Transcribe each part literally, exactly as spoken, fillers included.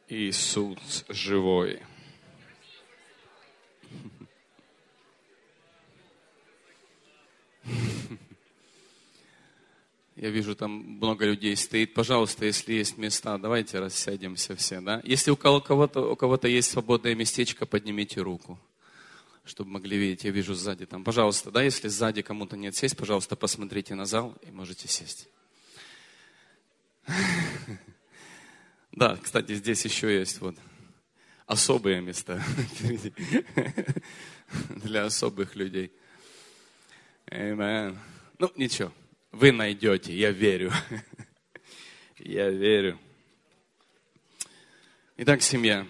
Иисус живой. Я вижу, там много людей стоит. Пожалуйста, если есть места, давайте рассядемся все, да? Если у кого-то, у кого-то есть свободное местечко, поднимите руку, чтобы могли видеть. Я вижу сзади там. Пожалуйста, да, если сзади кому-то нет сесть, пожалуйста, посмотрите на зал и можете сесть. Да, кстати, здесь еще есть вот особые места для особых людей. Amen. Ну, ничего. Вы найдете, я верю. Я верю. Итак, семья.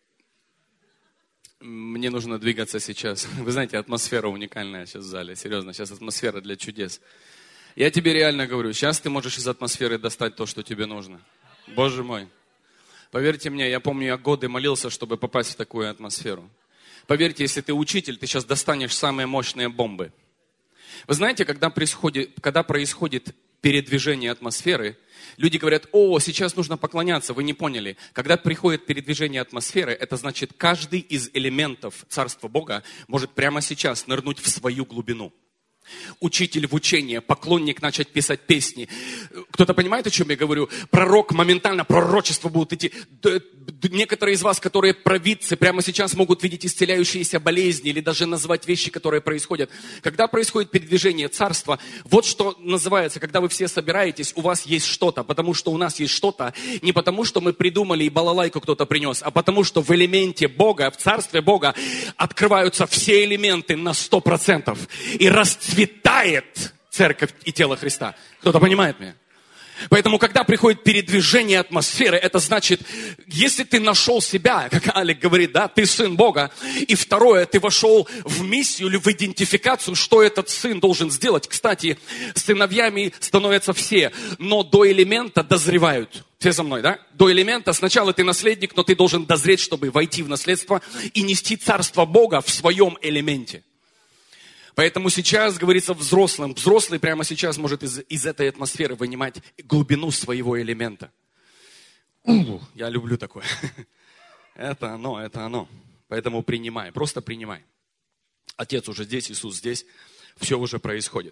Мне нужно двигаться сейчас. Вы знаете, атмосфера уникальная сейчас в зале. Серьезно, сейчас атмосфера для чудес. Я тебе реально говорю, сейчас ты можешь из атмосферы достать то, что тебе нужно. Боже мой. Поверьте мне, я помню, я годы молился, чтобы попасть в такую атмосферу. Поверьте, если ты учитель, ты сейчас достанешь самые мощные бомбы. Вы знаете, когда происходит, когда происходит передвижение атмосферы, люди говорят: о, сейчас нужно поклоняться. Вы не поняли. Когда приходит передвижение атмосферы, это значит, каждый из элементов Царства Бога может прямо сейчас нырнуть в свою глубину. Учитель в учение, поклонник начать писать песни. Кто-то понимает, о чем я говорю? Пророк, моментально пророчества будут идти. Некоторые из вас, которые провидцы, прямо сейчас могут видеть исцеляющиеся болезни или даже назвать вещи, которые происходят. Когда происходит передвижение царства, вот что называется, когда вы все собираетесь, у вас есть что-то. Потому что у нас есть что-то не потому, что мы придумали и балалайку кто-то принес, а потому что в элементе Бога, в царстве Бога открываются все элементы на сто процентов. И расцветают. Цветает церковь и тело Христа. Кто-то понимает меня? Поэтому, когда приходит передвижение атмосферы, это значит, если ты нашел себя, как Алик говорит, да, ты сын Бога, и второе, ты вошел в миссию или в идентификацию, что этот сын должен сделать. Кстати, сыновьями становятся все, но до элемента дозревают. Все за мной, да? До элемента сначала ты наследник, но ты должен дозреть, чтобы войти в наследство и нести царство Бога в своем элементе. Поэтому сейчас, говорится, взрослым. Взрослый прямо сейчас может из, из этой атмосферы вынимать глубину своего элемента. У, я люблю такое. Это оно, это оно. Поэтому принимай, просто принимай. Отец уже здесь, Иисус здесь. Все уже происходит.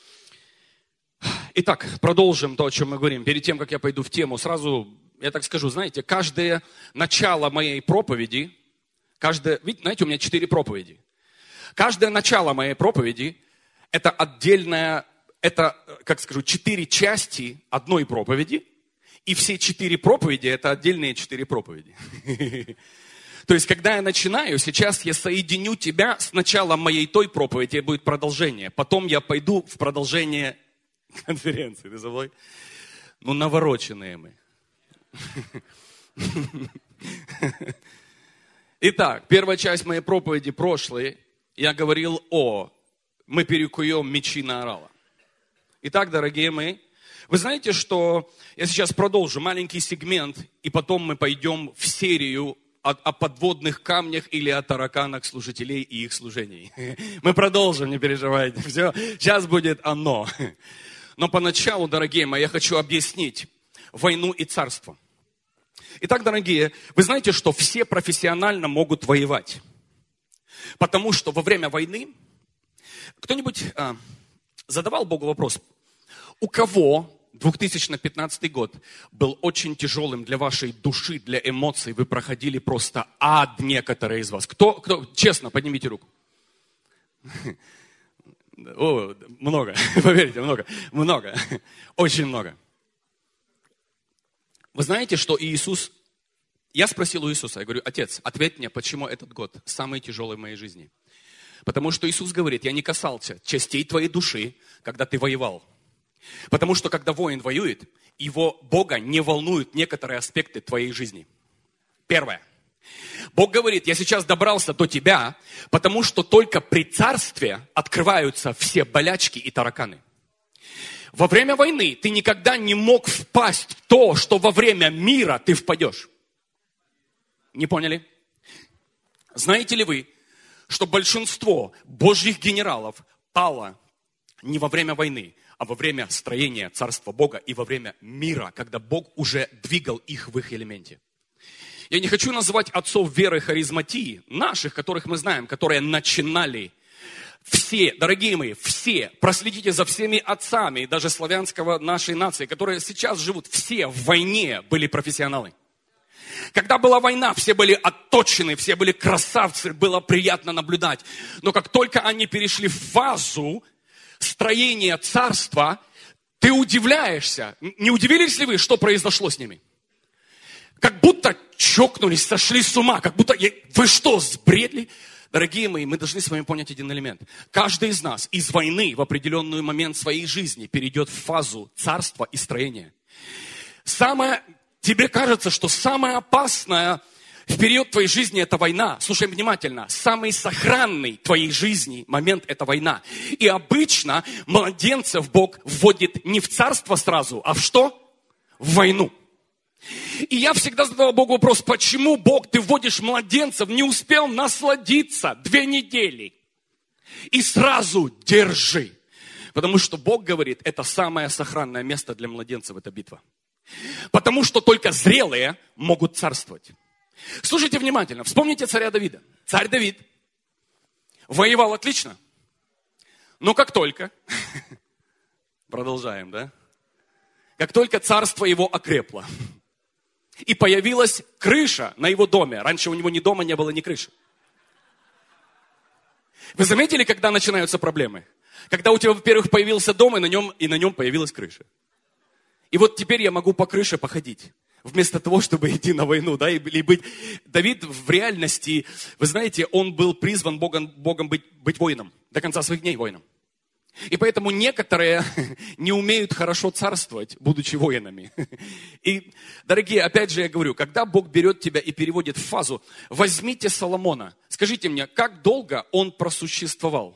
Итак, продолжим то, о чем мы говорим. Перед тем, как я пойду в тему, сразу, я так скажу, знаете, каждое начало моей проповеди, каждое, видите, знаете, у меня четыре проповеди. Каждое начало моей проповеди – это отдельная, это, как скажу, четыре части одной проповеди, и все четыре проповеди – это отдельные четыре проповеди. То есть, когда я начинаю, сейчас я соединю тебя с началом моей той проповеди, и будет продолжение. Потом я пойду в продолжение конференции. Ты за мной? Ну, навороченные мы. Итак, первая часть моей проповеди прошлой. Я говорил о, мы перекуем мечи на орала. Итак, дорогие мои, вы знаете, что я сейчас продолжу маленький сегмент, и потом мы пойдем в серию о, о подводных камнях или о тараканах служителей и их служений. Мы продолжим, не переживайте. Все, сейчас будет оно. Но поначалу, дорогие мои, я хочу объяснить войну и царство. Итак, дорогие, вы знаете, что все профессионально могут воевать. Потому что во время войны кто-нибудь а, задавал Богу вопрос, у кого две тысячи пятнадцатый год был очень тяжелым для вашей души, для эмоций, вы проходили просто ад, некоторые из вас. Кто, кто честно, поднимите руку. О, много, поверьте, много, много, очень много. Вы знаете, что Иисус... Я спросил у Иисуса, я говорю: Отец, ответь мне, почему этот год самый тяжелый в моей жизни? Потому что Иисус говорит: я не касался частей твоей души, когда ты воевал. Потому что когда воин воюет, его Бога не волнуют некоторые аспекты твоей жизни. Первое. Бог говорит: я сейчас добрался до тебя, потому что только при царстве открываются все болячки и тараканы. Во время войны ты никогда не мог впасть в то, что во время мира ты впадешь. Не поняли? Знаете ли вы, что большинство божьих генералов пало не во время войны, а во время строения Царства Бога и во время мира, когда Бог уже двигал их в их элементе? Я не хочу называть отцов веры харизматии, наших, которых мы знаем, которые начинали. Все, дорогие мои, все, проследите за всеми отцами, даже славянского нашей нации, которые сейчас живут, все в войне были профессионалы. Когда была война, все были отточены, все были красавцы, было приятно наблюдать. Но как только они перешли в фазу строения царства, ты удивляешься. Не удивились ли вы, что произошло с ними? Как будто чокнулись, сошли с ума, как будто, вы что, сбредли? Дорогие мои, мы должны с вами понять один элемент. Каждый из нас из войны в определенный момент своей жизни перейдет в фазу царства и строения. Самое, тебе кажется, что самое опасное в период твоей жизни это война. Слушай внимательно. Самый сохранный в твоей жизни момент это война. И обычно младенцев Бог вводит не в царство сразу, а в что? В войну. И я всегда задавал Богу вопрос, почему, Бог, ты вводишь младенцев, не успел насладиться две недели. И сразу держи. Потому что Бог говорит, это самое сохранное место для младенцев, это битва. Потому что только зрелые могут царствовать. Слушайте внимательно, вспомните царя Давида. Царь Давид воевал отлично, но как только, продолжаем, да? Как только царство его окрепло, и появилась крыша на его доме. Раньше у него ни дома не было, ни крыши. Вы заметили, когда начинаются проблемы? Когда у тебя, во-первых, появился дом, и на нем, и на нем появилась крыша. И вот теперь я могу по крыше походить. Вместо того, чтобы идти на войну, да, или быть... Давид в реальности, вы знаете, он был призван Богом, Богом быть, быть воином. До конца своих дней воином. И поэтому некоторые не умеют хорошо царствовать, будучи воинами. И, дорогие, опять же я говорю, когда Бог берет тебя и переводит в фазу, возьмите Соломона. Скажите мне, как долго он просуществовал?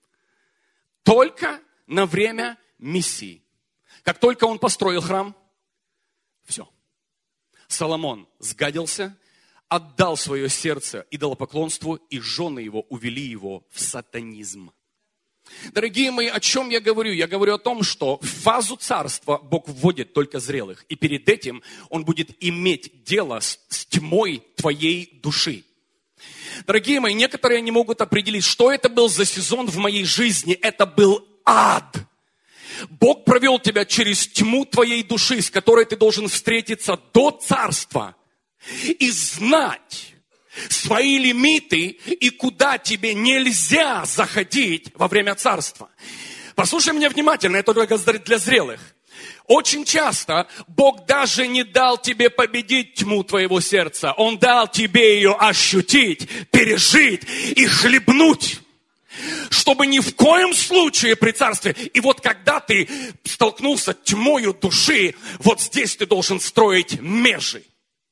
Только на время миссии. Как только он построил храм, все. Соломон сгадился, отдал свое сердце идолопоклонству, и жены его увели его в сатанизм. Дорогие мои, о чем я говорю? Я говорю о том, что в фазу царства Бог вводит только зрелых. И перед этим Он будет иметь дело с, с тьмой твоей души. Дорогие мои, некоторые не могут определить, что это был за сезон в моей жизни. Это был ад. Бог провел тебя через тьму твоей души, с которой ты должен встретиться до царства. И знать свои лимиты и куда тебе нельзя заходить во время царства. Послушай меня внимательно, это только для зрелых. Очень часто Бог даже не дал тебе победить тьму твоего сердца. Он дал тебе ее ощутить, пережить и хлебнуть. Чтобы ни в коем случае при царстве. И вот когда ты столкнулся с тьмою души, вот здесь ты должен строить межи.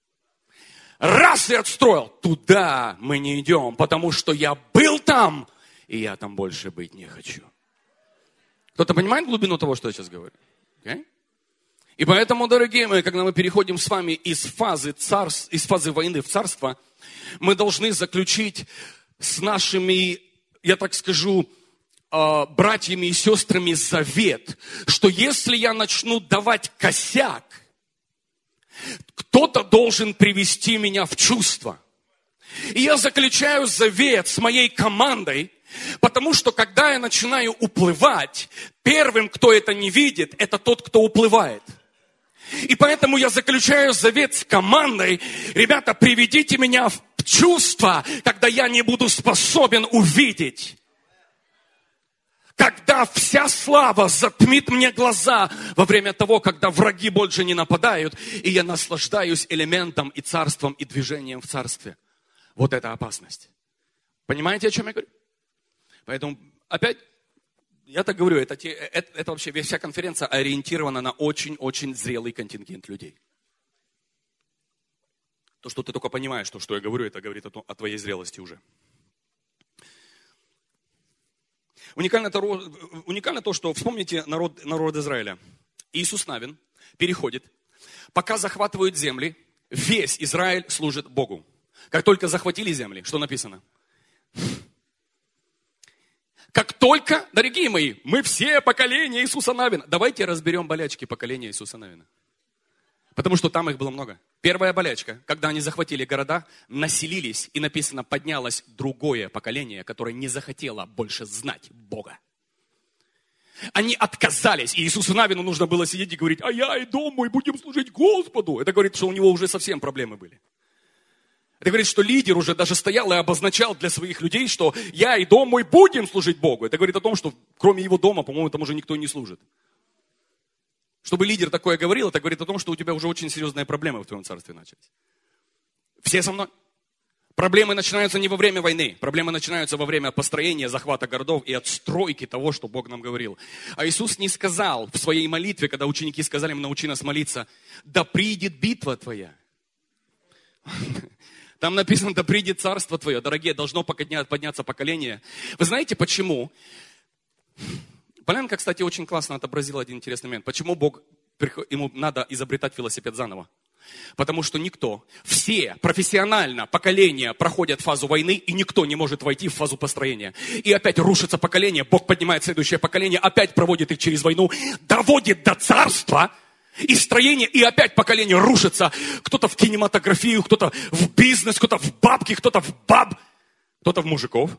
Раз и отстроил, туда мы не идем, потому что я был там, и я там больше быть не хочу. Кто-то понимает глубину того, что я сейчас говорю? Okay? И поэтому, дорогие мои, когда мы переходим с вами из фазы, царств, из фазы войны в царство, мы должны заключить с нашими, я так скажу, братьями и сестрами завет, что если я начну давать косяк, кто-то должен привести меня в чувство. И я заключаю завет с моей командой, потому что когда я начинаю уплывать, первым, кто это не видит, это тот, кто уплывает. И поэтому я заключаю завет с командой. Ребята, приведите меня в чувство, когда я не буду способен увидеть. Когда вся слава затмит мне глаза во время того, когда враги больше не нападают, и я наслаждаюсь элементом и царством, и движением в царстве. Вот это опасность. Понимаете, о чем я говорю? Поэтому, опять, я так говорю, это, это, это вообще вся конференция ориентирована на очень-очень зрелый контингент людей. То, что ты только понимаешь, то, что я говорю, это говорит о, о твоей зрелости уже. Уникально то, уникально то, что, вспомните народ, народ Израиля. Иисус Навин переходит, пока захватывают земли, весь Израиль служит Богу. Как только захватили земли, что написано? Как только, дорогие мои, мы все поколения Иисуса Навина. Давайте разберем болячки поколения Иисуса Навина. Потому что там их было много. Первая болячка, когда они захватили города, населились, и написано, поднялось другое поколение, которое не захотело больше знать Бога. Они отказались, и Иисусу Навину нужно было сидеть и говорить, а я и дом мой будем служить Господу. Это говорит, что у него уже совсем проблемы были. Это говорит, что лидер уже даже стоял и обозначал для своих людей, что я и дом мой будем служить Богу. Это говорит о том, что кроме его дома, по-моему, там уже никто не служит. Чтобы лидер такое говорил, это говорит о том, что у тебя уже очень серьезные проблемы в твоем царстве начались. Все со мной? Проблемы начинаются не во время войны. Проблемы начинаются во время построения, захвата городов и отстройки того, что Бог нам говорил. А Иисус не сказал в своей молитве, когда ученики сказали ему, научи нас молиться, да придет битва твоя. Там написано, да придет царство твое. Дорогие, должно подняться поколение. Вы знаете, почему? Полянка, кстати, очень классно отобразила один интересный момент. Почему Бог, ему надо изобретать велосипед заново? Потому что никто, все профессионально поколения проходят фазу войны, и никто не может войти в фазу построения. И опять рушится поколение, Бог поднимает следующее поколение, опять проводит их через войну, доводит до царства, и строение, и опять поколение рушится. Кто-то в кинематографию, кто-то в бизнес, кто-то в бабки, кто-то в баб, кто-то в мужиков.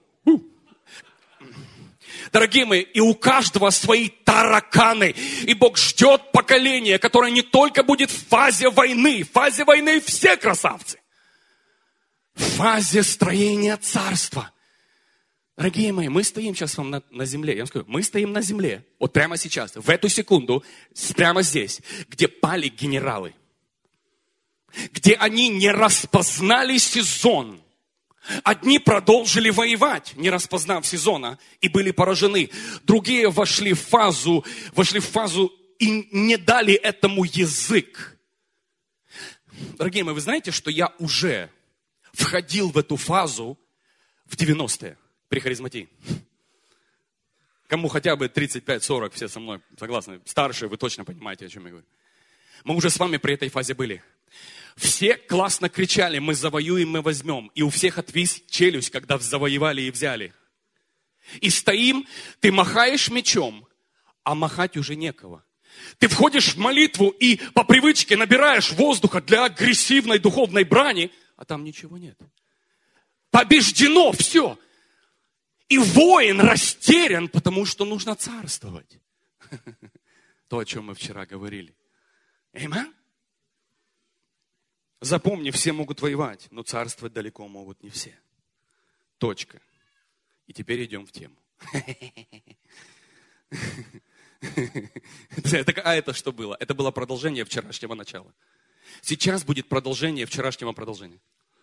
Дорогие мои, и у каждого свои тараканы. И Бог ждет поколение, которое не только будет в фазе войны. В фазе войны все красавцы. В фазе строения царства. Дорогие мои, мы стоим сейчас вам на, на земле. Я вам скажу, мы стоим на земле, вот прямо сейчас, в эту секунду, прямо здесь, где пали генералы. Где они не распознали сезон. Одни продолжили воевать, не распознав сезона, и были поражены. Другие вошли в фазу, вошли в фазу и не дали этому язык. Дорогие мои, вы знаете, что я уже входил в эту фазу в девяностые при харизматии. Кому хотя бы тридцать пять сорок, все со мной согласны. Старшие, вы точно понимаете, о чем я говорю. Мы уже с вами при этой фазе были. Все классно кричали, мы завоюем, мы возьмем. И у всех отвис челюсть, когда завоевали и взяли. И стоим, ты махаешь мечом, а махать уже некого. Ты входишь в молитву и по привычке набираешь воздуха для агрессивной духовной брани, а там ничего нет. Побеждено все. И воин растерян, потому что нужно царствовать. То, о чем мы вчера говорили. Аминь. Запомни, все могут воевать, но царствовать далеко могут не все. Точка. И теперь идем в тему. А это что было? Это было продолжение вчерашнего начала. Сейчас будет продолжение вчерашнего продолжения.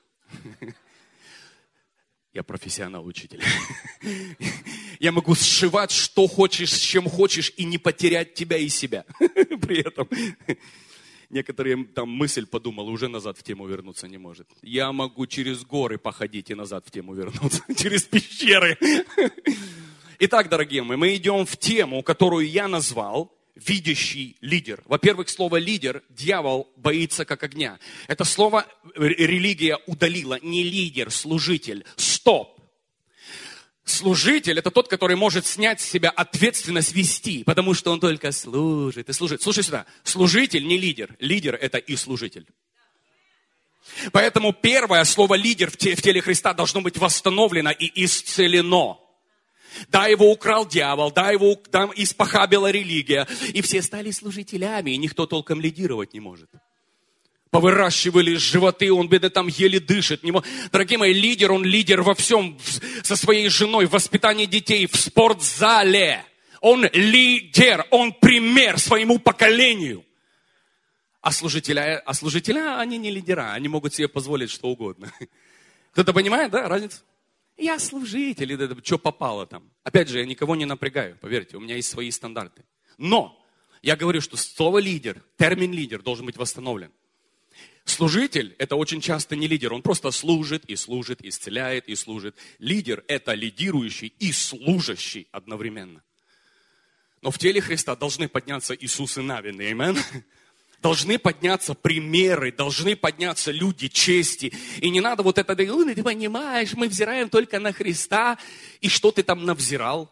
Я профессионал-учитель. Я могу сшивать, что хочешь, с чем хочешь, и не потерять тебя и себя. При этом некоторые там мысль подумала, уже назад в тему вернуться не может. Я могу через горы походить и назад в тему вернуться. Через пещеры. Итак, дорогие мои, мы идем в тему, которую я назвал видящий лидер. Во-первых, слово лидер дьявол боится как огня. Это слово религия удалила. Не лидер, служитель. Стоп. Служитель – это тот, который может снять с себя ответственность вести, потому что он только служит и служит. Слушай сюда, служитель не лидер, лидер – это и служитель. Поэтому первое слово «лидер» в теле Христа должно быть восстановлено и исцелено. Да, его украл дьявол, да, его там испохабила религия, и все стали служителями, и никто толком лидировать не может. Повыращивали животы, он, бедный, там еле дышит. Дорогие мои, лидер, он лидер во всем. Со своей женой, в воспитании детей, в спортзале. Он лидер, он пример своему поколению. А служителя, а служителя, они не лидера, они могут себе позволить что угодно. Кто-то понимает, да, разницу? Я служитель, это, что попало там. Опять же, я никого не напрягаю, поверьте, у меня есть свои стандарты. Но я говорю, что слово лидер, термин лидер должен быть восстановлен. Служитель – это очень часто не лидер. Он просто служит и служит, исцеляет и служит. Лидер – это лидирующий и служащий одновременно. Но в теле Христа должны подняться Иисус и Навин. Аминь. Должны подняться примеры, должны подняться люди чести. И не надо вот это, ну, ты понимаешь, мы взираем только на Христа. И что ты там навзирал?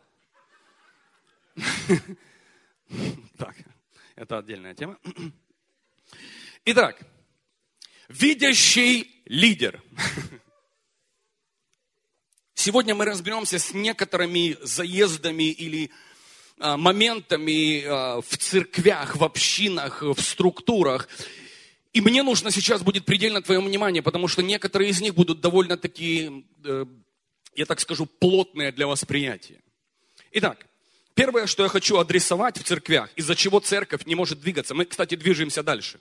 Так, это отдельная тема. Итак, видящий лидер. Сегодня мы разберемся с некоторыми заездами или а, моментами а, в церквях, в общинах, в структурах. И мне нужно сейчас будет предельно твое внимание, потому что некоторые из них будут довольно-таки, э, я так скажу, плотные для восприятия. Итак, первое, что я хочу адресовать в церквях, из-за чего церковь не может двигаться. Мы, кстати, движемся дальше.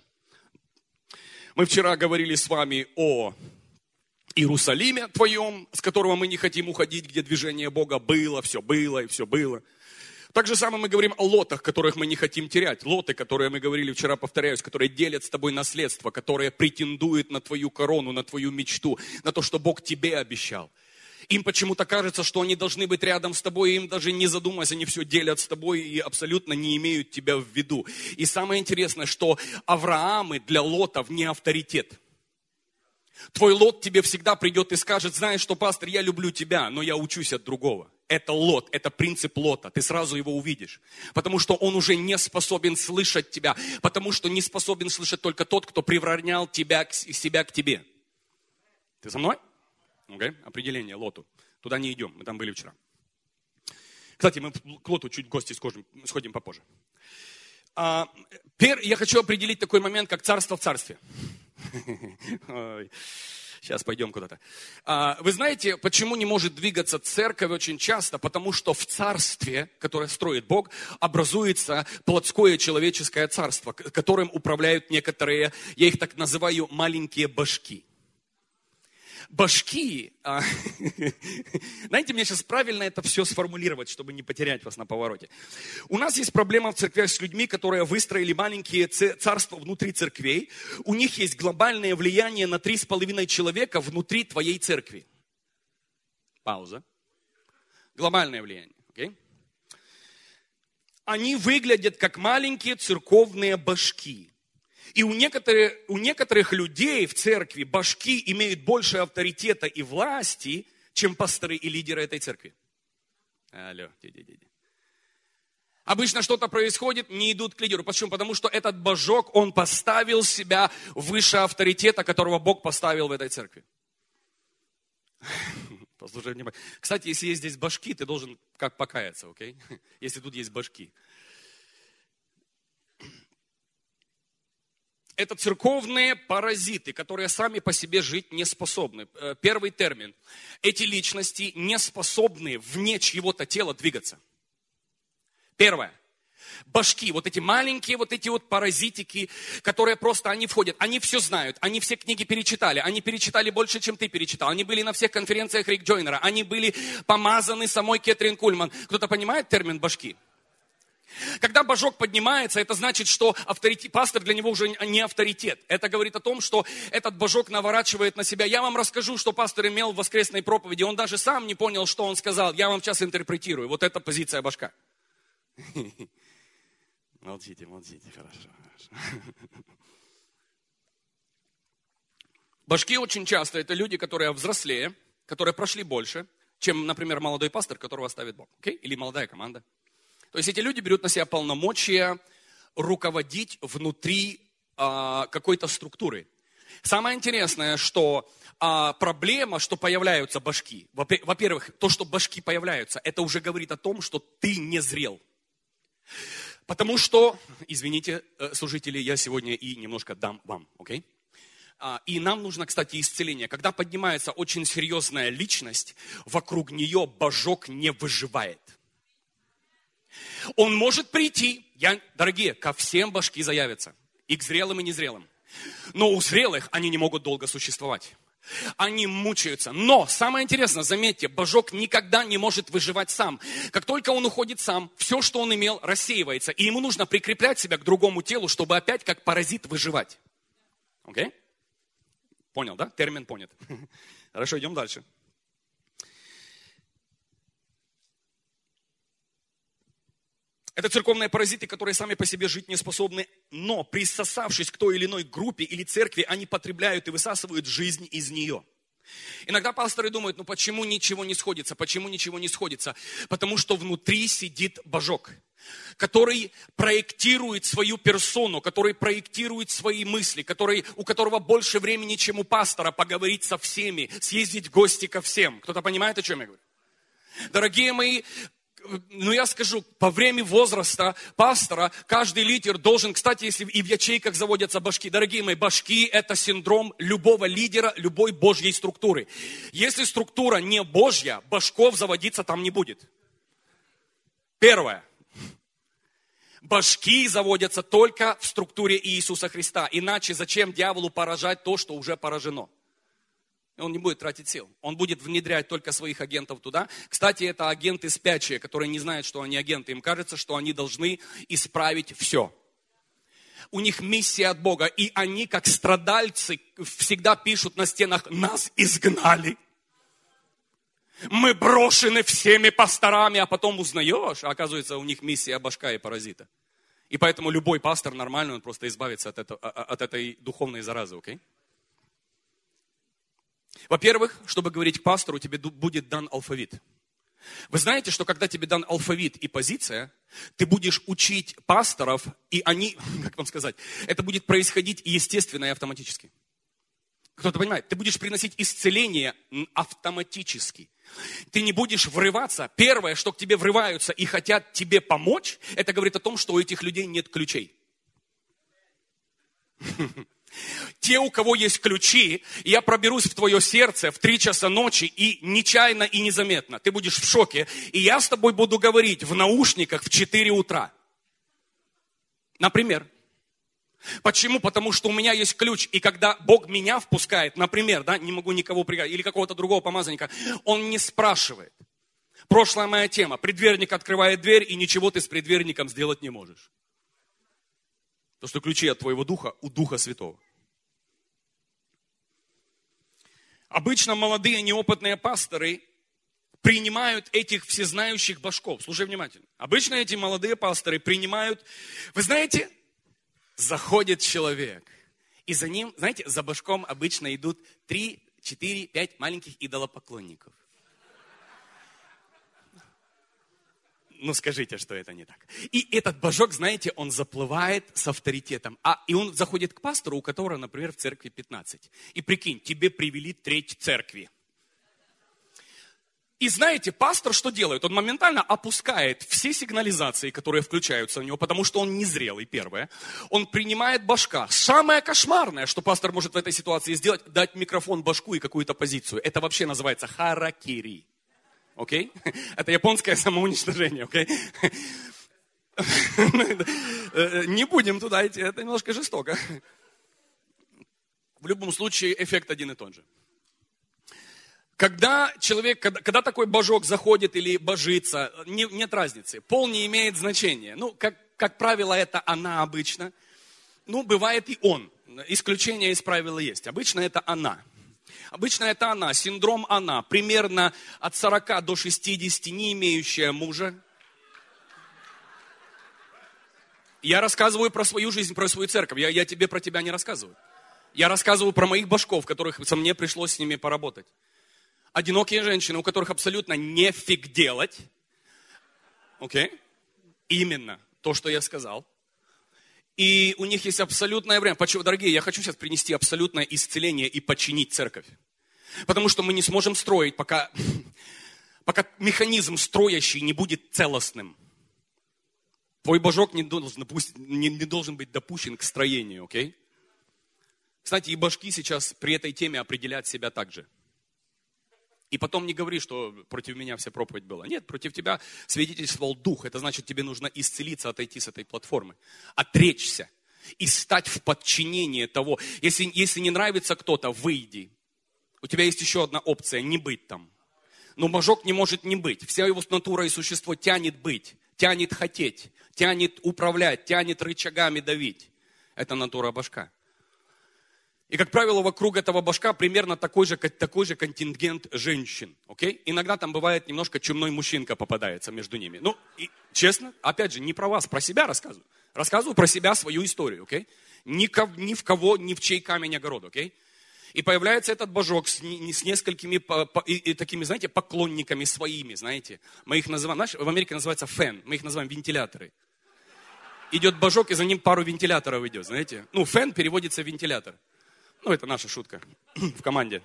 Мы вчера говорили с вами о Иерусалиме твоем, с которого мы не хотим уходить, где движение Бога было, все было и все было. Так же самое мы говорим о лотах, которых мы не хотим терять. Лоты, которые мы говорили вчера, повторяюсь, которые делят с тобой наследство, которые претендуют на твою корону, на твою мечту, на то, что Бог тебе обещал. Им почему-то кажется, что они должны быть рядом с тобой, и им даже не задумываясь, они все делят с тобой и абсолютно не имеют тебя в виду. И самое интересное, что Авраамы для лотов не авторитет. Твой Лот тебе всегда придет и скажет: знаешь что, пастор, я люблю тебя, но я учусь от другого. Это Лот, это принцип Лота, ты сразу его увидишь. Потому что он уже не способен слышать тебя, потому что не способен слышать только тот, кто приравнял тебя, себя к тебе. Ты со мной? Okay. Определение Лоту. Туда не идем, мы там были вчера. Кстати, мы к Лоту чуть в гости сходим, сходим попозже. А, пер, я хочу определить такой момент, как царство в царстве. Ой, сейчас пойдем куда-то. А, вы знаете, почему не может двигаться церковь очень часто? Потому что в царстве, которое строит Бог, образуется плотское человеческое царство, которым управляют некоторые, я их так называю, маленькие башки. Башки, а, знаете, мне сейчас правильно это все сформулировать, чтобы не потерять вас на повороте. У нас есть проблема в церквях с людьми, которые выстроили маленькие царства внутри церквей. У них есть глобальное влияние на три с половиной человека внутри твоей церкви. Пауза. Глобальное влияние. Okay? Они выглядят как маленькие церковные башки. И у некоторых, у некоторых людей в церкви башки имеют больше авторитета и власти, чем пасторы и лидеры этой церкви. Алло, дядя, дядя. Обычно что-то происходит, не идут к лидеру. Почему? Потому что этот божок, он поставил себя выше авторитета, которого Бог поставил в этой церкви. Послушай внимательно. Кстати, если есть здесь башки, ты должен как покаяться, окей? Если тут есть башки. Это церковные паразиты, которые сами по себе жить не способны. Первый термин. Эти личности не способны вне чьего-то тела двигаться. Первое. Башки, вот эти маленькие, вот эти вот паразитики, которые просто, они входят, они все знают, они все книги перечитали, они перечитали больше, чем ты перечитал, они были на всех конференциях Рик Джойнера, они были помазаны самой Кэтрин Кульман. Кто-то понимает термин башки? Когда божок поднимается, это значит, что авторитет, пастор для него уже не авторитет. Это говорит о том, что этот божок наворачивает на себя. Я вам расскажу, что пастор имел в воскресной проповеди. Он даже сам не понял, что он сказал. Я вам сейчас интерпретирую. Вот это позиция божка. Молчите, молчите, хорошо, хорошо. Божки очень часто это люди, которые взрослее, которые прошли больше, чем, например, молодой пастор, которого ставит Бог. Okay? Или молодая команда. То есть эти люди берут на себя полномочия руководить внутри а, какой-то структуры. Самое интересное, что а, проблема, что появляются башки. Во-первых, то, что башки появляются, это уже говорит о том, что ты не зрел. Потому что, извините, служители, я сегодня и немножко дам вам, окей? Okay? А, и нам нужно, кстати, исцеление. Когда поднимается очень серьезная личность, вокруг нее божок не выживает. Он может прийти, я, дорогие, ко всем башки заявятся, и к зрелым, и незрелым. Но у зрелых они не могут долго существовать. Они мучаются. Но, самое интересное, заметьте, божок никогда не может выживать сам. Как только он уходит сам, все, что он имел, рассеивается. И ему нужно прикреплять себя к другому телу, чтобы опять как паразит выживать. Окей? Понял, да? Термин понят. Хорошо, идем дальше. Это церковные паразиты, которые сами по себе жить не способны, но присосавшись к той или иной группе или церкви, они потребляют и высасывают жизнь из нее. Иногда пасторы думают, ну почему ничего не сходится, почему ничего не сходится? Потому что внутри сидит божок, который проектирует свою персону, который проектирует свои мысли, который, у которого больше времени, чем у пастора, поговорить со всеми, съездить в гости ко всем. Кто-то понимает, о чем я говорю? Дорогие мои, ну я скажу, по времени возраста пастора каждый лидер должен, кстати, если и в ячейках заводятся башки, дорогие мои, башки это синдром любого лидера, любой Божьей структуры. Если структура не Божья, башков заводиться там не будет. Первое. Башки заводятся только в структуре Иисуса Христа. Иначе зачем дьяволу поражать то, что уже поражено? Он не будет тратить сил. Он будет внедрять только своих агентов туда. Кстати, это агенты спячие, которые не знают, что они агенты. Им кажется, что они должны исправить все. У них миссия от Бога. И они, как страдальцы, всегда пишут на стенах: нас изгнали. Мы брошены всеми пасторами. А потом узнаешь, а оказывается, у них миссия башка и паразита. И поэтому любой пастор нормальный, он просто избавится от, этого, от этой духовной заразы. Окей? Во-первых, чтобы говорить к пастору, тебе будет дан алфавит. Вы знаете, что когда тебе дан алфавит и позиция, ты будешь учить пасторов, и они, как вам сказать, это будет происходить естественно и автоматически. Кто-то понимает, ты будешь приносить исцеление автоматически. Ты не будешь врываться. Первое, что к тебе врываются и хотят тебе помочь, это говорит о том, что у этих людей нет ключей. Те, у кого есть ключи, я проберусь в твое сердце в три часа ночи и нечаянно и незаметно. Ты будешь в шоке. И я с тобой буду говорить в наушниках в четыре утра. Например. Почему? Потому что у меня есть ключ. И когда Бог меня впускает, например, да, не могу никого пригласить, или какого-то другого помазанника, Он не спрашивает. Прошлая моя тема. Предверник открывает дверь, и ничего ты с предверником сделать не можешь. Потому что ключи от твоего духа у Духа Святого. Обычно молодые неопытные пасторы принимают этих всезнающих башков. Слушай внимательно. Обычно эти молодые пасторы принимают, вы знаете, заходит человек. И за ним, знаете, за башком обычно идут три, четыре, пять маленьких идолопоклонников. Ну, скажите, что это не так. И этот божок, знаете, он заплывает с авторитетом. А, и он заходит к пастору, у которого, например, в церкви пятнадцать. И прикинь, тебе привели треть церкви. И знаете, пастор что делает? Он моментально опускает все сигнализации, которые включаются в него, потому что он незрелый, первое. Он принимает башка. Самое кошмарное, что пастор может в этой ситуации сделать, дать микрофон башку и какую-то позицию. Это вообще называется харакири. Окей? Okay? Это японское самоуничтожение, окей? Okay? Не будем туда идти, это немножко жестоко. В любом случае, эффект один и тот же. Когда человек, когда, когда такой божок заходит или божится, не, нет разницы. Пол не имеет значения. Ну, как, как правило, это она обычно. Ну, бывает и он. Исключения из правила есть. Обычно это она. Обычно это она, синдром она, примерно от сорока до шестидесяти, не имеющая мужа. Я рассказываю про свою жизнь, про свою церковь, я, я тебе про тебя не рассказываю. Я рассказываю про моих башков, которых со мне пришлось с ними поработать. Одинокие женщины, у которых абсолютно нефиг делать. Окей? Okay? Именно то, что я сказал. И у них есть абсолютное время. Почему, дорогие, я хочу сейчас принести абсолютное исцеление и починить церковь. Потому что мы не сможем строить, пока, пока механизм строящий не будет целостным. Твой божок не должен, не, не должен быть допущен к строению, окей? Okay? Кстати, и башки сейчас при этой теме определяют себя так же. И потом не говори, что против меня вся проповедь была. Нет, против тебя свидетельствовал Дух. Это значит, тебе нужно исцелиться, отойти с этой платформы. Отречься и стать в подчинении того. Если, если не нравится кто-то, выйди. У тебя есть еще одна опция, не быть там. Но божок не может не быть. Вся его натура и существо тянет быть, тянет хотеть, тянет управлять, тянет рычагами давить. Это натура башка. И, как правило, вокруг этого башка примерно такой же, такой же контингент женщин. Okay? Иногда там бывает немножко чумной мужчинка попадается между ними. Ну, и, честно, опять же, не про вас, про себя рассказываю. Рассказываю про себя, свою историю. Okay? Ни, ни в кого, ни в чей камень огород. Okay? И появляется этот божок с, не- с несколькими по- по- и, и такими, знаете, поклонниками своими, знаете. Мы их называем, знаешь, в Америке называется фэн, мы их называем вентиляторы. Идет божок, и за ним пару вентиляторов идет, знаете. Ну, фэн переводится в вентилятор. Ну, это наша шутка в команде.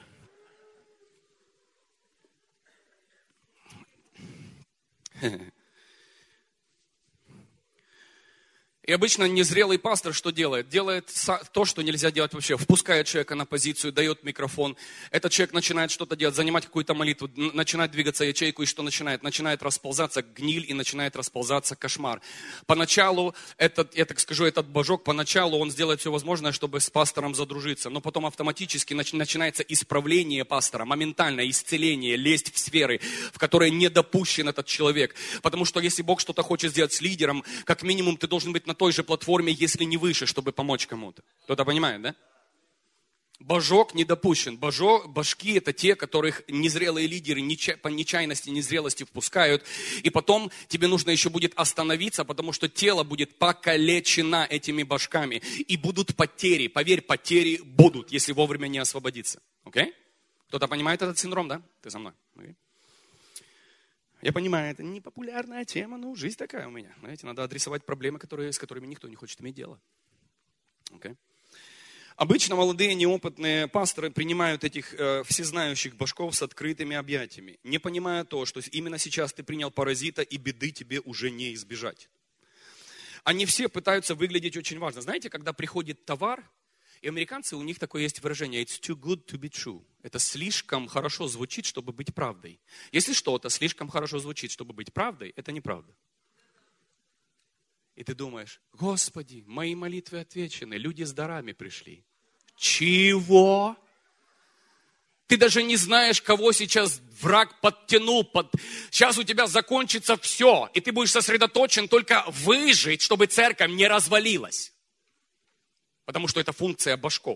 И обычно незрелый пастор что делает? Делает то, что нельзя делать вообще. Впускает человека на позицию, дает микрофон. Этот человек начинает что-то делать, занимать какую-то молитву, начинает двигаться ячейку, и что начинает? Начинает расползаться гниль, и начинает расползаться кошмар. Поначалу, этот, я так скажу, этот божок, поначалу он сделает все возможное, чтобы с пастором задружиться. Но потом автоматически начинается исправление пастора, моментальное исцеление, лезть в сферы, в которые не допущен этот человек. Потому что если Бог что-то хочет сделать с лидером, как минимум ты должен быть на той же платформе, если не выше, чтобы помочь кому-то. Кто-то понимает, да? Божок не допущен. Божок, башки это те, которых незрелые лидеры неча, по нечаянности, незрелости впускают. И потом тебе нужно еще будет остановиться, потому что тело будет покалечено этими башками. И будут потери. Поверь, потери будут, если вовремя не освободиться. Окей? Кто-то понимает этот синдром, да? Ты со мной? Окей? Я понимаю, это не популярная тема, но жизнь такая у меня. Знаете, надо адресовать проблемы, которые, с которыми никто не хочет иметь дело. Okay. Обычно молодые неопытные пасторы принимают этих э, всезнающих башков с открытыми объятиями, не понимая то, что именно сейчас ты принял паразита, и беды тебе уже не избежать. Они все пытаются выглядеть очень важно. Знаете, когда приходит товар, и американцы, у них такое есть выражение, it's too good to be true. Это слишком хорошо звучит, чтобы быть правдой. Если что-то слишком хорошо звучит, чтобы быть правдой, это неправда. И ты думаешь, Господи, мои молитвы отвечены, люди с дарами пришли. Чего? Ты даже не знаешь, кого сейчас враг подтянул. Под... Сейчас у тебя закончится все, и ты будешь сосредоточен только выжить, чтобы церковь не развалилась. Потому что это функция башков,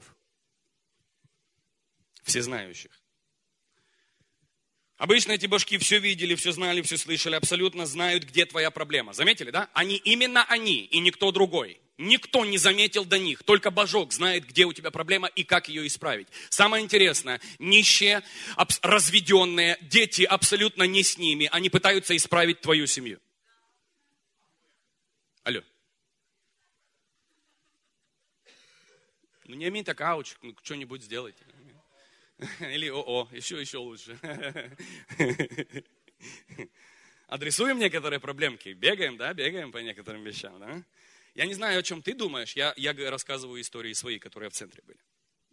всезнающих. Обычно эти башки все видели, все знали, все слышали, абсолютно знают, где твоя проблема. Заметили, да? Они именно они и никто другой. Никто не заметил до них, только божок знает, где у тебя проблема и как ее исправить. Самое интересное, нищие, разведенные, дети абсолютно не с ними, они пытаются исправить твою семью. Алло. Ну не аминь, так ауч, ну что-нибудь сделайте. Или о-о, еще, еще лучше. Адресуем некоторые проблемки. Бегаем, да, бегаем по некоторым вещам, да. Я не знаю, о чем ты думаешь, я, я рассказываю истории свои, которые в центре были.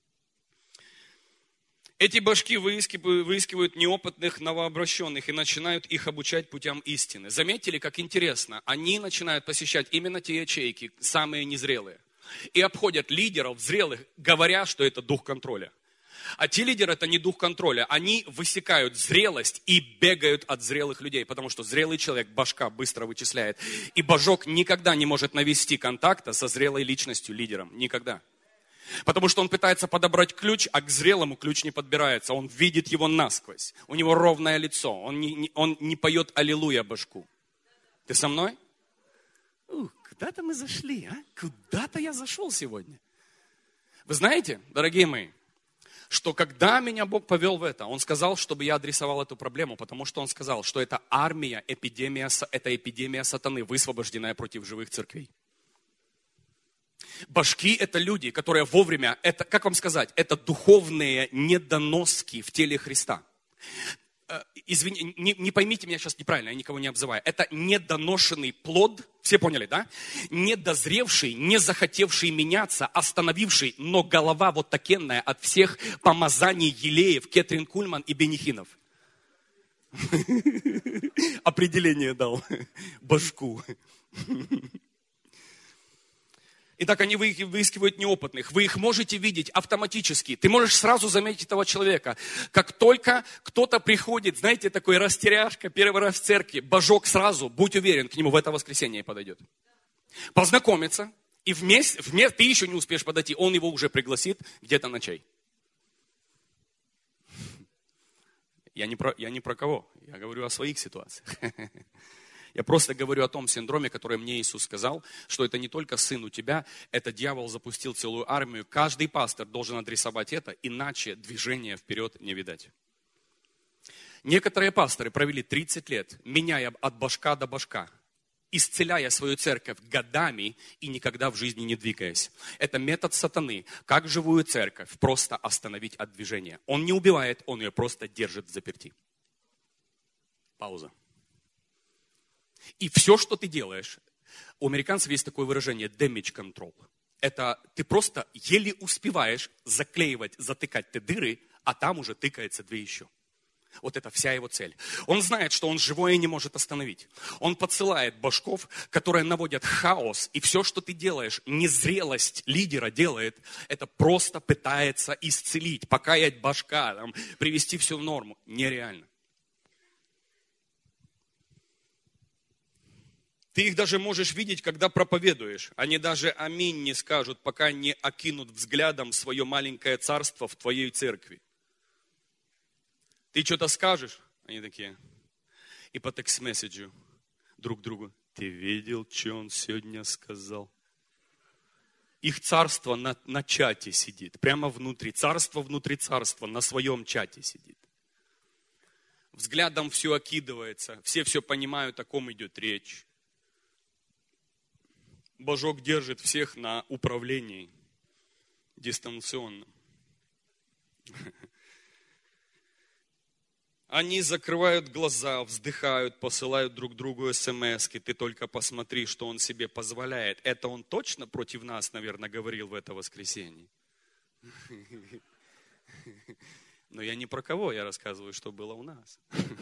Эти башки выискивают, выискивают неопытных новообращенных и начинают их обучать путям истины. Заметили, как интересно, они начинают посещать именно те ячейки, самые незрелые. И обходят лидеров зрелых, говоря, что это дух контроля. А те лидеры, это не дух контроля. Они высекают зрелость и бегают от зрелых людей. Потому что зрелый человек, башка быстро вычисляет. И божок никогда не может навести контакта со зрелой личностью, лидером. Никогда. Потому что он пытается подобрать ключ, а к зрелому ключ не подбирается. Он видит его насквозь. У него ровное лицо. Он не, не, он не поет аллилуйя башку. Ты со мной? Ух, куда-то мы зашли, а? Куда-то я зашел сегодня. Вы знаете, дорогие мои, что когда меня Бог повел в это, Он сказал, чтобы я адресовал эту проблему, потому что Он сказал, что это армия, эпидемия, это эпидемия сатаны, высвобожденная против живых церквей. Башки – это люди, которые вовремя, это, как вам сказать, это духовные недоноски в теле Христа. Извини, не, не поймите меня сейчас неправильно, я никого не обзываю. Это недоношенный плод, все поняли, да? Недозревший, не захотевший меняться, остановивший, но голова вот такенная от всех помазаний Елеев, Кетрин Кульман и Бенихинов. Определение дал. Башку. Итак, они выискивают неопытных. Вы их можете видеть автоматически. Ты можешь сразу заметить этого человека. Как только кто-то приходит, знаете, такой растеряшка, первый раз в церкви, божок сразу, будь уверен, к нему в это воскресенье подойдет. Познакомиться. И вместе, вместе ты еще не успеешь подойти, он его уже пригласит где-то на чай. Я не про, я не про кого, я говорю о своих ситуациях. Я просто говорю о том синдроме, который мне Иисус сказал, что это не только сын у тебя, это дьявол запустил целую армию. Каждый пастор должен адресовать это, иначе движения вперед не видать. Некоторые пасторы провели тридцать лет, меняя от башка до башка, исцеляя свою церковь годами и никогда в жизни не двигаясь. Это метод сатаны, как живую церковь просто остановить от движения. Он не убивает, он ее просто держит взаперти. Пауза. И все, что ты делаешь, у американцев есть такое выражение damage control. Это ты просто еле успеваешь заклеивать, затыкать ты дыры, а там уже тыкается две еще. Вот это вся его цель. Он знает, что он живое не может остановить. Он подсылает башков, которые наводят хаос. И все, что ты делаешь, незрелость лидера делает, это просто пытается исцелить, покаять башка, там, привести все в норму. Нереально. Ты их даже можешь видеть, когда проповедуешь. Они даже аминь не скажут, пока не окинут взглядом свое маленькое царство в твоей церкви. Ты что-то скажешь? Они такие. И по текст-месседжу друг другу. Ты видел, что он сегодня сказал? Их царство на, на чате сидит. Прямо внутри. Царство внутри царства на своем чате сидит. Взглядом все окидывается. Все все понимают, о ком идет речь. Божок держит всех на управлении дистанционном. Они закрывают глаза, вздыхают, посылают друг другу смски. Ты только посмотри, что он себе позволяет. Это он точно против нас, наверное, говорил в это воскресенье. Но я не про кого, я рассказываю, что было у нас.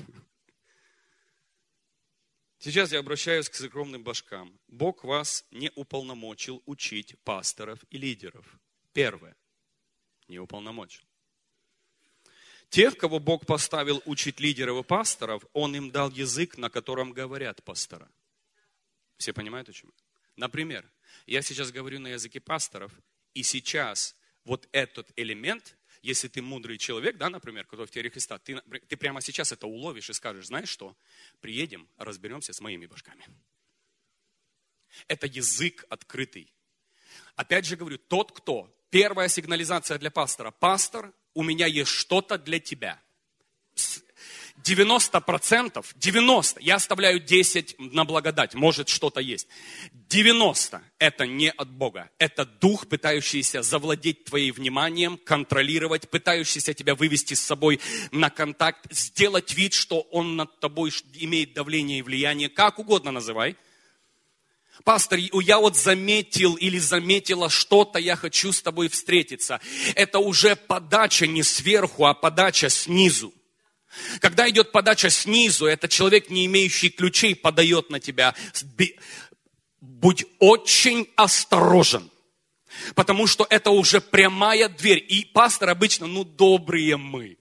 Сейчас я обращаюсь к скромным башкам. Бог вас не уполномочил учить пасторов и лидеров. Первое. Не уполномочил. Тех, кого Бог поставил учить лидеров и пасторов, Он им дал язык, на котором говорят пастора. Все понимают, о чем я? Например, я сейчас говорю на языке пасторов, и сейчас вот этот элемент, если ты мудрый человек, да, например, который в теле Христа, ты, ты прямо сейчас это уловишь и скажешь, знаешь что, приедем, разберемся с моими башками. Это язык открытый. Опять же говорю, тот, кто, первая сигнализация для пастора, пастор, у меня есть что-то для тебя. девяносто процентов, девяносто, я оставляю десять на благодать, может что-то есть. девяносто это не от Бога. Это дух, пытающийся завладеть твоим вниманием, контролировать, пытающийся тебя вывести с собой на контакт, сделать вид, что он над тобой имеет давление и влияние, как угодно называй. Пастор, я вот заметил или заметила что-то, я хочу с тобой встретиться. Это уже подача не сверху, а подача снизу. Когда идет подача снизу, это человек, не имеющий ключей, подает на тебя. Будь очень осторожен, потому что это уже прямая дверь. И пастор обычно, ну добрые мы.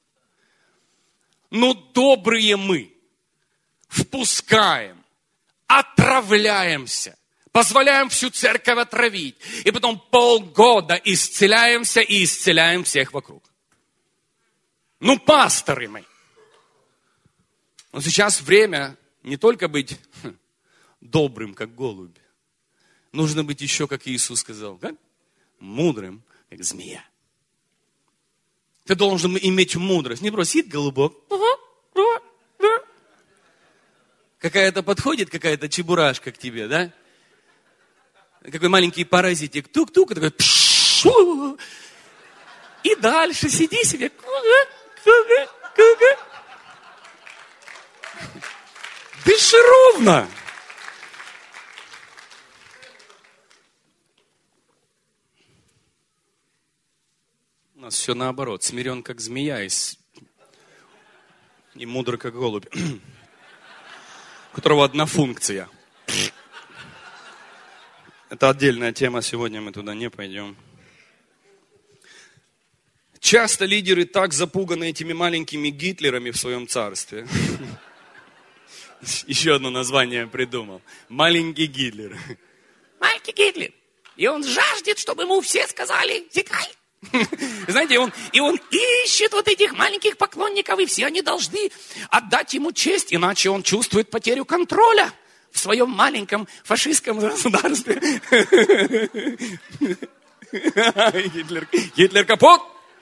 Ну добрые мы. Впускаем. Отравляемся, позволяем всю церковь отравить, и потом полгода исцеляемся и исцеляем всех вокруг. Ну, пасторы мы. Но сейчас время не только быть хм, добрым, как голубь, нужно быть еще, как Иисус сказал, как? Мудрым, как змея. Ты должен иметь мудрость. Не просто сидит голубок. Какая-то подходит, какая-то чебурашка к тебе, да? Какой маленький паразитик. Тук-тук, и такой... Пш-шу! И дальше сиди себе. Дыши ровно. У нас все наоборот. Смирен, как змея, и, с... и мудр, как голубь. У которого одна функция. Это отдельная тема, сегодня мы туда не пойдем. Часто лидеры так запуганы этими маленькими Гитлерами в своем царстве. Еще одно название придумал. Маленький Гитлер. Маленький Гитлер. И он жаждет, чтобы ему все сказали, зикай. Знаете, он, и он ищет вот этих маленьких поклонников, и все они должны отдать ему честь, иначе он чувствует потерю контроля в своем маленьком фашистском государстве. Гитлер, Гитлер капут!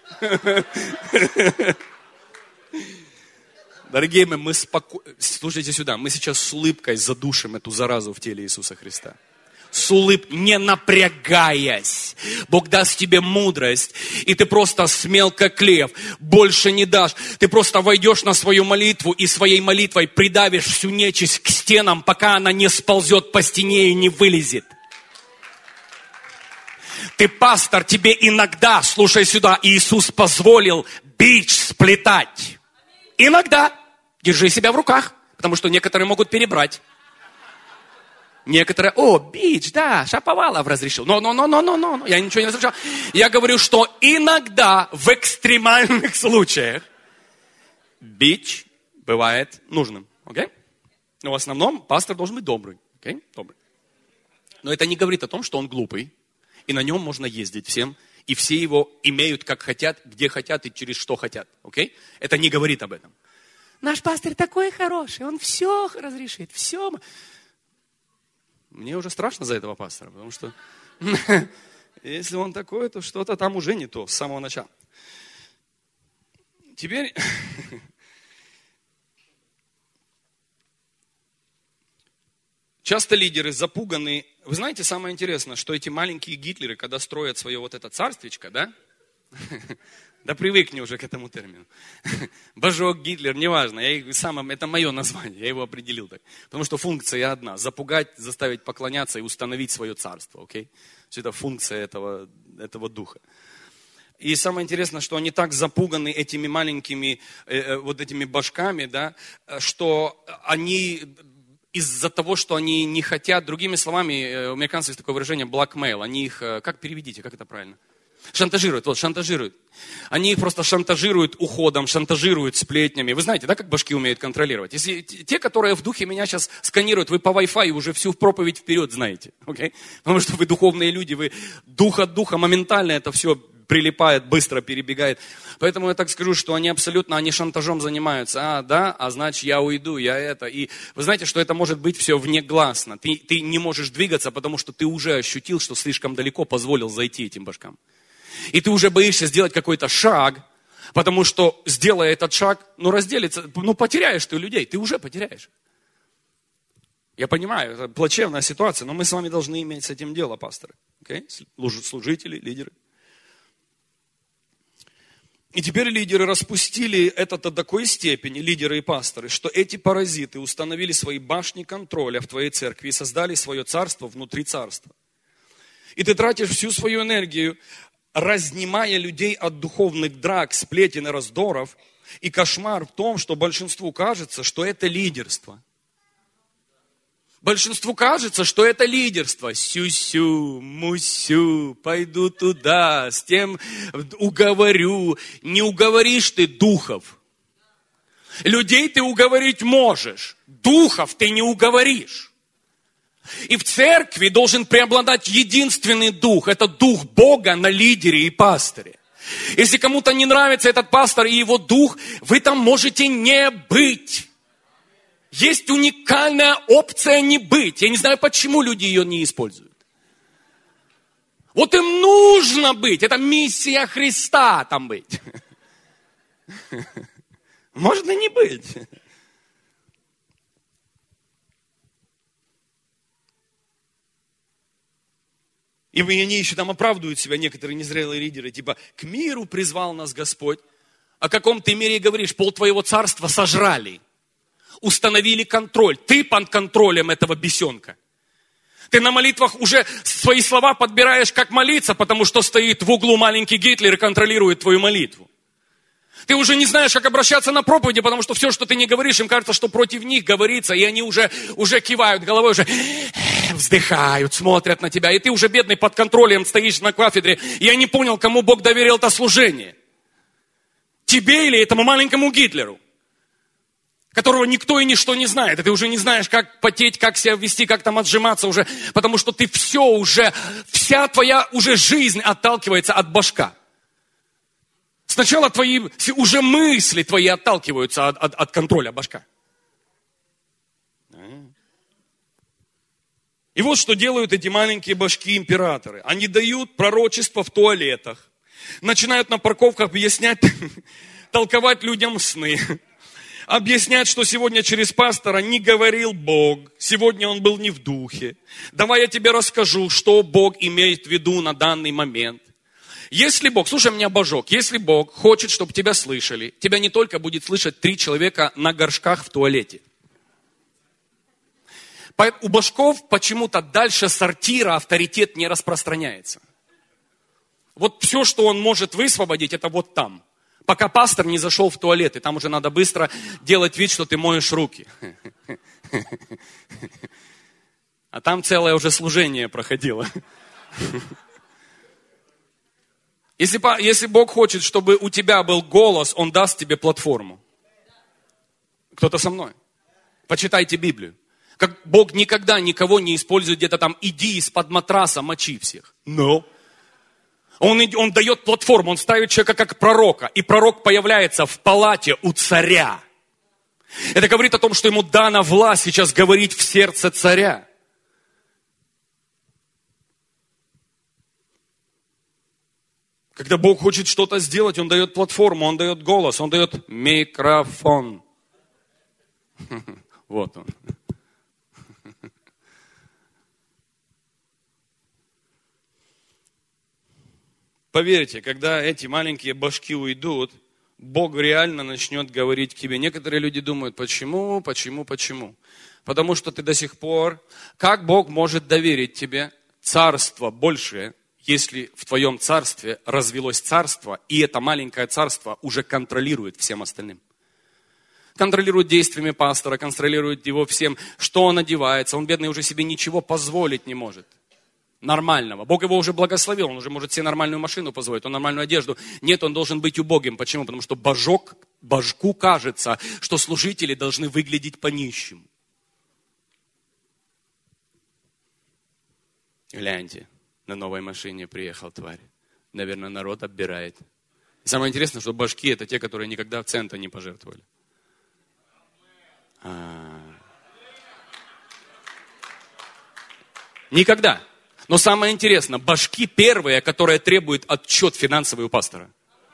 Дорогие мои, мы спокойно... Слушайте сюда, мы сейчас с улыбкой задушим эту заразу в теле Иисуса Христа. С улыбкой, не напрягаясь. Бог даст тебе мудрость, и ты просто смел, как лев, больше не дашь. Ты просто войдешь на свою молитву и своей молитвой придавишь всю нечисть к стенам, пока она не сползет по стене и не вылезет. Ты пастор, тебе иногда, слушай сюда, Иисус позволил бич сплетать. Иногда. Держи себя в руках, потому что некоторые могут перебрать. Некоторые, о, бич, да, Шаповалов разрешил. Но, но, но, но, но, но, я ничего не разрешал. Я говорю, что иногда в экстремальных случаях бич бывает нужным. Окей? Но в основном пастор должен быть добрый. Окей? Добрый. Но это не говорит о том, что он глупый. И на нем можно ездить всем. И все его имеют как хотят, где хотят и через что хотят. Окей? Это не говорит об этом. Наш пастор такой хороший, он все разрешит, все. Мне уже страшно за этого пастора, потому что если он такой, то что-то там уже не то с самого начала. Теперь часто лидеры запуганы. Вы знаете, самое интересное, что эти маленькие Гитлеры, когда строят свое вот это царствичко, да? Да привыкни уже к этому термину. Божок, Гитлер, неважно. Я сам, это мое название, я его определил так. Потому что функция одна. Запугать, заставить поклоняться и установить свое царство. Окей? Это функция этого, этого духа. И самое интересное, что они так запуганы этими маленькими э, вот этими башками, да, что они из-за того, что они не хотят, другими словами, у американцев есть такое выражение blackmail. Они их, как переведите, как это правильно? Шантажируют, вот, шантажируют. Они их просто шантажируют уходом, шантажируют сплетнями. Вы знаете, да, как башки умеют контролировать? Если те, которые в духе меня сейчас сканируют, вы по Wi-Fi уже всю проповедь вперед знаете. Okay? Потому что вы духовные люди, вы дух от духа, моментально это все прилипает, быстро перебегает. Поэтому я так скажу, что они абсолютно, они шантажом занимаются. А, да, а значит я уйду, я это. И вы знаете, что это может быть все внегласно. Ты, ты не можешь двигаться, потому что ты уже ощутил, что слишком далеко позволил зайти этим башкам. И ты уже боишься сделать какой-то шаг, потому что, сделая этот шаг, ну, разделится, ну, потеряешь ты людей, ты уже потеряешь. Я понимаю, это плачевная ситуация, но мы с вами должны иметь с этим дело, пасторы, okay? Служители, лидеры. И теперь лидеры распустили это до такой степени, лидеры и пасторы, что эти паразиты установили свои башни контроля в твоей церкви и создали свое царство внутри царства. И ты тратишь всю свою энергию, разнимая людей от духовных драк, сплетен и раздоров. И кошмар в том, что большинству кажется, что это лидерство. Большинству кажется, что это лидерство. Сю-сю, мусю, пойду туда, с тем уговорю. Не уговоришь ты духов. Людей ты уговорить можешь. Духов ты не уговоришь. И в церкви должен преобладать единственный дух. Это дух Бога на лидере и пасторе. Если кому-то не нравится этот пастор и его дух, вы там можете не быть. Есть уникальная опция не быть. Я не знаю, почему люди ее не используют. Вот им нужно быть. Это миссия Христа там быть. Можно не быть. И они еще там оправдывают себя, некоторые незрелые лидеры, типа, к миру призвал нас Господь. О каком ты мире говоришь? Пол твоего царства сожрали. Установили контроль. Ты под контролем этого бесенка. Ты на молитвах уже свои слова подбираешь, как молиться, потому что стоит в углу маленький Гитлер и контролирует твою молитву. Ты уже не знаешь, как обращаться на проповеди, потому что все, что ты не говоришь, им кажется, что против них говорится, и они уже, уже кивают головой, уже вздыхают, смотрят на тебя. И ты уже, бедный, под контролем стоишь на кафедре. Я не понял, кому Бог доверил это служение. Тебе или этому маленькому Гитлеру, которого никто и ничто не знает. И ты уже не знаешь, как потеть, как себя вести, как там отжиматься уже, потому что ты все уже, вся твоя уже жизнь отталкивается от башка. Сначала твои, уже мысли твои отталкиваются от, от, от контроля башка. И вот что делают эти маленькие башки-императоры. Они дают пророчество в туалетах. Начинают на парковках объяснять, толковать людям сны. Объяснять, что сегодня через пастора не говорил Бог. Сегодня он был не в духе. Давай я тебе расскажу, что Бог имеет в виду на данный момент. Если Бог, слушай меня, божок, если Бог хочет, чтобы тебя слышали, тебя не только будет слышать три человека на горшках в туалете. У башков почему-то дальше сортира авторитет не распространяется. Вот все, что он может высвободить, это вот там. Пока пастор не зашел в туалет, и там уже надо быстро делать вид, что ты моешь руки. А там целое уже служение проходило. Если, если Бог хочет, чтобы у тебя был голос, Он даст тебе платформу. Кто-то со мной? Почитайте Библию. Как Бог никогда никого не использует где-то там, иди из-под матраса, мочи всех. Но он, он дает платформу, он ставит человека как пророка. И пророк появляется в палате у царя. Это говорит о том, что ему дана власть сейчас говорить в сердце царя. Когда Бог хочет что-то сделать, Он дает платформу, Он дает голос, Он дает микрофон. Вот он. Поверьте, когда эти маленькие башки уйдут, Бог реально начнет говорить к тебе. Некоторые люди думают, почему, почему, почему? Потому что ты до сих пор, как Бог может доверить тебе царство большее, если в твоем царстве развелось царство, и это маленькое царство уже контролирует всем остальным. Контролирует действиями пастора, контролирует его всем, что он одевается. Он, бедный, уже себе ничего позволить не может. Нормального. Бог его уже благословил, он уже может себе нормальную машину позволить, он нормальную одежду. Нет, он должен быть убогим. Почему? Потому что божок, божку кажется, что служители должны выглядеть по-нищему. Гляньте, на новой машине приехал тварь. Наверное, народ оббирает. И самое интересное, что башки это те, которые никогда в цента не пожертвовали. А-а-а. Никогда. Но самое интересное, башки первые, которые требуют отчет финансовый у пастора.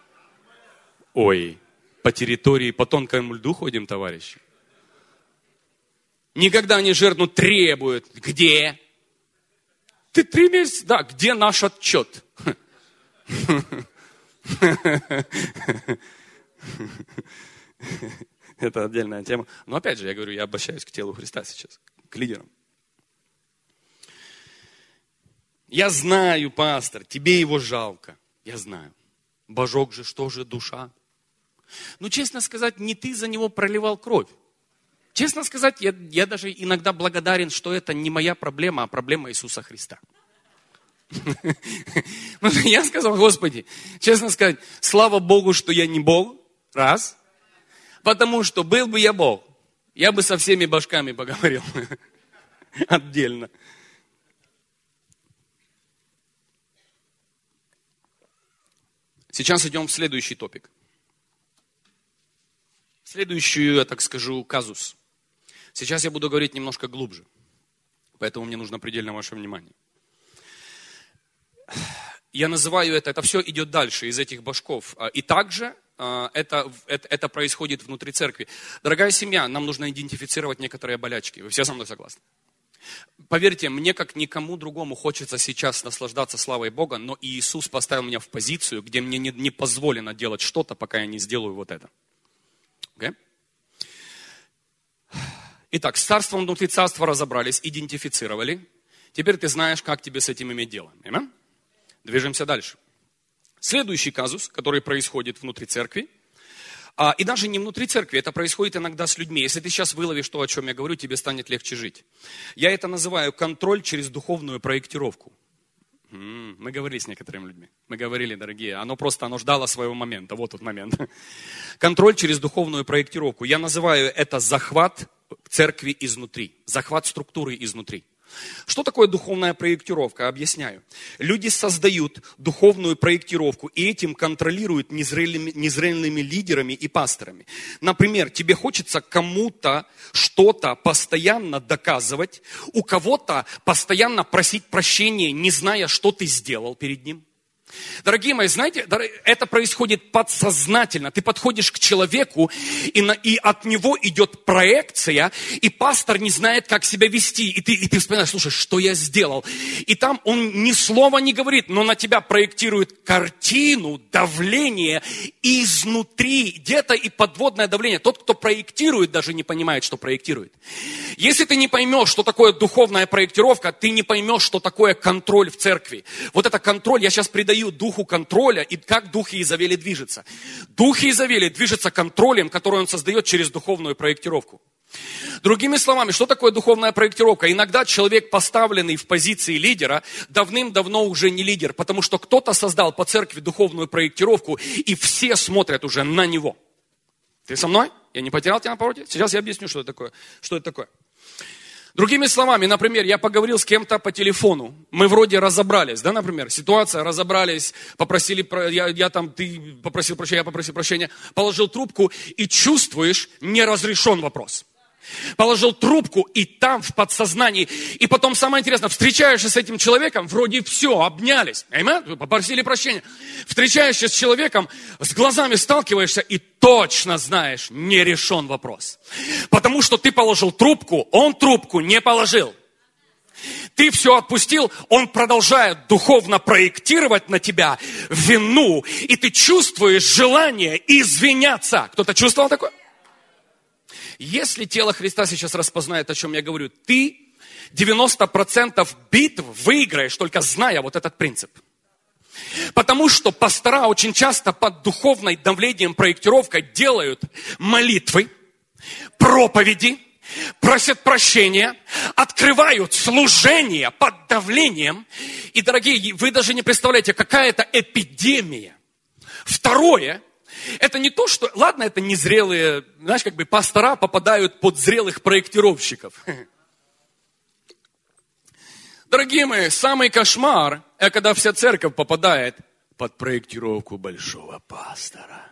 Ой, по территории, по тонкому льду ходим, товарищи. Никогда не жертву требуют. Где? Ты три месяца? Да, где наш отчет? Это отдельная тема. Но опять же, я говорю, я обращаюсь к телу Христа сейчас, к лидерам. Я знаю, пастор, тебе его жалко. Я знаю. Божок же, что же душа? Ну, честно сказать, не ты за него проливал кровь. Честно сказать, я, я даже иногда благодарен, что это не моя проблема, а проблема Иисуса Христа. Я сказал, Господи, честно сказать, слава Богу, что я не Бог. Раз. Потому что был бы я Бог, я бы со всеми башками поговорил. Отдельно. Сейчас идем в следующий топик. Следующую, я так скажу, казус. Сейчас я буду говорить немножко глубже. Поэтому мне нужно предельно ваше внимание. Я называю это, это все идет дальше из этих башков. И также это, это, это происходит внутри церкви. Дорогая семья, нам нужно идентифицировать некоторые болячки. Вы все со мной согласны? Поверьте, мне как никому другому хочется сейчас наслаждаться славой Бога, но Иисус поставил меня в позицию, где мне не, не позволено делать что-то, пока я не сделаю вот это. Okay? Итак, с царством внутри царства разобрались, идентифицировали. Теперь ты знаешь, как тебе с этим иметь дело. Amen? Движемся дальше. Следующий казус, который происходит внутри церкви, а, и даже не внутри церкви, это происходит иногда с людьми. Если ты сейчас выловишь то, о чем я говорю, тебе станет легче жить. Я это называю контроль через духовную проектировку. М-м, мы говорили с некоторыми людьми. Мы говорили, дорогие, оно просто оно ждало своего момента. Вот тот момент. Контроль через духовную проектировку. Я называю это захват церкви изнутри. Захват структуры изнутри. Что такое духовная проектировка? Объясняю. Люди создают духовную проектировку и этим контролируют незрелыми, незрелыми лидерами и пасторами. Например, тебе хочется кому-то что-то постоянно доказывать, у кого-то постоянно просить прощения, не зная, что ты сделал перед ним. Дорогие мои, знаете, это происходит подсознательно. Ты подходишь к человеку, и, на, и от него идет проекция, и пастор не знает, как себя вести. И ты, и ты вспоминаешь, слушай, что я сделал? И там он ни слова не говорит, но на тебя проектирует картину, давление изнутри, где-то и подводное давление. Тот, кто проектирует, даже не понимает, что проектирует. Если ты не поймешь, что такое духовная проектировка, ты не поймешь, что такое контроль в церкви. Вот это контроль, я сейчас придаю духу контроля и как дух Иезавели движется. Дух Иезавели движется контролем, который он создает через духовную проектировку. Другими словами, что такое духовная проектировка? Иногда человек, поставленный в позиции лидера, давным-давно уже не лидер, потому что кто-то создал по церкви духовную проектировку, и все смотрят уже на него. Ты со мной? Я не потерял тебя на повороте? Сейчас я объясню, что это такое. Что это такое. Другими словами, например, я поговорил с кем-то по телефону, мы вроде разобрались, да, например, ситуация, разобрались, попросили, я, я там, ты попросил прощения, я попросил прощения, положил трубку и чувствуешь, не разрешен вопрос. Положил трубку, и там в подсознании, и потом самое интересное, встречаешься с этим человеком, вроде все, обнялись, amen? Попросили прощения. Встречаешься с человеком, с глазами сталкиваешься, и точно знаешь, не решен вопрос. Потому что ты положил трубку, он трубку не положил. Ты все отпустил, он продолжает духовно проектировать на тебя вину, и ты чувствуешь желание извиняться. Кто-то чувствовал такое? Если тело Христа сейчас распознает, о чем я говорю, ты девяносто процентов битв выиграешь, только зная вот этот принцип. Потому что пастора очень часто под духовной давлением проектировкой делают молитвы, проповеди, просят прощения, открывают служение под давлением. И, дорогие, вы даже не представляете, какая это эпидемия. Второе. Это не то, что... Ладно, это незрелые... Знаешь, как бы пастора попадают под зрелых проектировщиков. Дорогие мои, самый кошмар, это когда вся церковь попадает под проектировку большого пастора.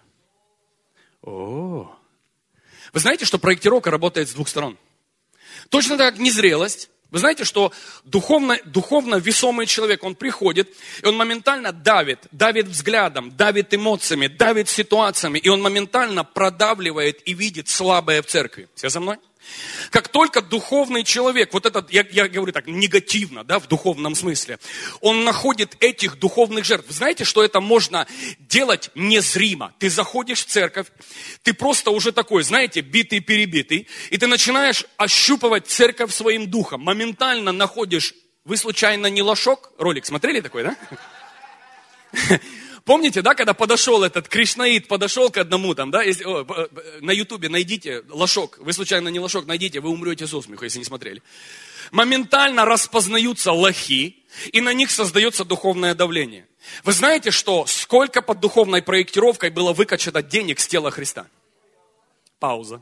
О, вы знаете, что проектировка работает с двух сторон? Точно так, как незрелость. Вы знаете, что духовно, духовно весомый человек, он приходит, и он моментально давит, давит взглядом, давит эмоциями, давит ситуациями, и он моментально продавливает и видит слабое в церкви. Все со мной? Как только духовный человек, вот этот, я, я говорю так, негативно, да, в духовном смысле, он находит этих духовных жертв. Знаете, что это можно делать незримо? Ты заходишь в церковь, ты просто уже такой, знаете, битый-перебитый, и ты начинаешь ощупывать церковь своим духом. Моментально находишь, вы случайно не лошок? Ролик смотрели такой, да? Помните, да, когда подошел этот кришнаит, подошел к одному там, да, если, о, на ютубе найдите лошок, вы случайно не лошок, найдите, вы умрете со смеху, если не смотрели. Моментально распознаются лохи, и на них создается духовное давление. Вы знаете, что сколько под духовной проектировкой было выкачано денег с тела Христа? Пауза.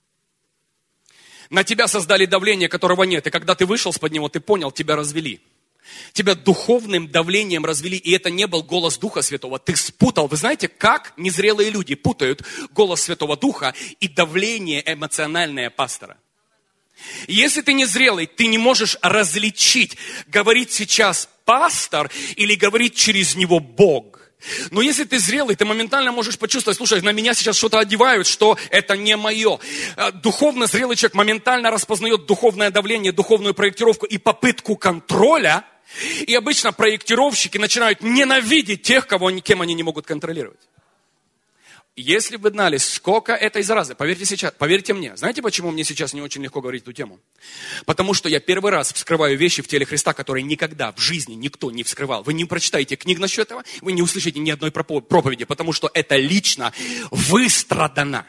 На тебя создали давление, которого нет, и когда ты вышел из-под него, ты понял, тебя развели. Тебя духовным давлением развели, и это не был голос Духа Святого. Ты спутал. Вы знаете, как незрелые люди путают голос Святого Духа и давление эмоциональное пастора. Если ты незрелый, ты не можешь различить, говорит сейчас пастор или говорит через него Бог. Но если ты зрелый, ты моментально можешь почувствовать, слушай, на меня сейчас что-то одевают, что это не мое. Духовно зрелый человек моментально распознает духовное давление, духовную проектировку и попытку контроля. И обычно проектировщики начинают ненавидеть тех, кого, кем они не могут контролировать. Если бы вы знали, сколько этой заразы, поверьте, сейчас, поверьте мне, знаете, почему мне сейчас не очень легко говорить эту тему? Потому что я первый раз вскрываю вещи в теле Христа, которые никогда в жизни никто не вскрывал. Вы не прочитаете книг насчет этого, вы не услышите ни одной проповеди, потому что это лично выстрадано.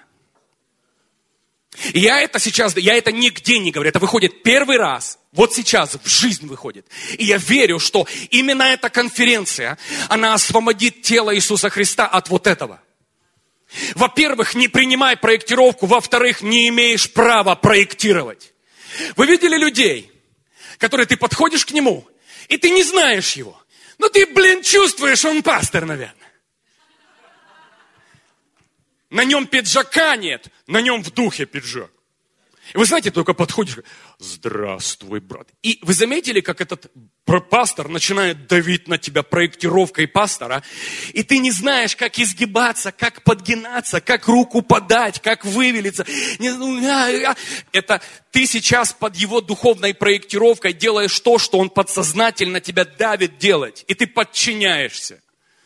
И я это сейчас, я это нигде не говорю, это выходит первый раз, вот сейчас в жизнь выходит. И я верю, что именно эта конференция, она освободит тело Иисуса Христа от вот этого. Во-первых, не принимай проектировку, во-вторых, не имеешь права проектировать. Вы видели людей, который ты подходишь к нему, и ты не знаешь его. Но ты, блин, чувствуешь, он пастор, наверное. На нем пиджака нет, на нем в духе пиджак. И вы знаете, только подходишь, здравствуй, брат. И вы заметили, как этот пастор начинает давить на тебя проектировкой пастора, и ты не знаешь, как изгибаться, как подгинаться, как руку подать, как вывелиться. Это ты сейчас под его духовной проектировкой делаешь то, что он подсознательно тебя давит делать, и ты подчиняешься.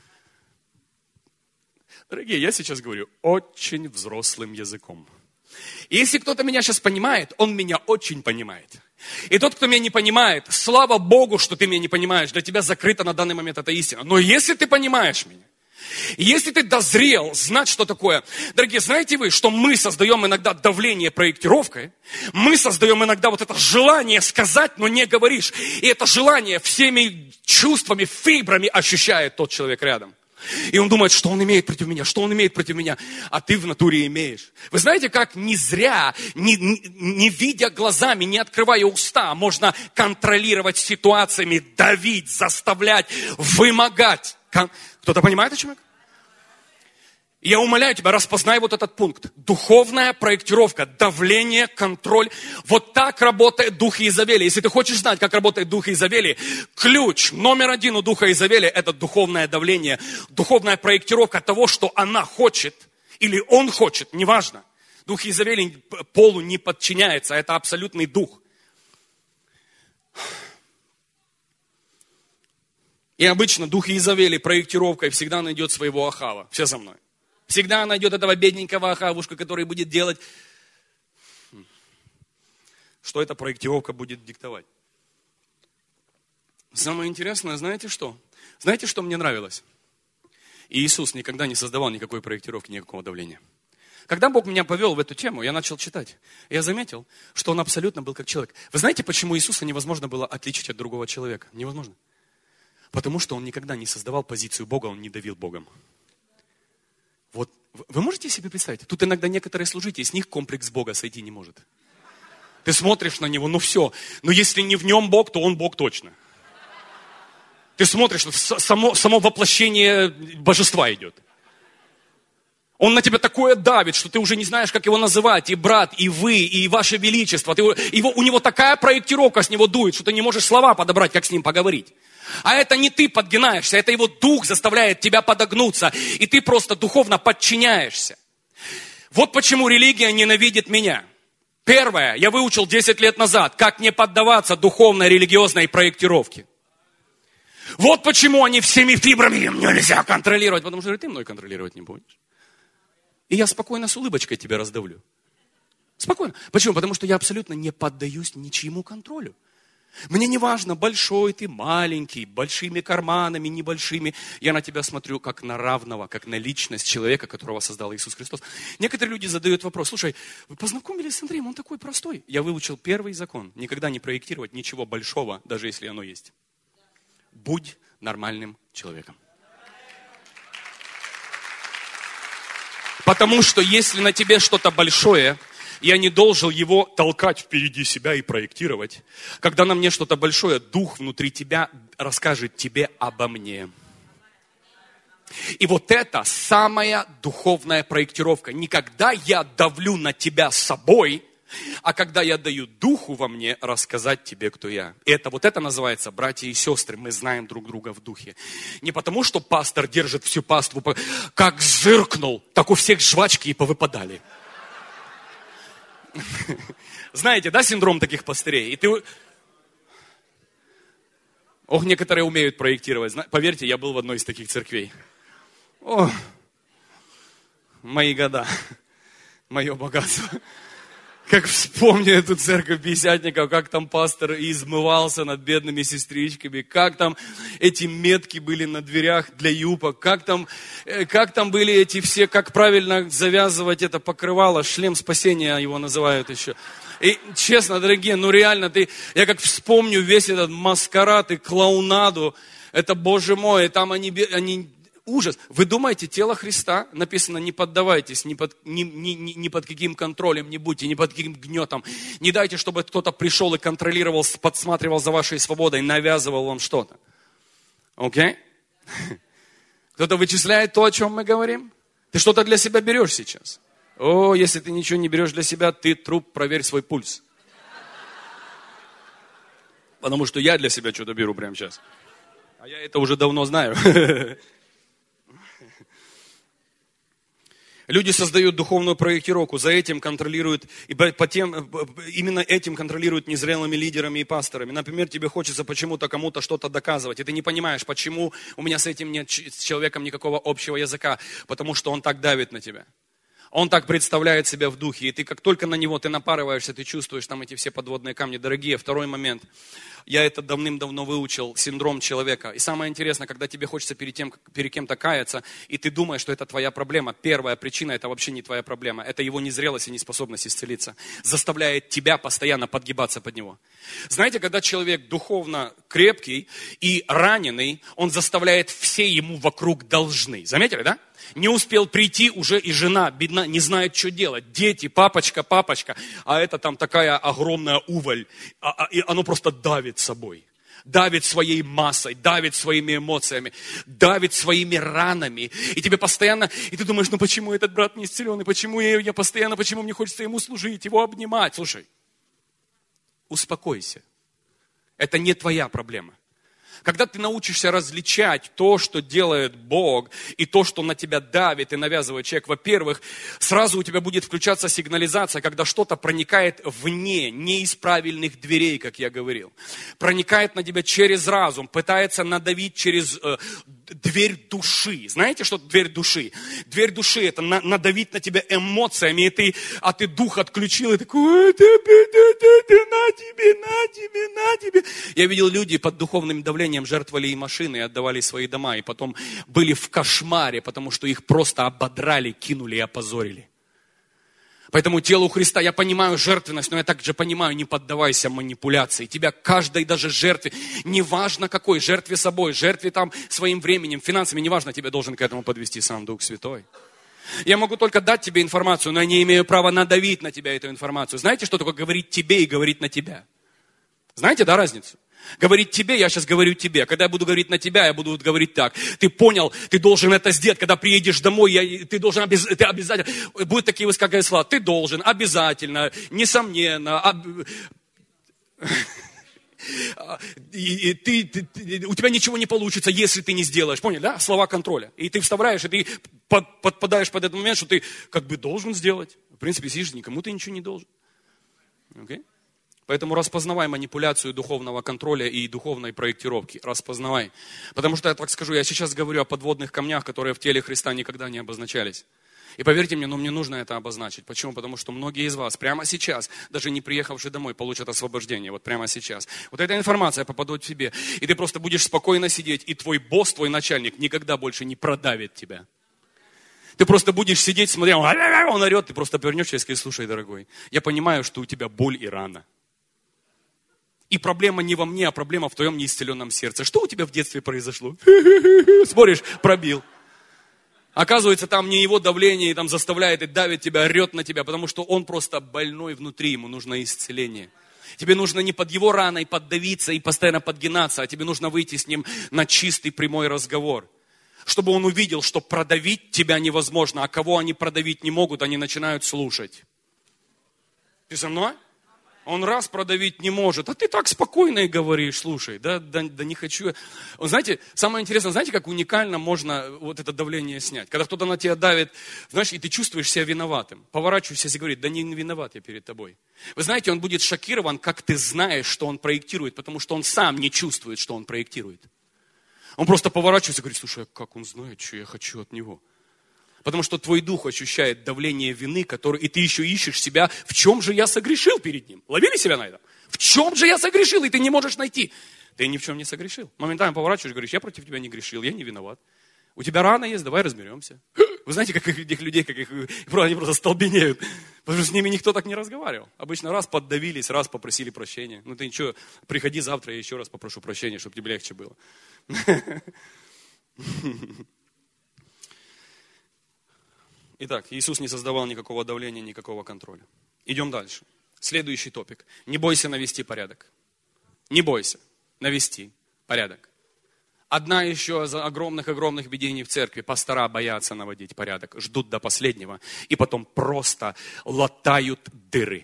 Дорогие, я сейчас говорю очень взрослым языком. И если кто-то меня сейчас понимает, он меня очень понимает. И тот, кто меня не понимает, слава Богу, что ты меня не понимаешь, для тебя закрыта на данный момент эта истина. Но если ты понимаешь меня, если ты дозрел знать, что такое, дорогие, знаете вы, что мы создаем иногда давление проектировкой, мы создаем иногда вот это желание сказать, но не говоришь. И это желание всеми чувствами, фибрами ощущает тот человек рядом. И он думает, что он имеет против меня, что он имеет против меня, а ты в натуре имеешь. Вы знаете, как не зря, не, не, не видя глазами, не открывая уста, можно контролировать ситуациями, давить, заставлять, вымогать. Кто-то понимает, о чем я? Я умоляю тебя, распознай вот этот пункт. Духовная проектировка, давление, контроль. Вот так работает дух Иезавели. Если ты хочешь знать, как работает дух Иезавели, ключ номер один у духа Иезавели – это духовное давление, духовная проектировка того, что она хочет или он хочет, неважно. Дух Иезавели полу не подчиняется, это абсолютный дух. И обычно дух Иезавели проектировкой всегда найдет своего Ахава. Все со мной. Всегда найдет этого бедненького Ахавушка, который будет делать, что эта проектировка будет диктовать. Самое интересное, знаете что? Знаете, что мне нравилось? Иисус никогда не создавал никакой проектировки, никакого давления. Когда Бог меня повел в эту тему, я начал читать. Я заметил, что Он абсолютно был как человек. Вы знаете, почему Иисуса невозможно было отличить от другого человека? Невозможно. Потому что Он никогда не создавал позицию Бога, Он не давил Богом. Вот, вы можете себе представить? Тут иногда некоторые служители, с них комплекс Бога сойти не может. Ты смотришь на него, ну все. Но если не в нем Бог, то он Бог точно. Ты смотришь, само, само воплощение божества идет. Он на тебя такое давит, что ты уже не знаешь, как его называть. И брат, и вы, и ваше величество. Ты, его, у него такая проектировка с него дует, что ты не можешь слова подобрать, как с ним поговорить. А это не ты подгинаешься, это его дух заставляет тебя подогнуться. И ты просто духовно подчиняешься. Вот почему религия ненавидит меня. Первое, я выучил десять лет назад, как не поддаваться духовной религиозной проектировке. Вот почему они всеми фибрами нельзя контролировать, потому что ты мной контролировать не будешь. И я спокойно с улыбочкой тебя раздавлю. Спокойно. Почему? Потому что я абсолютно не поддаюсь ничьему контролю. Мне не важно, большой ты, маленький, большими карманами, небольшими. Я на тебя смотрю как на равного, как на личность человека, которого создал Иисус Христос. Некоторые люди задают вопрос: слушай, вы познакомились с Андреем, он такой простой. Я выучил первый закон: никогда не проектировать ничего большого, даже если оно есть. Будь нормальным человеком. Потому что если на тебе что-то большое, я не должен его толкать впереди себя и проектировать. Когда на мне что-то большое, дух внутри тебя расскажет тебе обо мне. И вот это самая духовная проектировка. Не когда я давлю на тебя собой, а когда я даю духу во мне рассказать тебе, кто я. И это, вот это называется братья и сестры. Мы знаем друг друга в духе. Не потому, что пастор держит всю паству, как зыркнул, так у всех жвачки и повыпадали. Знаете, да, синдром таких пастырей? И ты... Ох, некоторые умеют проектировать. Поверьте, я был в одной из таких церквей. О, мои года, мое богатство. Как вспомню эту церковь пятидесятников, как там пастор измывался над бедными сестричками, как там эти метки были на дверях для юбок, как там, как там были эти все, как правильно завязывать это покрывало, шлем спасения его называют еще. И честно, дорогие, ну реально, ты, я как вспомню весь этот маскарад и клоунаду, это, боже мой, там они, они ужас. Вы думаете, тело Христа, написано, не поддавайтесь ни под, ни, ни, ни, ни под каким контролем, не будьте, ни под каким гнетом. Не дайте, чтобы кто-то пришел и контролировал, подсматривал за вашей свободой, навязывал вам что-то. Окей? Okay? Кто-то вычисляет то, о чем мы говорим? Ты что-то для себя берешь сейчас? О, если ты ничего не берешь для себя, ты труп, проверь свой пульс. Потому что я для себя что-то беру прямо сейчас. А я это уже давно знаю. Люди создают духовную проектировку, за этим контролируют, и по тем, именно этим контролируют незрелыми лидерами и пасторами. Например, тебе хочется почему-то кому-то что-то доказывать, и ты не понимаешь, почему у меня с этим нет, с человеком никакого общего языка, потому что он так давит на тебя. Он так представляет себя в духе, и ты как только на него ты напарываешься, ты чувствуешь там эти все подводные камни. Дорогие, второй момент. Я это давным-давно выучил, синдром человека. И самое интересное, когда тебе хочется перед, тем, перед кем-то каяться, и ты думаешь, что это твоя проблема. Первая причина, это вообще не твоя проблема. Это его незрелость и неспособность исцелиться. Заставляет тебя постоянно подгибаться под него. Знаете, когда человек духовно крепкий и раненый, он заставляет все ему вокруг должны. Заметили, да? Не успел прийти, уже и жена, бедна, не знает, что делать. Дети, папочка, папочка. А это там такая огромная уваль. А, а, и оно просто давит собой. Давит своей массой, давит своими эмоциями, давит своими ранами. И тебе постоянно, и ты думаешь, ну почему этот брат не исцелен, и почему я, я постоянно, почему мне хочется ему служить, его обнимать. Слушай, успокойся. Это не твоя проблема. Когда ты научишься различать то, что делает Бог, и то, что на тебя давит и навязывает человек, во-первых, сразу у тебя будет включаться сигнализация, когда что-то проникает вне, не из правильных дверей, как я говорил. Проникает на тебя через разум, пытается надавить через э, дверь души. Знаете, что дверь души? Дверь души – это на, надавить на тебя эмоциями, и ты, а ты дух отключил, и такой, на тебе, на тебе, на тебе. Я видел, люди под духовным давлением жертвовали и машины, и отдавали свои дома, и потом были в кошмаре, потому что их просто ободрали, кинули и опозорили. Поэтому телу Христа, я понимаю жертвенность, но я также понимаю, не поддавайся манипуляции. Тебя каждой даже жертве, неважно какой, жертве собой, жертве там своим временем, финансами, неважно, тебя должен к этому подвести сам Дух Святой. Я могу только дать тебе информацию, но я не имею права надавить на тебя эту информацию. Знаете, что такое говорить тебе и говорить на тебя? Знаете, да, разницу? Говорить тебе, я сейчас говорю тебе. Когда я буду говорить на тебя, я буду говорить так. Ты понял, ты должен это сделать. Когда приедешь домой, я, ты должен обяз, ты обязательно... Будут такие высказывания слова. Ты должен, обязательно, несомненно. Об... И, и ты, ты, ты, у тебя ничего не получится, если ты не сделаешь. Понял, да? Слова контроля. И ты вставляешь, и ты под, подпадаешь под этот момент, что ты как бы должен сделать. В принципе, сидишь, никому ты ничего не должен. Okay? Поэтому распознавай манипуляцию духовного контроля и духовной проектировки. Распознавай. Потому что, я так скажу, я сейчас говорю о подводных камнях, которые в теле Христа никогда не обозначались. И поверьте мне, ну мне нужно это обозначить. Почему? Потому что многие из вас прямо сейчас, даже не приехавшие домой, получат освобождение. Вот прямо сейчас. Вот эта информация попадет в тебе. И ты просто будешь спокойно сидеть. И твой босс, твой начальник никогда больше не продавит тебя. Ты просто будешь сидеть, смотря, он орет, ты просто повернешься и скажешь: слушай, дорогой, я понимаю, что у тебя боль и рана. И проблема не во мне, а проблема в твоем неисцеленном сердце. Что у тебя в детстве произошло? Смотришь, пробил. Оказывается, там не его давление, и там заставляет и давит тебя, орет на тебя, потому что он просто больной внутри, ему нужно исцеление. Тебе нужно не под его раной поддавиться и постоянно подгинаться, а тебе нужно выйти с ним на чистый прямой разговор. Чтобы он увидел, что продавить тебя невозможно, а кого они продавить не могут, они начинают слушать. Ты со мной? Он раз продавить не может, а ты так спокойно и говоришь: слушай, да, да, да не хочу. Знаете, самое интересное, знаете, как уникально можно вот это давление снять? Когда кто-то на тебя давит, знаешь, и ты чувствуешь себя виноватым. Поворачиваешься и говорит: да не виноват я перед тобой. Вы знаете, он будет шокирован, как ты знаешь, что он проектирует, потому что он сам не чувствует, что он проектирует. Он просто поворачивается и говорит: слушай, а как он знает, что я хочу от него? Потому что твой дух ощущает давление вины, который, и ты еще ищешь себя, в чем же я согрешил перед ним. Ловили себя на этом? В чем же я согрешил, и ты не можешь найти? Ты ни в чем не согрешил. Моментально поворачиваешь и говоришь: я против тебя не грешил, я не виноват. У тебя рана есть, давай разберемся. Вы знаете, как этих людей, как их, они просто столбенеют. Потому что с ними никто так не разговаривал. Обычно раз поддавились, раз попросили прощения. Ну ты ничего, приходи завтра, я еще раз попрошу прощения, чтобы тебе легче было. Итак, Иисус не создавал никакого давления, никакого контроля. Идем дальше. Следующий топик. Не бойся навести порядок. Не бойся навести порядок. Одна еще из огромных-огромных видений в церкви. Пастора боятся наводить порядок, ждут до последнего и потом просто латают дыры.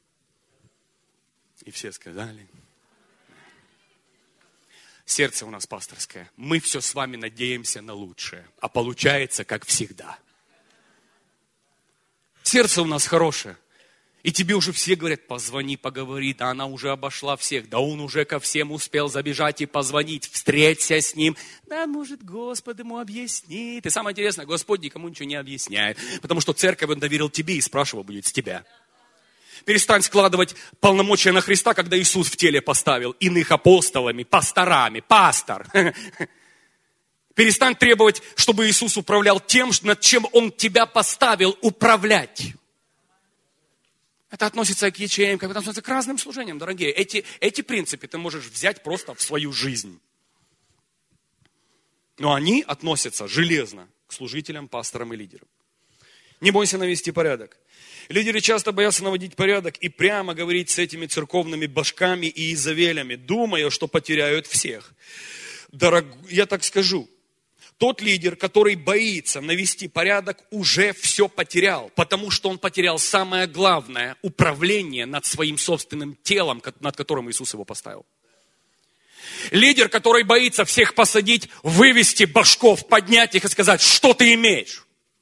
И все сказали. Сердце у нас пасторское. Мы все с вами надеемся на лучшее, а получается как всегда. Сердце у нас хорошее. И тебе уже все говорят, позвони, поговори, да она уже обошла всех, да он уже ко всем успел забежать и позвонить, встреться с ним. Да, может, Господь ему объяснит. И самое интересное, Господь никому ничего не объясняет, потому что церковь он доверил тебе и спрашивал будет с тебя. Перестань складывать полномочия на Христа, когда Иисус в теле поставил иных апостолами, пасторами, пастор. Перестань требовать, чтобы Иисус управлял тем, над чем Он тебя поставил управлять. Это относится к ячеям, как это относится к разным служениям, дорогие. Эти, эти принципы ты можешь взять просто в свою жизнь. Но они относятся железно к служителям, пасторам и лидерам. Не бойся навести порядок. Лидеры часто боятся наводить порядок и прямо говорить с этими церковными башками и изавелями, думая, что потеряют всех. Дорог... Я так скажу. Тот лидер, который боится навести порядок, уже все потерял, потому что он потерял самое главное – управление над своим собственным телом, над которым Иисус его поставил. Лидер, который боится всех посадить, вывести башков, поднять их и сказать, что ты имеешь.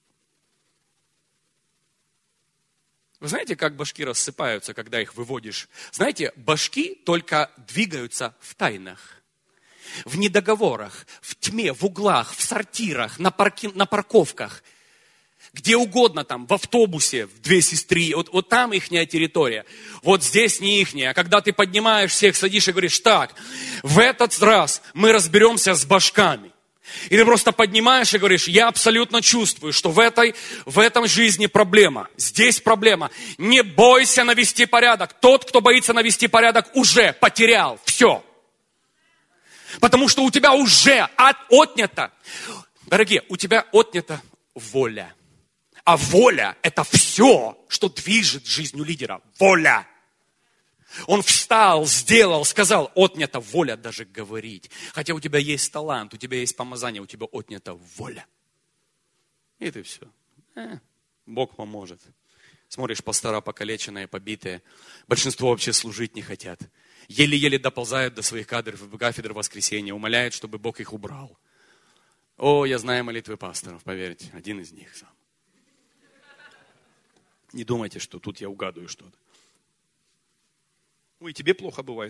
Вы знаете, как башки рассыпаются, когда их выводишь? Знаете, башки только двигаются в тайнах. В недоговорах, в тьме, в углах, в сортирах, на, парки, на парковках, где угодно там, в автобусе, в две сестры, вот, вот там ихняя территория, вот здесь не ихняя. А когда ты поднимаешь всех, садишь и говоришь, так, в этот раз мы разберемся с башками. И ты просто поднимаешь и говоришь, я абсолютно чувствую, что в этой, в этом жизни проблема, здесь проблема. Не бойся навести порядок. Тот, кто боится навести порядок, уже потерял все. Потому что у тебя уже от, отнято, дорогие, у тебя отнята воля. А воля – это все, что движет жизнью лидера. Воля. Он встал, сделал, сказал, отнята воля даже говорить. Хотя у тебя есть талант, у тебя есть помазание, у тебя отнята воля. И ты все. Э, Бог поможет. Смотришь, пастора покалеченные, побитые. Большинство вообще служить не хотят. Еле-еле доползают до своих кафедр, кафедр воскресения, умоляют, чтобы Бог их убрал. О, я знаю молитвы пасторов, поверьте, один из них сам. Не думайте, что тут я угадываю что-то. Ой, тебе плохо бывает.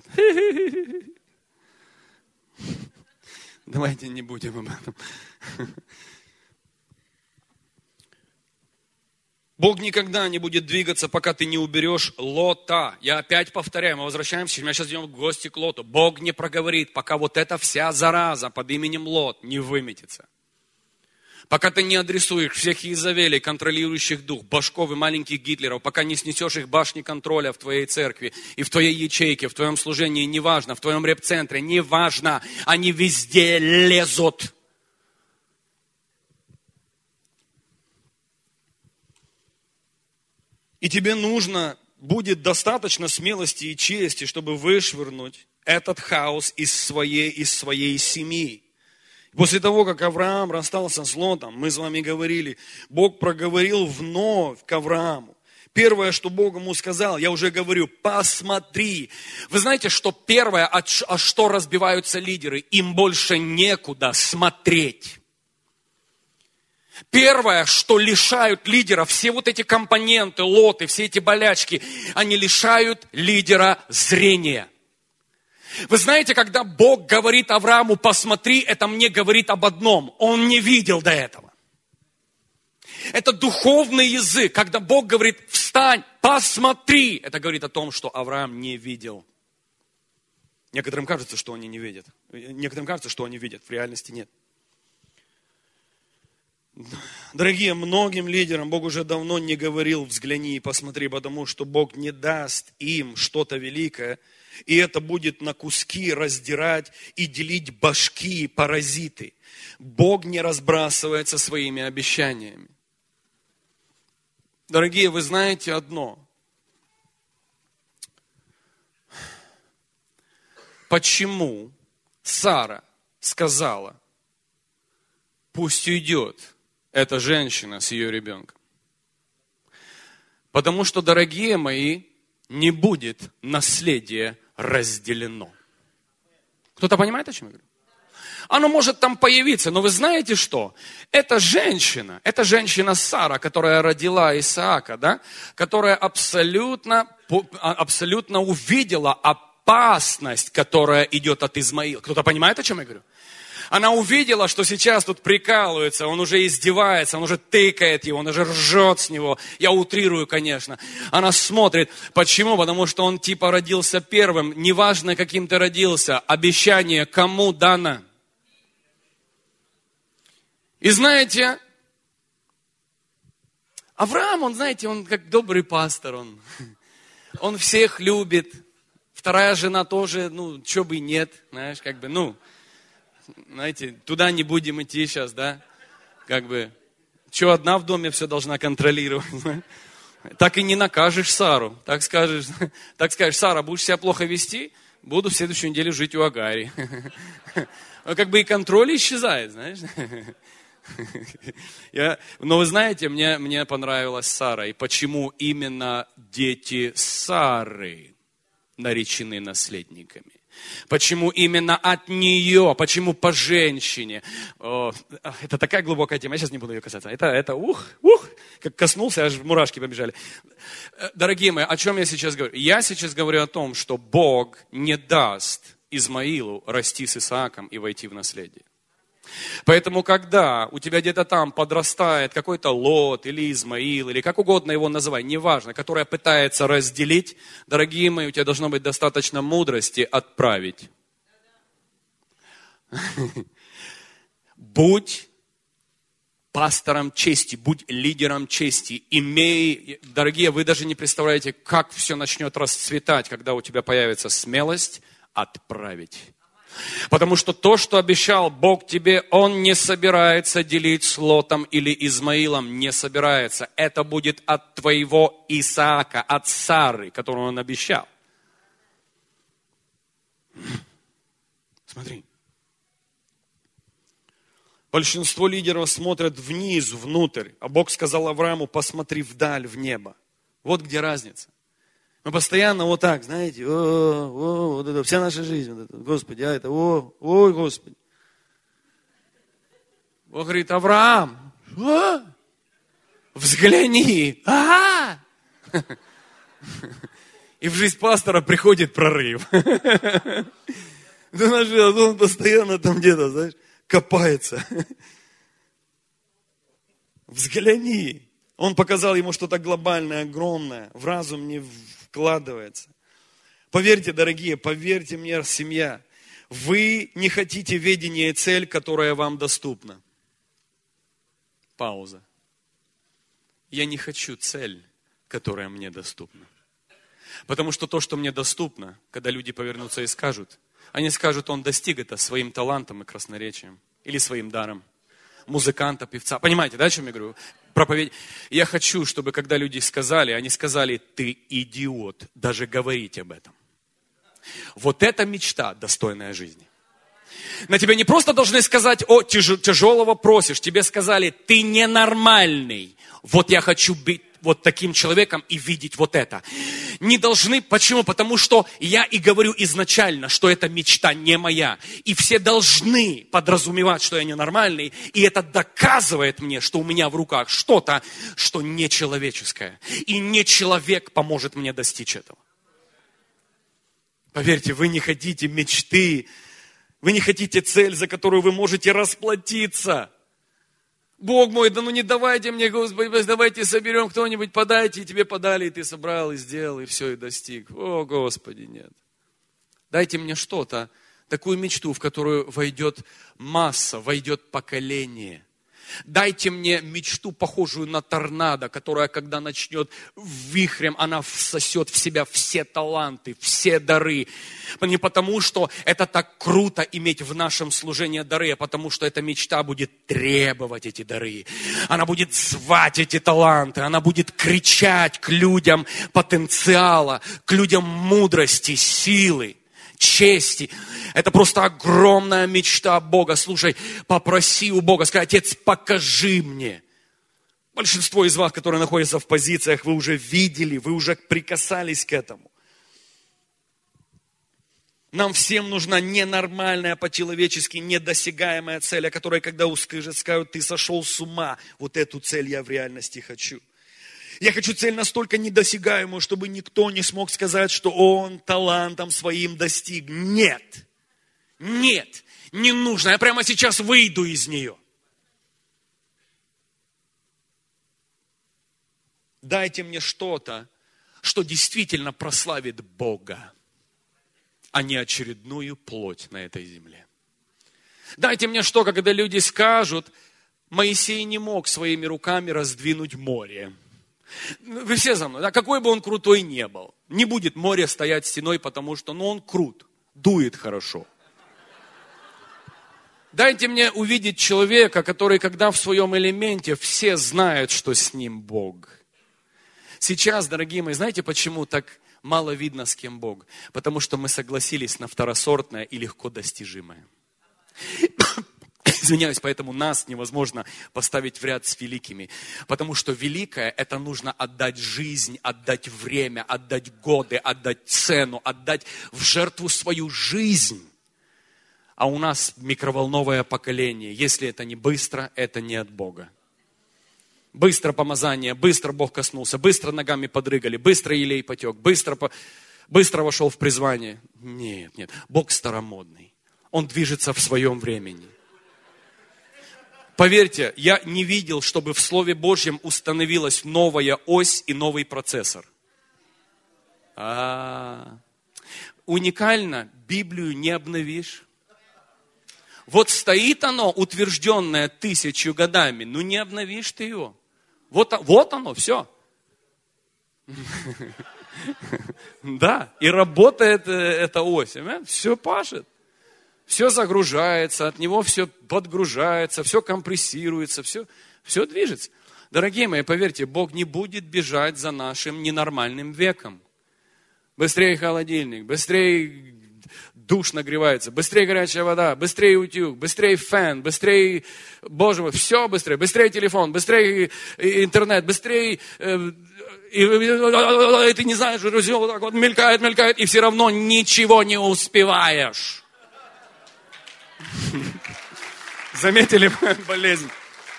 Давайте не будем об этом. Бог никогда не будет двигаться, пока ты не уберешь Лота. Я опять повторяю, мы возвращаемся, мы сейчас идем в гости к Лоту. Бог не проговорит, пока вот эта вся зараза под именем Лот не выметится. Пока ты не адресуешь всех Иезавелей, контролирующих дух, башков и маленьких Гитлеров, пока не снесешь их башни контроля в твоей церкви и в твоей ячейке, в твоем служении, неважно, в твоем реп-центре, неважно, они везде лезут. И тебе нужно будет достаточно смелости и чести, чтобы вышвырнуть этот хаос из своей, из своей семьи. После того, как Авраам расстался с Лотом, мы с вами говорили, Бог проговорил вновь к Аврааму. Первое, что Бог ему сказал, я уже говорю, посмотри. Вы знаете, что первое, о что разбиваются лидеры, им больше некуда смотреть. Первое, что лишают лидера, все вот эти компоненты, лоты, все эти болячки, они лишают лидера зрения. Вы знаете, когда Бог говорит Аврааму, посмотри, это мне говорит об одном. Он не видел до этого. Это духовный язык. Когда Бог говорит, встань, посмотри, это говорит о том, что Авраам не видел. Некоторым кажется, что они не видят. Некоторым кажется, что они видят. В реальности нет. Дорогие, многим лидерам Бог уже давно не говорил, взгляни и посмотри, потому что Бог не даст им что-то великое, и это будет на куски раздирать и делить башки, паразиты. Бог не разбрасывается своими обещаниями. Дорогие, вы знаете одно. Почему Сара сказала, пусть уйдет эта женщина с ее ребенком? Потому что, дорогие мои, не будет наследие разделено. Кто-то понимает, о чем я говорю? Оно может там появиться, но вы знаете что? Эта женщина, эта женщина Сара, которая родила Исаака, да, которая абсолютно, абсолютно увидела опасность, которая идет от Измаила. Кто-то понимает, о чем я говорю? Она увидела, что сейчас тут прикалывается, он уже издевается, он уже тыкает его, он уже ржет с него. Я утрирую, конечно. Она смотрит. Почему? Потому что он типа родился первым. Неважно, каким ты родился, обещание кому дано. И знаете, Авраам, он, знаете, он как добрый пастор, он, он всех любит. Вторая жена тоже, ну, чё бы и нет, знаешь, как бы, ну, знаете, туда не будем идти сейчас, да, как бы, чё одна в доме все должна контролировать, так и не накажешь Сару, так скажешь, так скажешь, Сара, будешь себя плохо вести, буду в следующую неделю жить у Агари. Как бы и контроль исчезает, знаешь. Я, но вы знаете, мне, мне понравилась Сара. И почему именно дети Сары наречены наследниками? Почему именно от нее? Почему по женщине? О, это такая глубокая тема, я сейчас не буду ее касаться. Это, это ух, ух, как коснулся, аж мурашки побежали. Дорогие мои, о чем я сейчас говорю? Я сейчас говорю о том, что Бог не даст Измаилу расти с Исааком и войти в наследие. Поэтому, когда у тебя где-то там подрастает какой-то Лот или Измаил, или как угодно его называй, неважно, которая пытается разделить, дорогие мои, у тебя должно быть достаточно мудрости отправить. Будь пастором чести, будь лидером чести, имей, дорогие, вы даже не представляете, как все начнет расцветать, когда у тебя появится смелость отправить. Потому что то, что обещал Бог тебе, Он не собирается делить с Лотом или Измаилом, не собирается. Это будет от твоего Исаака, от Сары, которую Он обещал. Смотри. Большинство лидеров смотрят вниз, внутрь, а Бог сказал Аврааму, посмотри вдаль, в небо. Вот где разница. Мы постоянно вот так, знаете, о, о, вот это, вся наша жизнь, вот это, Господи, а это, о, ой, Господи. Бог говорит, Авраам, что? Взгляни, ага. И в жизнь пастора приходит прорыв. Он постоянно там где-то, знаешь, копается. Взгляни. Он показал ему что-то глобальное, огромное, в разум не вкладывается. Поверьте, дорогие, поверьте мне, семья, вы не хотите видения и цель, которая вам доступна. Пауза. Я не хочу цель, которая мне доступна. Потому что то, что мне доступно, когда люди повернутся и скажут, они скажут, он достиг это своим талантом и красноречием или своим даром. Музыканта, певца. Понимаете, да, о чем я говорю? Проповедь. Я хочу, чтобы когда люди сказали, они сказали, ты идиот, даже говорить об этом. Вот это мечта, достойная жизни. На тебя не просто должны сказать, о, тяж, тяжелого просишь, тебе сказали, ты ненормальный. Вот я хочу быть вот таким человеком и видеть вот это. Не должны, почему? Потому что я и говорю изначально, что эта мечта не моя. И все должны подразумевать, что я ненормальный. И это доказывает мне, что у меня в руках что-то, что нечеловеческое. И не человек поможет мне достичь этого. Поверьте, вы не хотите мечты, вы не хотите цель, за которую вы можете расплатиться. Бог мой, да ну не давайте мне, Господи, давайте соберем кто-нибудь, подайте, и тебе подали, и ты собрал, и сделал, и все, и достиг. О, Господи, нет. Дайте мне что-то, такую мечту, в которую войдет масса, войдет поколение. Дайте мне мечту, похожую на торнадо, которая, когда начнет вихрем, она всосет в себя все таланты, все дары. Не потому, что это так круто иметь в нашем служении дары, а потому, что эта мечта будет требовать эти дары. Она будет звать эти таланты, она будет кричать к людям потенциала, к людям мудрости, силы, чести. Это просто огромная мечта Бога. Слушай, попроси у Бога, скажи: Отец, покажи мне. Большинство из вас, которые находятся в позициях, вы уже видели, вы уже прикасались к этому. Нам всем нужна ненормальная, по-человечески недосягаемая цель, о которой, когда услышат, скажут: ты сошел с ума. Вот эту цель я в реальности хочу. Я хочу цель настолько недосягаемую, чтобы никто не смог сказать, что он талантом своим достиг. Нет, нет, не нужно. Я прямо сейчас выйду из нее. Дайте мне что-то, что действительно прославит Бога, а не очередную плоть на этой земле. Дайте мне что, когда люди скажут: Моисей не мог своими руками раздвинуть море. Вы все за мной, да? Какой бы он крутой не был, не будет море стоять стеной, потому что, ну, он крут, дует хорошо. Дайте мне увидеть человека, который, когда в своем элементе, все знают, что с ним Бог. Сейчас, дорогие мои, знаете, почему так мало видно, с кем Бог? Потому что мы согласились на второсортное и легко достижимое. Извиняюсь, поэтому нас невозможно поставить в ряд с великими. Потому что великое – это нужно отдать жизнь, отдать время, отдать годы, отдать цену, отдать в жертву свою жизнь. А у нас микроволновое поколение. Если это не быстро, это не от Бога. Быстро помазание, быстро Бог коснулся, быстро ногами подрыгали, быстро елей потек, быстро, по... быстро вошел в призвание. Нет, нет, Бог старомодный. Он движется в своем времени. Поверьте, я не видел, чтобы в Слове Божьем установилась новая ось и новый процессор. А-а-а. Уникально, Библию не обновишь. Вот стоит оно, утвержденное тысячу годами, ну не обновишь ты его. Вот, вот оно, все. Да, и работает эта ось, все пашет. Все загружается, от него все подгружается, все компрессируется, все, все движется. Дорогие мои, поверьте, Бог не будет бежать за нашим ненормальным веком. Быстрее холодильник, быстрее душ нагревается, быстрее горячая вода, быстрее утюг, быстрее фен, быстрее, Боже мой, все быстрее, быстрее телефон, быстрее интернет, быстрее... Э, и, и, и ты не знаешь, все вот так вот мелькает, мелькает, и все равно ничего не успеваешь. Заметили мою болезнь?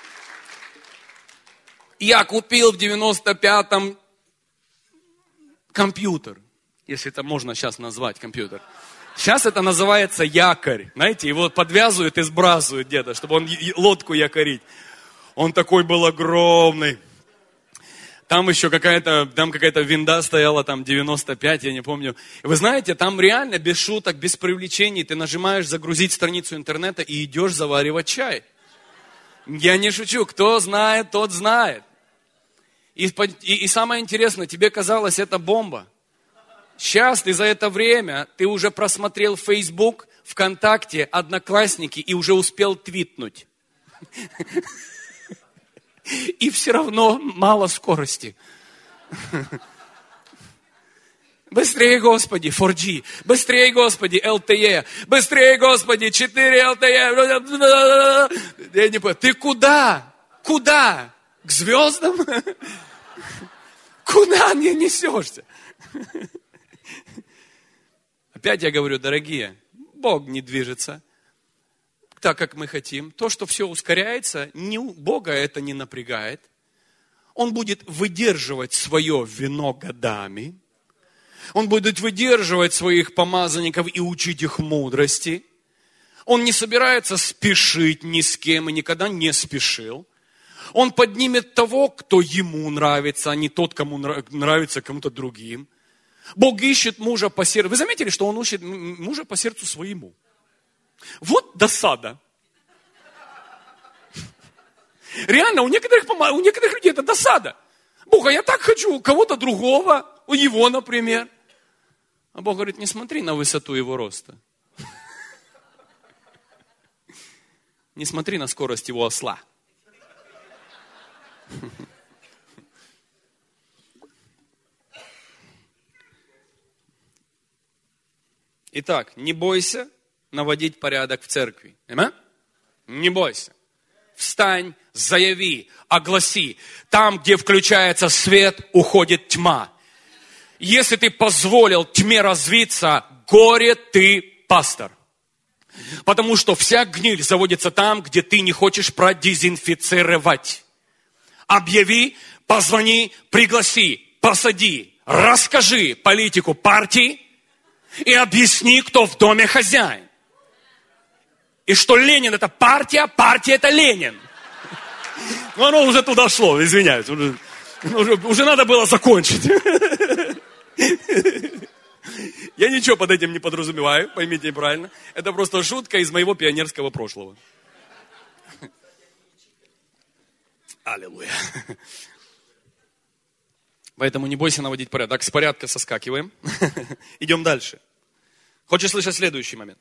Я купил в девяносто пятом компьютер, если это можно сейчас назвать компьютер. Сейчас это называется якорь. Знаете, его подвязывают и сбрасывают где-то, чтобы он лодку якорить. Он такой был огромный. Там еще какая-то, там какая-то винда стояла, там девяносто пять, я не помню. Вы знаете, там реально без шуток, без привлечений, ты нажимаешь загрузить страницу интернета и идешь заваривать чай. Я не шучу, кто знает, тот знает. И, и, и самое интересное, тебе казалось, это бомба. Сейчас ты за это время, ты уже просмотрел Facebook, ВКонтакте, Одноклассники и уже успел твитнуть. И все равно мало скорости. Быстрее, Господи, фор джи. Быстрее, Господи, эл ти и. Быстрее, Господи, четыре эл ти и. Я не понимаю, ты куда? Куда? К звездам? Куда не несешься? Опять я говорю, дорогие, Бог не движется так, как мы хотим. То, что все ускоряется, не, Бога это не напрягает. Он будет выдерживать свое вино годами. Он будет выдерживать своих помазанников и учить их мудрости. Он не собирается спешить ни с кем и никогда не спешил. Он поднимет того, кто ему нравится, а не тот, кому нравится кому-то другим. Бог ищет мужа по сердцу. Вы заметили, что он ищет мужа по сердцу своему? Вот досада. Реально, у некоторых, у некоторых людей это досада. Бог, а я так хочу кого-то другого, у его, например. А Бог говорит, не смотри на высоту его роста. Не смотри на скорость его осла. Итак, не бойся наводить порядок в церкви. Аминь? Не бойся. Встань, заяви, огласи. Там, где включается свет, уходит тьма. Если ты позволил тьме развиться, горе ты, пастор. Потому что вся гниль заводится там, где ты не хочешь продезинфицировать. Объяви, позвони, пригласи, посади, расскажи политику партии и объясни, кто в доме хозяин. И что Ленин это партия, партия это Ленин. Ну, оно уже туда шло, извиняюсь. Уже, уже, уже надо было закончить. Я ничего под этим не подразумеваю, поймите правильно. Это просто шутка из моего пионерского прошлого. Аллилуйя. Поэтому не бойся наводить порядок. Так, с порядка соскакиваем. Идем дальше. Хочешь слышать следующий момент?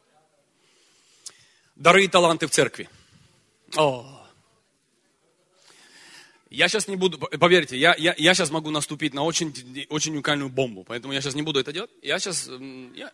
Дары и таланты в церкви. О. Я сейчас не буду, поверьте, я, я, я сейчас могу наступить на очень, очень уникальную бомбу, поэтому я сейчас не буду это делать. Я сейчас, я,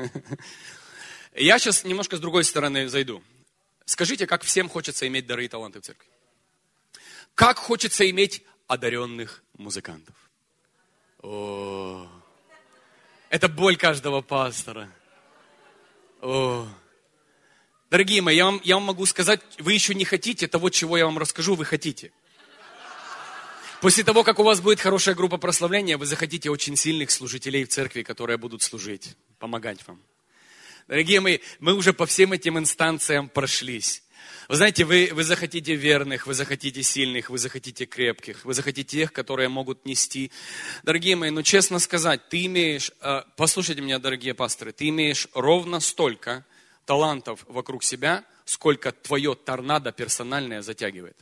я сейчас немножко с другой стороны зайду. Скажите, как всем хочется иметь дары и таланты в церкви? Как хочется иметь одаренных музыкантов? О, это боль каждого пастора. О. Дорогие мои, я вам, я вам могу сказать, вы еще не хотите того, чего я вам расскажу, вы хотите. После того, как у вас будет хорошая группа прославления, вы захотите очень сильных служителей в церкви, которые будут служить, помогать вам. Дорогие мои, мы уже по всем этим инстанциям прошлись. Вы знаете, вы, вы захотите верных, вы захотите сильных, вы захотите крепких, вы захотите тех, которые могут нести. Дорогие мои, ну честно сказать, ты имеешь, послушайте меня, дорогие пасторы, ты имеешь ровно столько талантов вокруг себя, сколько твое торнадо персональное затягивает.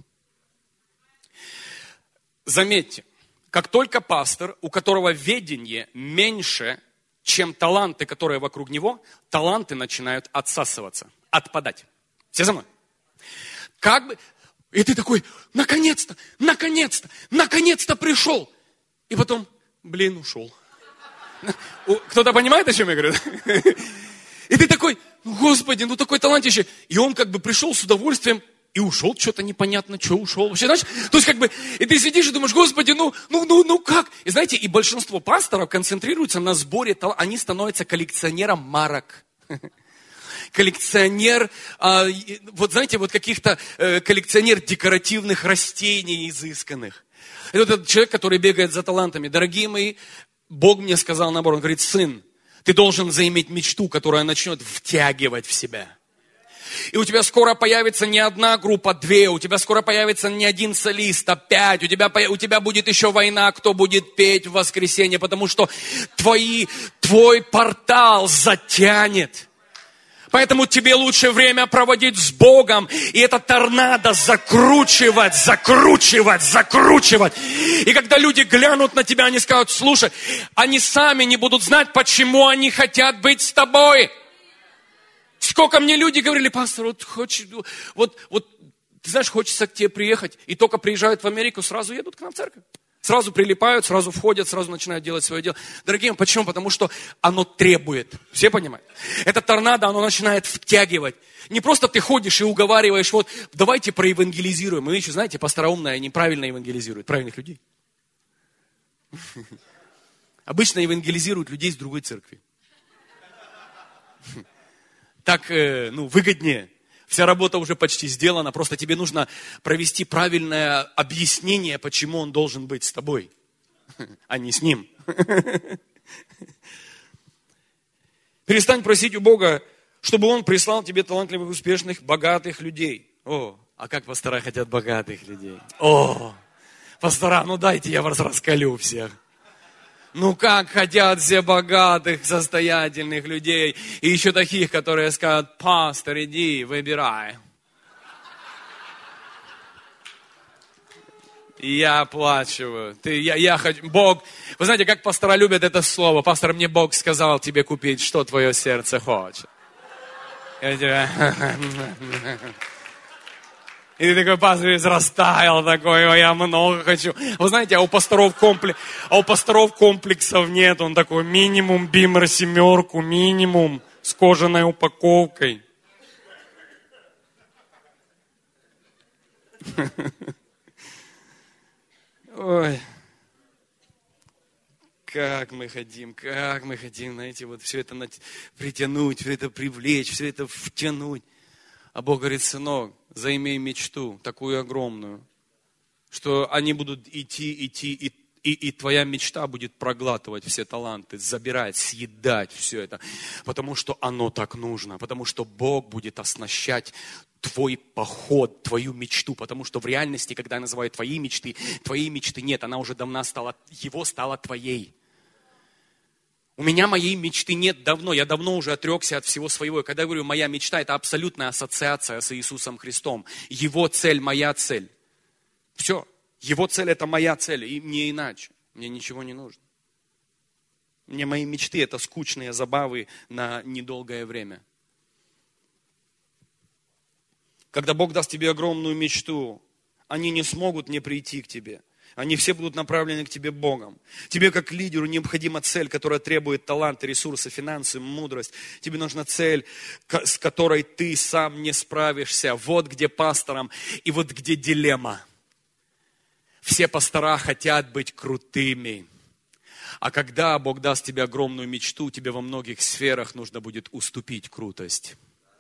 Заметьте, как только пастор, у которого ведение меньше, чем таланты, которые вокруг него, таланты начинают отсасываться, отпадать. Все за мной? Как бы, и ты такой, наконец-то, наконец-то, наконец-то пришел. И потом, блин, ушел. Кто-то понимает, о чем я говорю? И ты такой, Господи, ну такой талантище. И он как бы пришел с удовольствием и ушел, что-то непонятно, что ушел. Вообще, знаешь, то есть как бы, и ты сидишь и думаешь, Господи, ну, ну, ну, ну как? И знаете, и большинство пасторов концентрируются на сборе, они становятся коллекционером марок. Коллекционер, а, вот знаете, вот каких-то э, коллекционер декоративных растений изысканных. Это вот этот человек, который бегает за талантами. Дорогие мои, Бог мне сказал наоборот, он говорит, сын, ты должен заиметь мечту, которая начнет втягивать в себя. И у тебя скоро появится не одна группа, две, у тебя скоро появится не один солист, а пять. У тебя, у тебя будет еще война, кто будет петь в воскресенье, потому что твои, твой портал затянет. Поэтому тебе лучше время проводить с Богом, и это торнадо закручивать, закручивать, закручивать. И когда люди глянут на тебя, они скажут, слушай, они сами не будут знать, почему они хотят быть с тобой. Сколько мне люди говорили, пастор, вот, хочешь, вот, вот, ты знаешь, хочется к тебе приехать, и только приезжают в Америку, сразу едут к нам в церковь. Сразу прилипают, сразу входят, сразу начинают делать свое дело. Дорогие, почему? Потому что оно требует. Все понимают? Это торнадо, оно начинает втягивать. Не просто ты ходишь и уговариваешь, вот, давайте проевангелизируем. Мы еще, знаете, пастора умная неправильно евангелизирует правильных людей. Обычно евангелизируют людей с другой церкви. Так, ну, выгоднее. Вся работа уже почти сделана, просто тебе нужно провести правильное объяснение, почему он должен быть с тобой, а не с ним. Перестань просить у Бога, чтобы Он прислал тебе талантливых, успешных, богатых людей. О, а как пастора хотят богатых людей? О, пастора, ну дайте я вас раскалю всех. Ну как хотят все богатых, состоятельных людей. И еще таких, которые скажут, пастор, иди, выбирай. Я оплачиваю. Ты, я, я хочу, Бог, вы знаете, как пастора любят это слово. Пастор, мне Бог сказал тебе купить, что твое сердце хочет. Я тебя... И ты такой, пастор, весь растаял такой, ой, я много хочу. Вы знаете, а у пасторов, комплекс, а у пасторов комплексов нет. Он такой, минимум Бимер семерку, минимум с кожаной упаковкой. Ой, как мы хотим, как мы хотим, знаете, вот все это притянуть, все это привлечь, все это втянуть. А Бог говорит, сынок, заимей мечту, такую огромную, что они будут идти, идти, и, и, и твоя мечта будет проглатывать все таланты, забирать, съедать все это, потому что оно так нужно, потому что Бог будет оснащать твой поход, твою мечту, потому что в реальности, когда я называю твои мечты, твоей мечты нет, она уже давно стала, его стала твоей. У меня моей мечты нет давно, я давно уже отрекся от всего своего. И когда я говорю, моя мечта, это абсолютная ассоциация с Иисусом Христом. Его цель, моя цель. Все, его цель это моя цель, и мне иначе. Мне ничего не нужно. Мне мои мечты это скучные забавы на недолгое время. Когда Бог даст тебе огромную мечту, они не смогут не прийти к тебе. Они все будут направлены к тебе Богом. Тебе как лидеру необходима цель, которая требует таланты, ресурсы, финансы, мудрость. Тебе нужна цель, с которой ты сам не справишься. Вот где пасторам и вот где дилемма. Все пастора хотят быть крутыми. А когда Бог даст тебе огромную мечту, тебе во многих сферах нужно будет уступить крутость.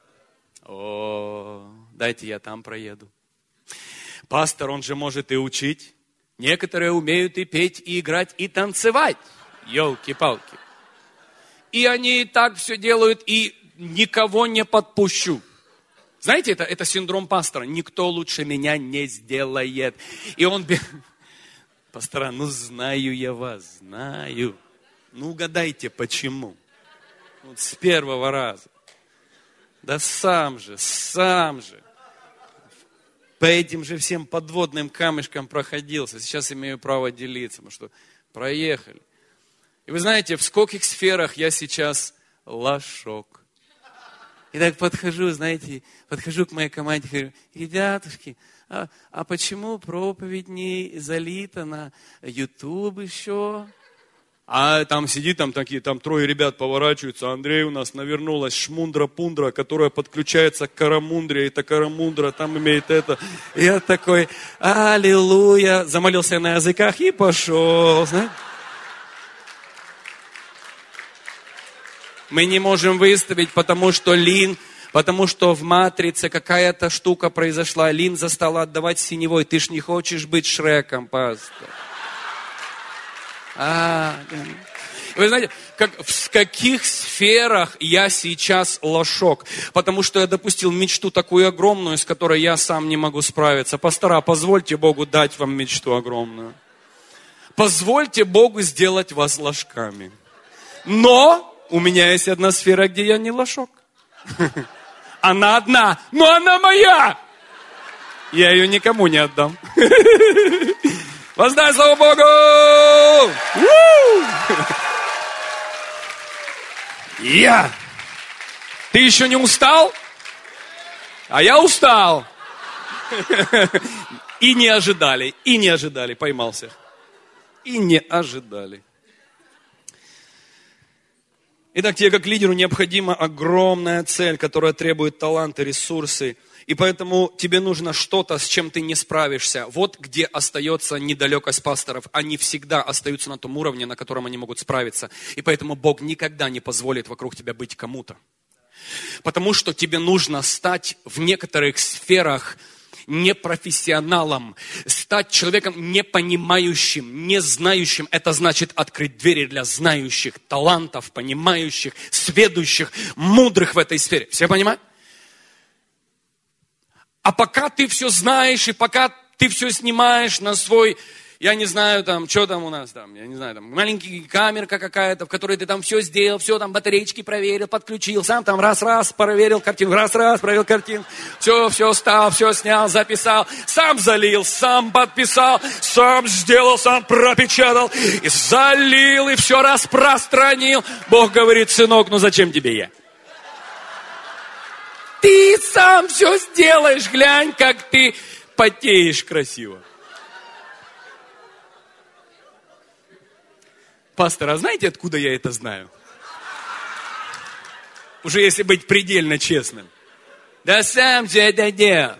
О, дайте я там проеду. Пастор, он же может и учить. Некоторые умеют и петь, и играть, и танцевать. Ёлки-палки. И они и так все делают, и никого не подпущу. Знаете, это, это синдром пастора. Никто лучше меня не сделает. И он... Пастора, ну знаю я вас, знаю. Ну угадайте, почему. Вот с первого раза. Да сам же, сам же. По этим же всем подводным камешкам проходился. Сейчас имею право делиться, потому что проехали. И вы знаете, в скольких сферах я сейчас лошок. И так подхожу, знаете, подхожу к моей команде, говорю, ребятушки, а, а почему проповедь не залита на YouTube еще? А там сидит, там такие, там трое ребят поворачиваются. Андрей у нас навернулась шмундра-пундра, которая подключается к карамундре. Это карамундра, там имеет это. И я такой, аллилуйя. Замолился на языках и пошел. Знаете? Мы не можем выставить, потому что Лин, потому что в матрице какая-то штука произошла. Линза стала отдавать синевой. Ты ж не хочешь быть Шреком, пастор. А, вы знаете, как, в каких сферах я сейчас лошок? Потому что я допустил мечту такую огромную, с которой я сам не могу справиться. Пастора, позвольте Богу дать вам мечту огромную. Позвольте Богу сделать вас лошками. Но у меня есть одна сфера, где я не лошок. Она одна, но она моя. Я ее никому не отдам. Воздай слава Богу! Я! Ты еще не устал? А я устал. И не ожидали, и не ожидали, поймался. И не ожидали. Итак, тебе как лидеру необходима огромная цель, которая требует таланты, ресурсы. И поэтому тебе нужно что-то, с чем ты не справишься. Вот где остается недалекость пасторов. Они всегда остаются на том уровне, на котором они могут справиться. И поэтому Бог никогда не позволит вокруг тебя быть кому-то. Потому что тебе нужно стать в некоторых сферах непрофессионалом, стать человеком непонимающим, не знающим. Это значит открыть двери для знающих, талантов, понимающих, сведущих, мудрых в этой сфере. Все понимают? А пока ты все знаешь, и пока ты все снимаешь на свой я не знаю, там, что там у нас там, я не знаю, там, маленькая камерка какая-то, в которой ты там все сделал, все там, батареечки проверил, подключил, сам там раз-раз проверил картинку, раз-раз проверил картинку, все, все стал, все снял, записал, сам залил, сам подписал, сам сделал, сам пропечатал, и залил, и все распространил. Бог говорит: сынок, ну зачем тебе я? Ты сам все сделаешь, глянь, как ты потеешь красиво. Пастор, а знаете, откуда я это знаю? Уже если быть предельно честным. Да сам все это делал.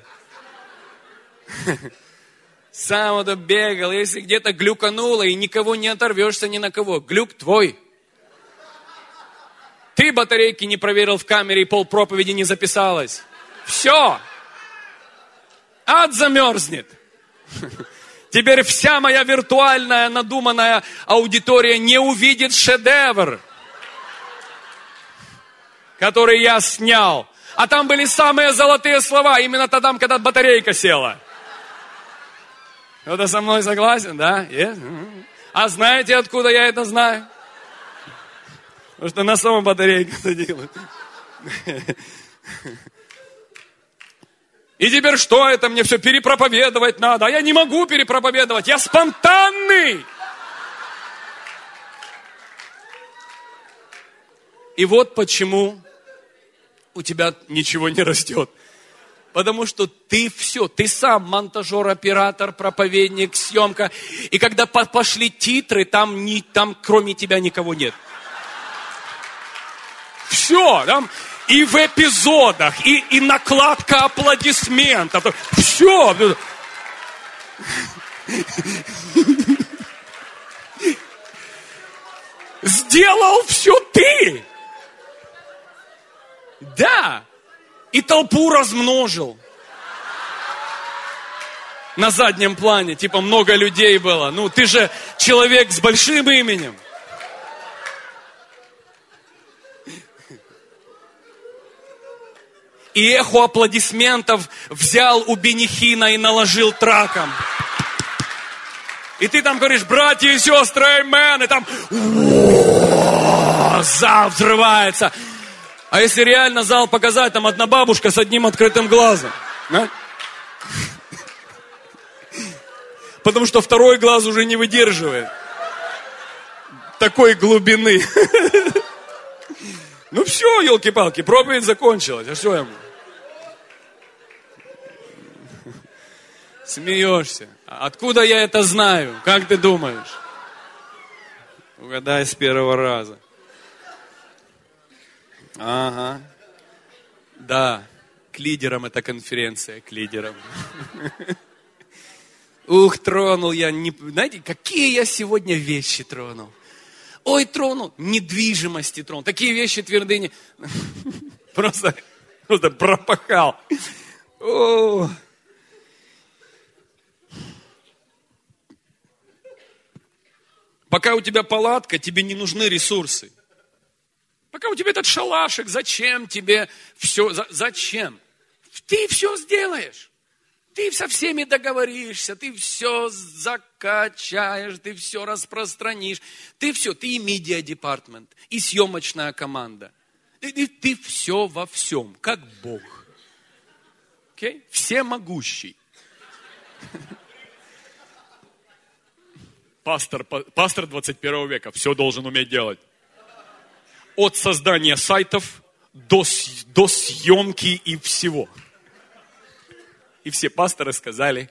Сам вот бегал, если где-то глюкануло, и никого не оторвешься ни на кого. Глюк твой. Ты батарейки не проверил в камере, и пол проповеди не записалось. Все. Ад замерзнет. Теперь вся моя виртуальная, надуманная аудитория не увидит шедевр, который я снял. А там были самые золотые слова, именно тогда, когда батарейка села. Кто-то со мной согласен, да? Yes. А знаете, откуда я это знаю? Потому что на самом батарейке это делают. И теперь что это? Мне все перепроповедовать надо. А я не могу перепроповедовать. Я спонтанный. И вот почему у тебя ничего не растет. Потому что ты все, ты сам монтажер, оператор, проповедник, съемка. И когда пошли титры, там, не, там кроме тебя никого нет. Все, там и в эпизодах, и, и накладка аплодисментов. Все. Сделал все ты. Да. И толпу размножил. На заднем плане, типа много людей было. Ну, ты же человек с большим именем. И эхо аплодисментов взял у Бенихина и наложил траком. И ты там говоришь: братья и сестры, амен, и там зал взрывается. А если реально зал показать, там одна бабушка с одним открытым глазом. Да? Потому что второй глаз уже не выдерживает такой глубины. Ну все, елки-палки, проповедь закончилась. А что ему? Смеешься. Откуда я это знаю? Как ты думаешь? Угадай с первого раза. Ага. Да, к лидерам эта конференция, к лидерам. Ух, тронул я. Не... Знаете, какие я сегодня вещи тронул? Ой, тронул, недвижимости тронул. Такие вещи твердыни. Просто, просто пропахал. О. Пока у тебя палатка, тебе не нужны ресурсы. Пока у тебя этот шалашик, зачем тебе все? За, зачем? Ты все сделаешь. Ты со всеми договоришься, ты все закачаешь, ты все распространишь. Ты все, ты и медиа-департмент, и съемочная команда. Ты, ты, ты все во всем, как Бог. Okay? Всемогущий. Пастор, пастор двадцать первого века все должен уметь делать. От создания сайтов до, до съемки и всего. И все пасторы сказали: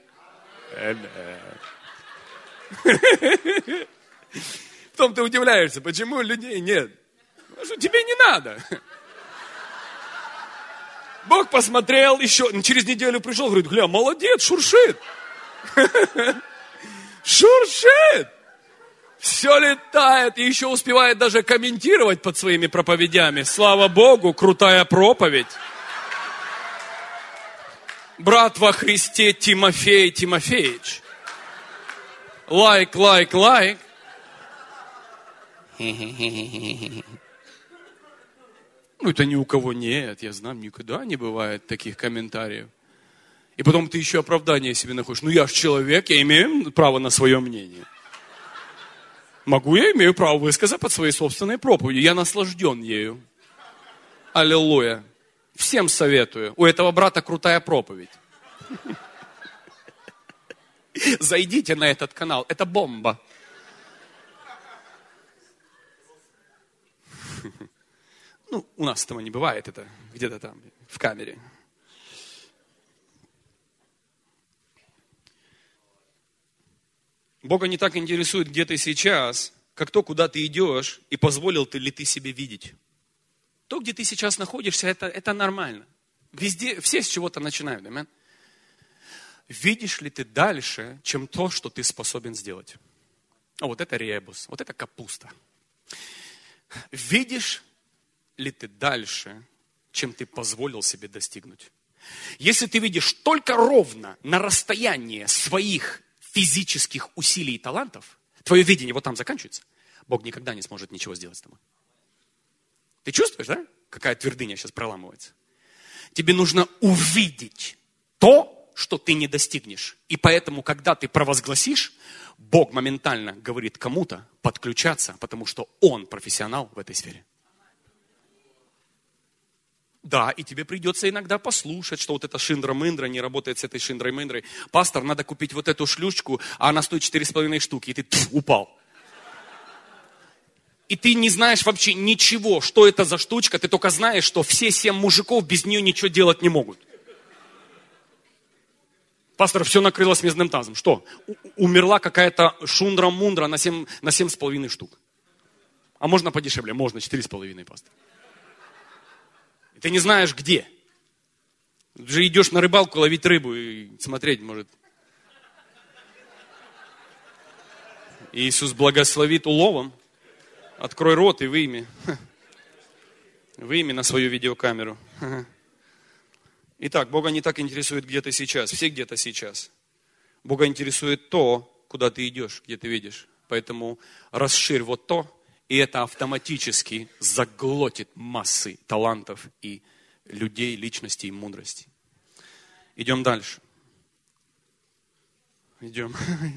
потом ты удивляешься, почему людей нет. Потому что тебе не надо. Бог посмотрел еще, через неделю пришел, говорит: гля, молодец, шуршит. Шуршит. Все летает и еще успевает даже комментировать под своими проповедями. Слава Богу, крутая проповедь. Брат во Христе Тимофей Тимофеевич. Лайк, лайк, лайк. Ну, это ни у кого нет, я знаю, никогда не бывает таких комментариев. И потом ты еще оправдание себе находишь. Ну я же человек, я имею право на свое мнение. Могу, я имею право высказать под своей собственной проповедью. Я наслажден ею. Аллилуйя. Всем советую. У этого брата крутая проповедь. Зайдите на этот канал. Это бомба. Ну, у нас этого не бывает. Это где-то там, в камере. Бога не так интересует, где ты сейчас, как то, куда ты идешь, и позволил ты ли ты себе видеть. То, где ты сейчас находишься, это, это нормально. Везде, все с чего-то начинают. Amen? Видишь ли ты дальше, чем то, что ты способен сделать? А вот это ребус, вот это капуста. Видишь ли ты дальше, чем ты позволил себе достигнуть? Если ты видишь только ровно на расстояние своих физических усилий и талантов, твое видение вот там заканчивается, Бог никогда не сможет ничего сделать с тобой. Ты чувствуешь, да? Какая твердыня сейчас проламывается? Тебе нужно увидеть то, что ты не достигнешь. И поэтому, когда ты провозгласишь, Бог моментально говорит кому-то подключаться, потому что Он профессионал в этой сфере. Да, и тебе придется иногда послушать, что вот эта шиндра-мындра не работает с этой шиндрой-мындрой. Пастор, надо купить вот эту шлюшку, а она стоит четыре с половиной штуки, и ты тьф, упал. И ты не знаешь вообще ничего, что это за штучка, ты только знаешь, что все семь мужиков без нее ничего делать не могут. Пастор, все накрылось мясным тазом. Что? У- умерла какая-то шундра-мундра на семь, на семь с половиной штук. А можно подешевле? Можно, четыре с половиной, пастор. И ты не знаешь, где. Ты же идешь на рыбалку ловить рыбу и смотреть, может. Иисус благословит уловом. Открой рот и выйми. Выйми на свою видеокамеру. Итак, Бога не так интересует, где ты сейчас. Все где-то сейчас. Бога интересует то, куда ты идешь, где ты видишь. Поэтому расширь вот то, и это автоматически заглотит массы талантов и людей, личностей и мудрости. Идем дальше. Идем.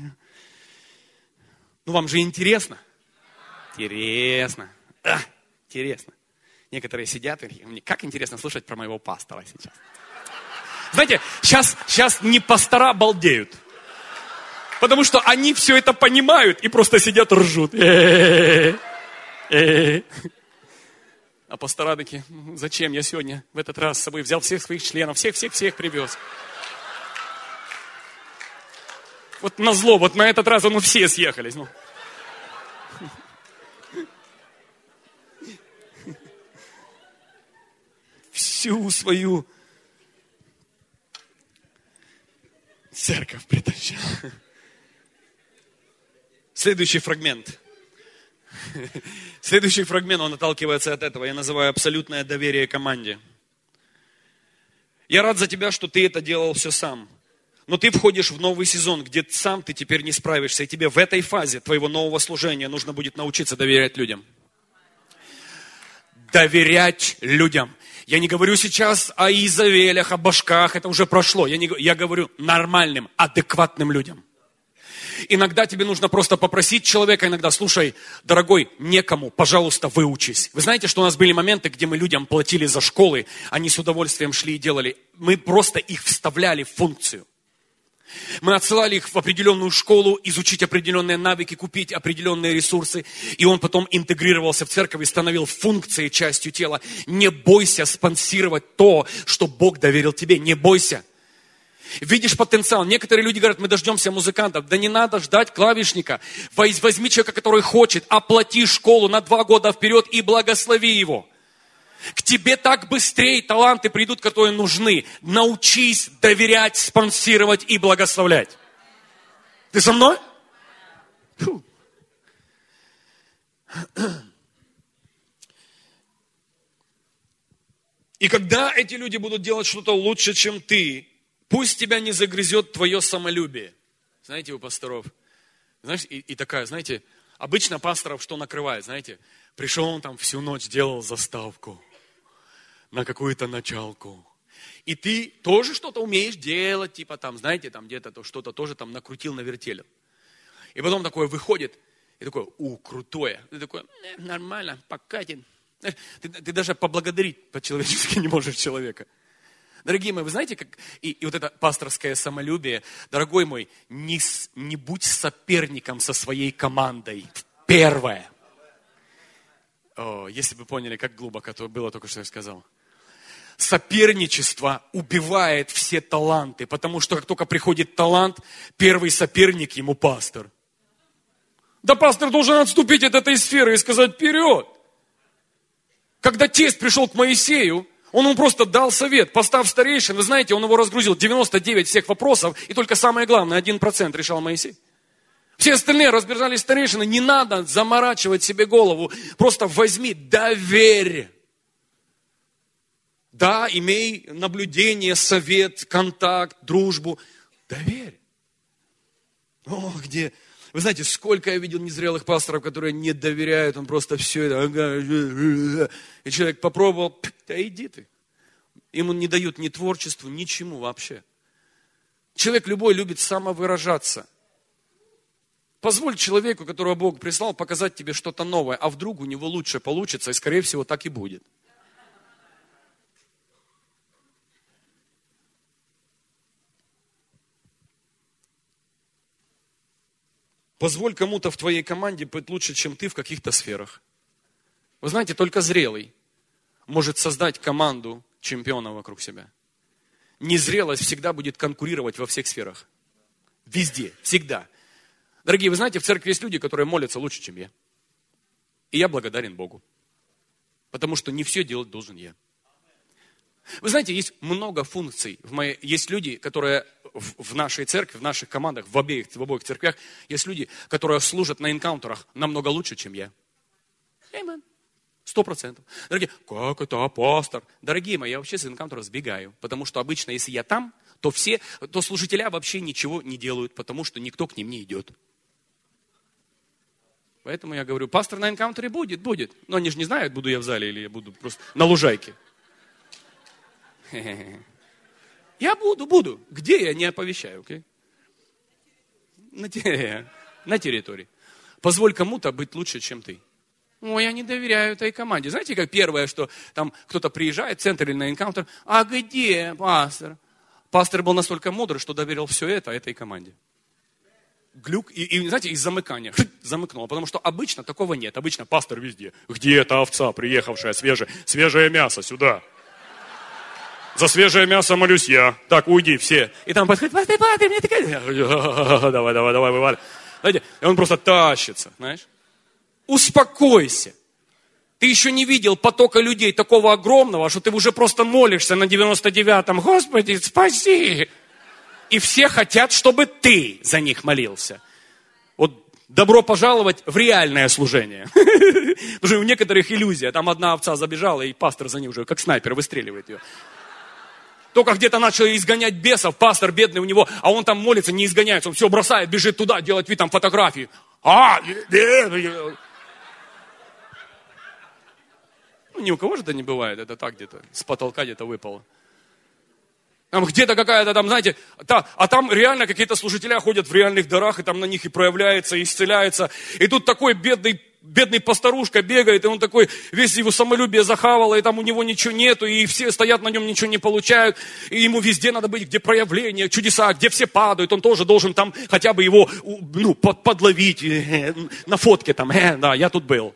Ну, вам же интересно? Интересно. А, интересно. Некоторые сидят и говорят, мне как интересно слушать про моего пастора сейчас. Знаете, сейчас, сейчас не пастора балдеют. Потому что они все это понимают и просто сидят и ржут. А пастора такие, зачем я сегодня в этот раз с собой взял всех своих членов, всех-всех-всех привез. Вот назло, вот на этот раз ну, все съехались. Ну. Всю свою церковь притащил. Следующий фрагмент. Следующий фрагмент, он отталкивается от этого. Я называю абсолютное доверие команде. Я рад за тебя, что ты это делал все сам. Но ты входишь в новый сезон, где сам ты теперь не справишься. И тебе в этой фазе твоего нового служения нужно будет научиться доверять людям. Доверять людям. Я не говорю сейчас о Изавелях, о башках, это уже прошло. Я, не, я говорю нормальным, адекватным людям. Иногда тебе нужно просто попросить человека, иногда, слушай, дорогой, некому, пожалуйста, выучись. Вы знаете, что у нас были моменты, где мы людям платили за школы, они с удовольствием шли и делали. Мы просто их вставляли в функцию. Мы отсылали их в определенную школу, изучить определенные навыки, купить определенные ресурсы. И он потом интегрировался в церковь и становил функцией, частью тела. Не бойся спонсировать то, что Бог доверил тебе. Не бойся. Видишь потенциал. Некоторые люди говорят, мы дождемся музыкантов. Да не надо ждать клавишника. Возьми человека, который хочет, оплати школу на два года вперед и благослови его. К тебе так быстрее таланты придут, которые нужны. Научись доверять, спонсировать и благословлять. Ты со мной? Фу. И когда эти люди будут делать что-то лучше, чем ты, пусть тебя не загрызет твое самолюбие. Знаете, у пасторов, знаешь, и, и такая, знаете, обычно пасторов что накрывает, знаете, пришел он там всю ночь, делал заставку на какую-то началку. И ты тоже что-то умеешь делать, типа там, знаете, там где-то то, что-то тоже там накрутил, навертелил. И потом такое выходит, и такое, у, крутое. Ты такой, э, нормально, покатит. Ты, ты даже поблагодарить по-человечески не можешь человека. Дорогие мои, вы знаете, как и, и вот это пасторское самолюбие, дорогой мой, не, не будь соперником со своей командой. Первое. О, если бы поняли, как глубоко то было только что я сказал. Соперничество убивает все таланты, потому что как только приходит талант, первый соперник ему пастор. Да пастор должен отступить от этой сферы и сказать вперед. Когда тесть пришел к Моисею, он ему просто дал совет, поставь старейшин, вы знаете, он его разгрузил, девяносто девять всех вопросов, и только самое главное, один процент решал Моисей. Все остальные разбежались старейшины, не надо заморачивать себе голову, просто возьми, доверь. Да, имей наблюдение, совет, контакт, дружбу, доверь. О, где... Вы знаете, сколько я видел незрелых пасторов, которые не доверяют, он просто все это... И человек попробовал, да иди ты. Ему не дают ни творчеству, ничему вообще. Человек любой любит самовыражаться. Позволь человеку, которого Бог прислал, показать тебе что-то новое, а вдруг у него лучше получится, и скорее всего так и будет. Позволь кому-то в твоей команде быть лучше, чем ты в каких-то сферах. Вы знаете, только зрелый может создать команду чемпиона вокруг себя. Незрелость всегда будет конкурировать во всех сферах. Везде, всегда. Дорогие, вы знаете, в церкви есть люди, которые молятся лучше, чем я. И я благодарен Богу. Потому что не все делать должен я. Вы знаете, есть много функций. В моей... Есть люди, которые в нашей церкви, в наших командах, в обеих, в обоих церквях, есть люди, которые служат на энкаунтерах намного лучше, чем я. Аминь. Сто процентов. Дорогие, как это, пастор? Дорогие мои, я вообще с энкаунтера сбегаю. Потому что обычно, если я там, то все, то служителя вообще ничего не делают, потому что никто к ним не идет. Поэтому я говорю, пастор на энкаунтере будет, будет. Но они же не знают, буду я в зале или я буду просто на лужайке. Я буду, буду. Где я не оповещаю, окей? На, те, на территории. Позволь кому-то быть лучше, чем ты. Ой, я не доверяю этой команде. Знаете, как первое, что там кто-то приезжает в центр или на энкаунтер, а где пастор? Пастор был настолько мудрый, что доверил все это этой команде. Глюк, и, и знаете, из замыкания. Замыкнуло, потому что обычно такого нет. Обычно пастор везде. Где эта овца, приехавшая, свежее, свежее мясо сюда? За свежее мясо молюсь я. Так, уйди, все. И там подходит, пастор, пастор, мне такая... Давай, давай, давай, вывали. Знаете, и он просто тащится, знаешь. Успокойся. Ты еще не видел потока людей такого огромного, что ты уже просто молишься на девяносто девятом. Господи, спаси. И все хотят, чтобы ты за них молился. Вот добро пожаловать в реальное служение. Потому что у некоторых иллюзия. Там одна овца забежала, и пастор за ней уже как снайпер выстреливает ее. Только где-то начали изгонять бесов, пастор бедный у него, а он там молится, не изгоняется, он все бросает, бежит туда, делает вид там фотографии. А, ну, ни у кого же это не бывает, это так где-то, с потолка где-то выпало. Там где-то какая-то там, знаете, та, а там реально какие-то служителя ходят в реальных дарах, и там на них и проявляется, и исцеляется. И тут такой бедный, бедный пасторушка бегает, и он такой, весь его самолюбие захавало, и там у него ничего нету, и все стоят на нем, ничего не получают. И ему везде надо быть, где проявления, чудеса, где все падают, он тоже должен там хотя бы его, ну, подловить на фотке там, э, да, я тут был.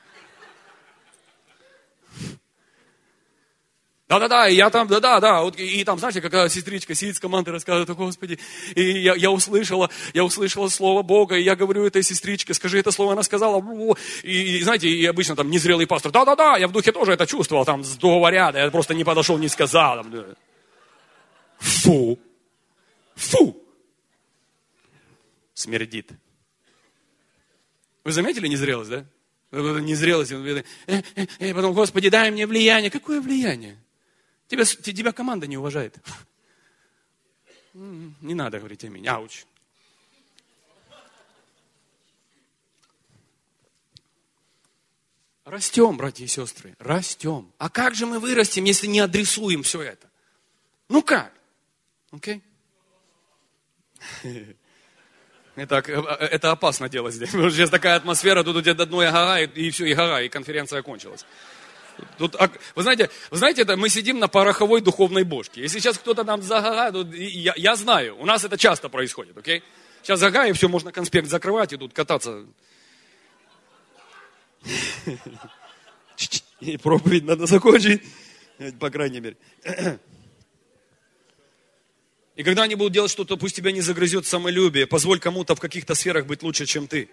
Да-да-да, и я там, да-да-да, вот, и, и там, знаете, какая сестричка сидит с командой, рассказывает, о, Господи, и я, я услышала, я услышала слово Бога, и я говорю этой сестричке, скажи это слово, она сказала, и, и знаете, и обычно там незрелый пастор, да-да-да, я в духе тоже это чувствовал, там, с другого ряда, я просто не подошел, не сказал, там, да. Фу, фу, смердит. Вы заметили незрелость, да? Незрелость, и потом, Господи, дай мне влияние. Какое влияние? Тебя, тебя команда не уважает. Не надо говорить аминь. Ауч. Растем, братья и сестры, растем. А как же мы вырастем, если не адресуем все это? Ну как? Окей? Итак, это опасно делать здесь. Потому что сейчас такая атмосфера, тут где-то одной гора, и, и все, и гора, и конференция кончилась. Тут, вы знаете, вы знаете, это мы сидим на пороховой духовной бошке. Если сейчас кто-то нам загорает, то я, я знаю, у нас это часто происходит, окей? Сейчас загорает, и все, можно конспект закрывать и тут кататься. И проповедь надо закончить, по крайней мере. И когда они будут делать что-то, пусть тебя не загрызет самолюбие. Позволь кому-то в каких-то сферах быть лучше, чем ты.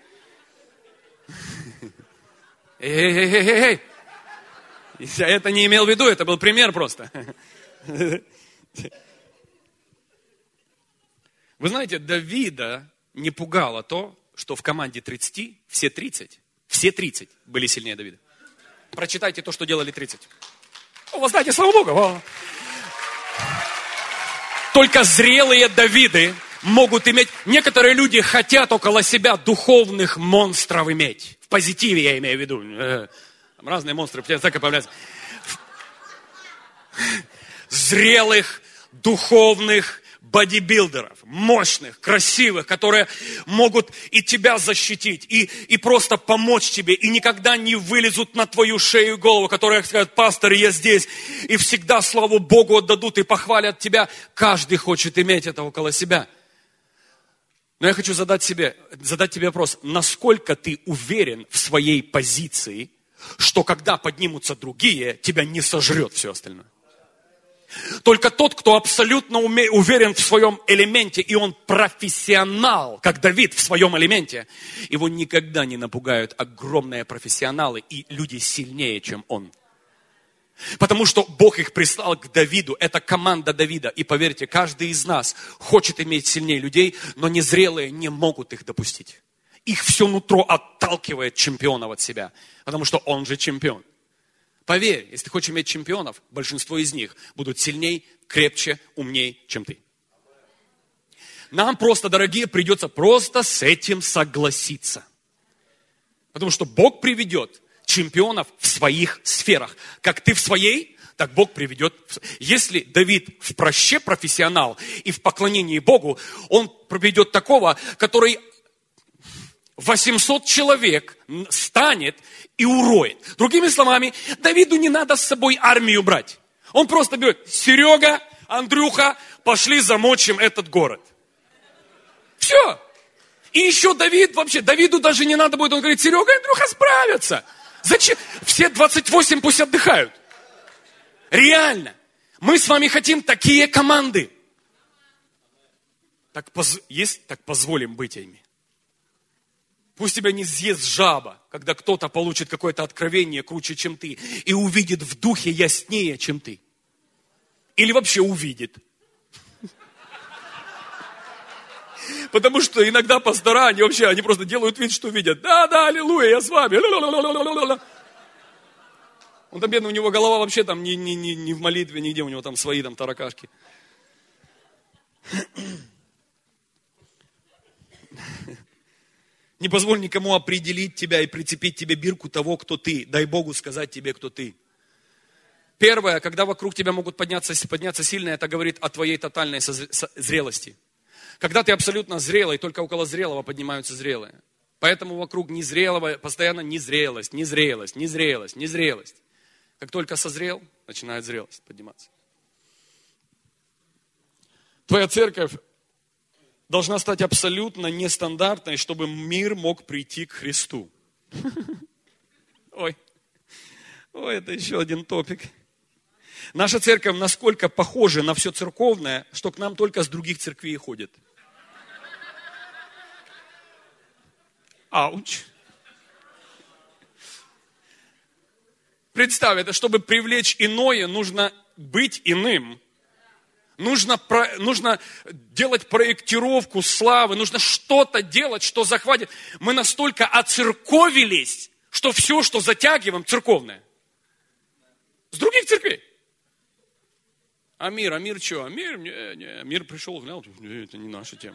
Эй-эй-эй-эй-эй! Я это не имел в виду, это был пример просто. Вы знаете, Давида не пугало то, что в команде тридцать, все тридцать, все тридцать были сильнее Давида. Прочитайте то, что делали тридцать. О, вы знаете, слава Богу. Только зрелые Давиды могут иметь... Некоторые люди хотят около себя духовных монстров иметь. В позитиве я имею в виду. Разные монстры так и появляются. Зрелых, духовных бодибилдеров, мощных, красивых, которые могут и тебя защитить, и, и просто помочь тебе, и никогда не вылезут на твою шею и голову, которые скажут: пастор, я здесь, и всегда славу Богу отдадут и похвалят тебя. Каждый хочет иметь это около себя. Но я хочу задать, себе, задать тебе вопрос: насколько ты уверен в своей позиции, что когда поднимутся другие, тебя не сожрет все остальное? Только тот, кто абсолютно уме, уверен в своем элементе, и он профессионал, как Давид в своем элементе, его никогда не напугают огромные профессионалы и люди сильнее, чем он. Потому что Бог их прислал к Давиду, это команда Давида. И поверьте, каждый из нас хочет иметь сильнее людей, но незрелые не могут их допустить. Их все нутро отталкивает чемпионов от себя, потому что он же чемпион. Поверь, если ты хочешь иметь чемпионов, большинство из них будут сильней, крепче, умней, чем ты. Нам просто, дорогие, придется просто с этим согласиться. Потому что Бог приведет чемпионов в своих сферах. Как ты в своей, так Бог приведет. Если Давид в проще профессионал и в поклонении Богу, он приведет такого, который восемьсот человек станет и уроет. Другими словами, Давиду не надо с собой армию брать. Он просто берет: Серега, Андрюха, пошли замочим этот город. Все. И еще Давид, вообще, Давиду даже не надо будет, он говорит: Серега и Андрюха справятся. Зачем? Все двадцать восемь пусть отдыхают. Реально. Мы с вами хотим такие команды. Так, поз... есть, так позволим быть ими. Пусть тебя не съест жаба, когда кто-то получит какое-то откровение круче, чем ты, и увидит в духе яснее, чем ты. Или вообще увидит. Потому что иногда пастора, они вообще, они просто делают вид, что видят. Да, да, аллилуйя, я с вами. Он там бедный, у него голова вообще там не, не, не, не в молитве, нигде, у него там свои там таракашки. Не позволь никому определить тебя и прицепить тебе бирку того, кто ты. Дай Богу сказать тебе, кто ты. Первое, когда вокруг тебя могут подняться, подняться сильные, это говорит о твоей тотальной зрелости. Когда ты абсолютно зрелый, только около зрелого поднимаются зрелые. Поэтому вокруг незрелого постоянно незрелость, незрелость, незрелость, незрелость. Как только созрел, начинает зрелость подниматься. Твоя церковь должна стать абсолютно нестандартной, чтобы мир мог прийти к Христу. Ой, ой, это еще один топик. Наша церковь насколько похожа на все церковное, что к нам только с других церквей ходят. Ауч. Представь, это чтобы привлечь иное, нужно быть иным. Нужно, про, нужно делать проектировку славы, нужно что-то делать, что захватит. Мы настолько оцерковились, что все, что затягиваем, церковное. С других церквей. А мир, а мир что? А мир, не, не, мир пришел, глянул, не, это не наша тема.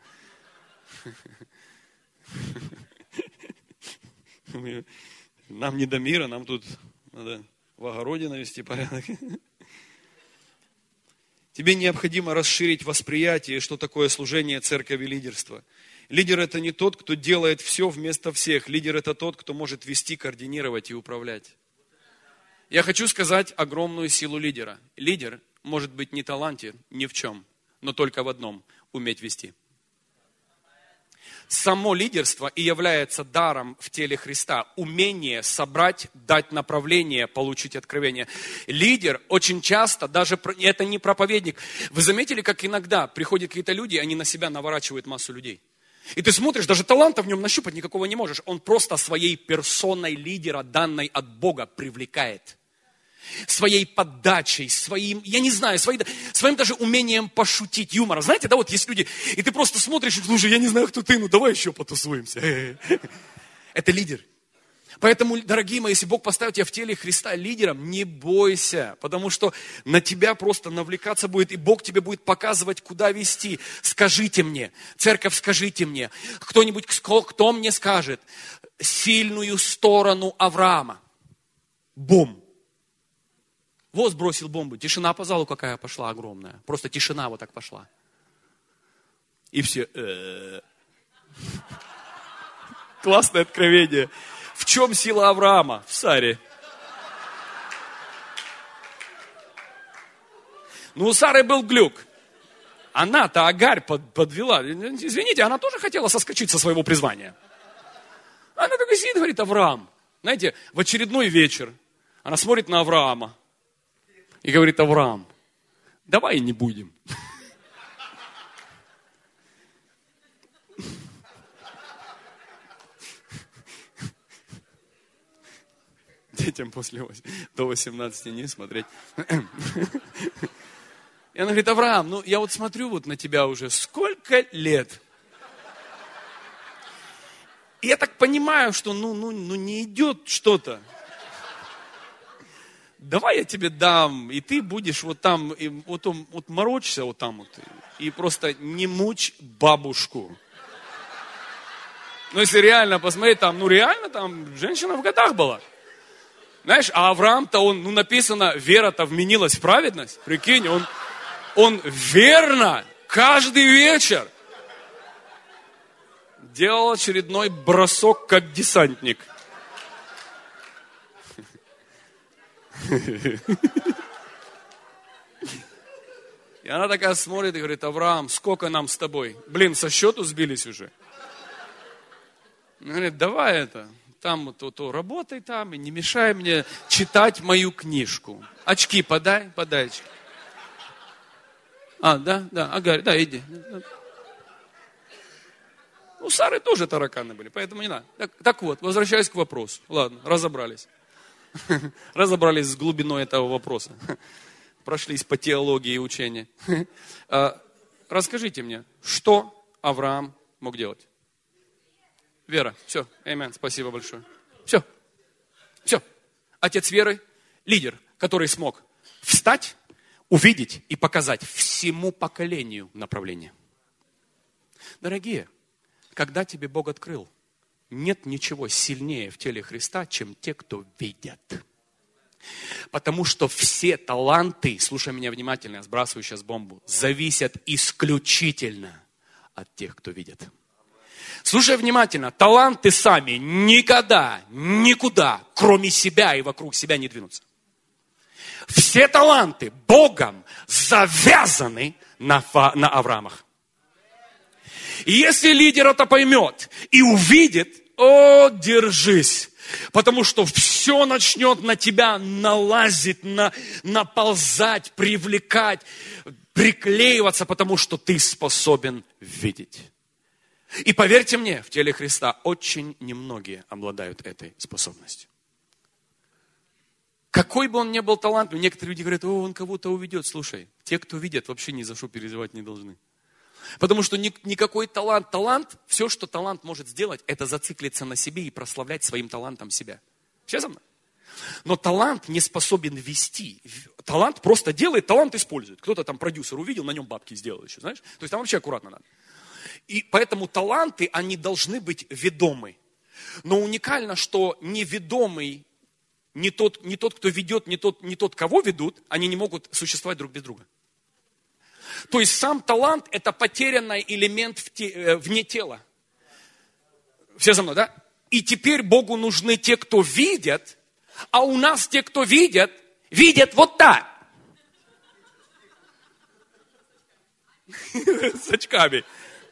Нам не до мира, нам тут надо в огороде навести порядок. Тебе необходимо расширить восприятие, что такое служение церкови лидерства. Лидер это не тот, кто делает все вместо всех. Лидер это тот, кто может вести, координировать и управлять. Я хочу сказать огромную силу лидера. Лидер может быть не талантлив ни в чем, но только в одном – уметь вести. Само лидерство и является даром в теле Христа. Умение собрать, дать направление, получить откровение. Лидер очень часто, даже это не проповедник. Вы заметили, как иногда приходят какие-то люди, они на себя наворачивают массу людей. И ты смотришь, даже таланта в нем нащупать никакого не можешь. Он просто своей персоной лидера, данной от Бога, привлекает. Своей подачей, своим, я не знаю, своим, своим даже умением пошутить, юмора. Знаете, да, вот есть люди, и ты просто смотришь, слушай, я не знаю, кто ты, ну давай еще потусуемся. Это лидер. Поэтому, дорогие мои, если Бог поставил тебя в теле Христа лидером, не бойся, потому что на тебя просто навлекаться будет, и Бог тебе будет показывать, куда вести. Скажите мне, церковь, скажите мне, кто-нибудь, кто мне скажет сильную сторону Авраама? Бум. Вот сбросил бомбу. Тишина по залу какая пошла огромная. Просто тишина вот так пошла. И все. Классное откровение. В чем сила Авраама? В Саре. Ну, у Сары был глюк. Она-то, Агарь, подвела. Извините, она тоже хотела соскочить со своего призвания. Она только сидит и говорит: Авраам. Знаете, в очередной вечер она смотрит на Авраама. И говорит: Авраам, давай не будем. Детям после до восемнадцати не смотреть. И она говорит: Авраам, ну я вот смотрю вот на тебя уже сколько лет. И я так понимаю, что ну, ну, ну не идет что-то. Давай я тебе дам, и ты будешь вот там, и вот, вот морочься вот там вот, и просто не мучь бабушку. Ну, если реально посмотреть, там, ну, реально там женщина в годах была. Знаешь, а Авраам-то, он, ну, написано, вера-то вменилась в праведность. Прикинь, он, он верно каждый вечер делал очередной бросок, как десантник. И она такая смотрит и говорит: Авраам, сколько нам с тобой? Блин, со счету сбились уже. Она говорит: давай это, там вот, вот, вот работай там и не мешай мне читать мою книжку. Очки подай, подай очки. А, да, да, Агарь, да, иди. У Сары тоже тараканы были, поэтому не надо. Так, так вот, возвращаясь к вопросу. Ладно, разобрались. Разобрались с глубиной этого вопроса. Прошлись по теологии и учению. Расскажите мне, что Авраам мог делать? Вера. Все. Аминь. Спасибо большое. Все. Все. Отец веры, лидер, который смог встать, увидеть и показать всему поколению направление. Дорогие, когда тебе Бог открыл, нет ничего сильнее в теле Христа, чем те, кто видят. Потому что все таланты, слушай меня внимательно, я сбрасываю сейчас бомбу, зависят исключительно от тех, кто видит. Слушай внимательно, таланты сами никогда, никуда, кроме себя и вокруг себя не двинутся. Все таланты Богом завязаны на, на Авраамах. И если лидер это поймет и увидит, о, держись. Потому что все начнет на тебя налазить, на, наползать, привлекать, приклеиваться, потому что ты способен видеть. И поверьте мне, в теле Христа очень немногие обладают этой способностью. Какой бы он ни был талант, некоторые люди говорят: о, он кого-то уведет. Слушай, те, кто видят, вообще ни за что переживать не должны. Потому что ни, никакой талант, талант, все, что талант может сделать, это зациклиться на себе и прославлять своим талантом себя. Все со мной? Но талант не способен вести. Талант просто делает, талант использует. Кто-то там продюсер увидел, на нем бабки сделал еще, знаешь? То есть там вообще аккуратно надо. И поэтому таланты, они должны быть ведомы. Но уникально, что неведомый, не тот, не тот, кто ведет, не тот, не тот, кого ведут, они не могут существовать друг без друга. То есть сам талант – это потерянный элемент в те, э, вне тела. Все за мной, да? И теперь Богу нужны те, кто видят, а у нас те, кто видят, видят вот так. С очками.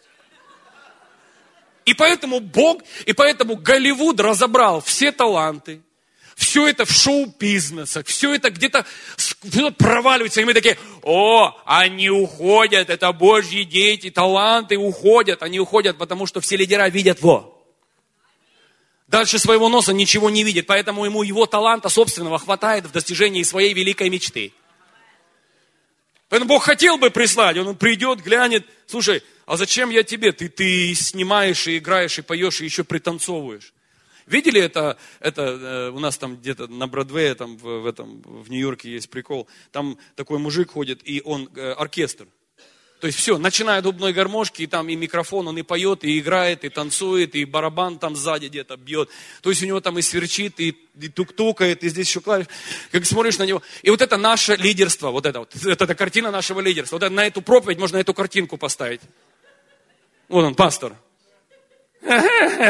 И поэтому Бог, и поэтому Голливуд разобрал все таланты, все это в шоу-бизнесах, все это где-то проваливается, и мы такие: о, они уходят, это Божьи дети, таланты уходят, они уходят, потому что все лидера видят во. Дальше своего носа ничего не видит, поэтому ему его таланта собственного хватает в достижении своей великой мечты. Поэтому Бог хотел бы прислать, он придет, глянет: слушай, а зачем я тебе? Ты, ты снимаешь и играешь, и поешь, и еще пританцовываешь. Видели это, это у нас там где-то на Бродвее, там в, в, этом, в Нью-Йорке есть прикол. Там такой мужик ходит, и он оркестр. То есть все, начиная губной гармошки, и там и микрофон, он и поет, и играет, и танцует, и барабан там сзади где-то бьет. То есть у него там и сверчит, и, и тук-тукает, и здесь еще клавиш. Как смотришь на него. И вот это наше лидерство, вот это вот, это, это картина нашего лидерства. Вот это, на эту проповедь можно эту картинку поставить. Вот он, пастор. Да,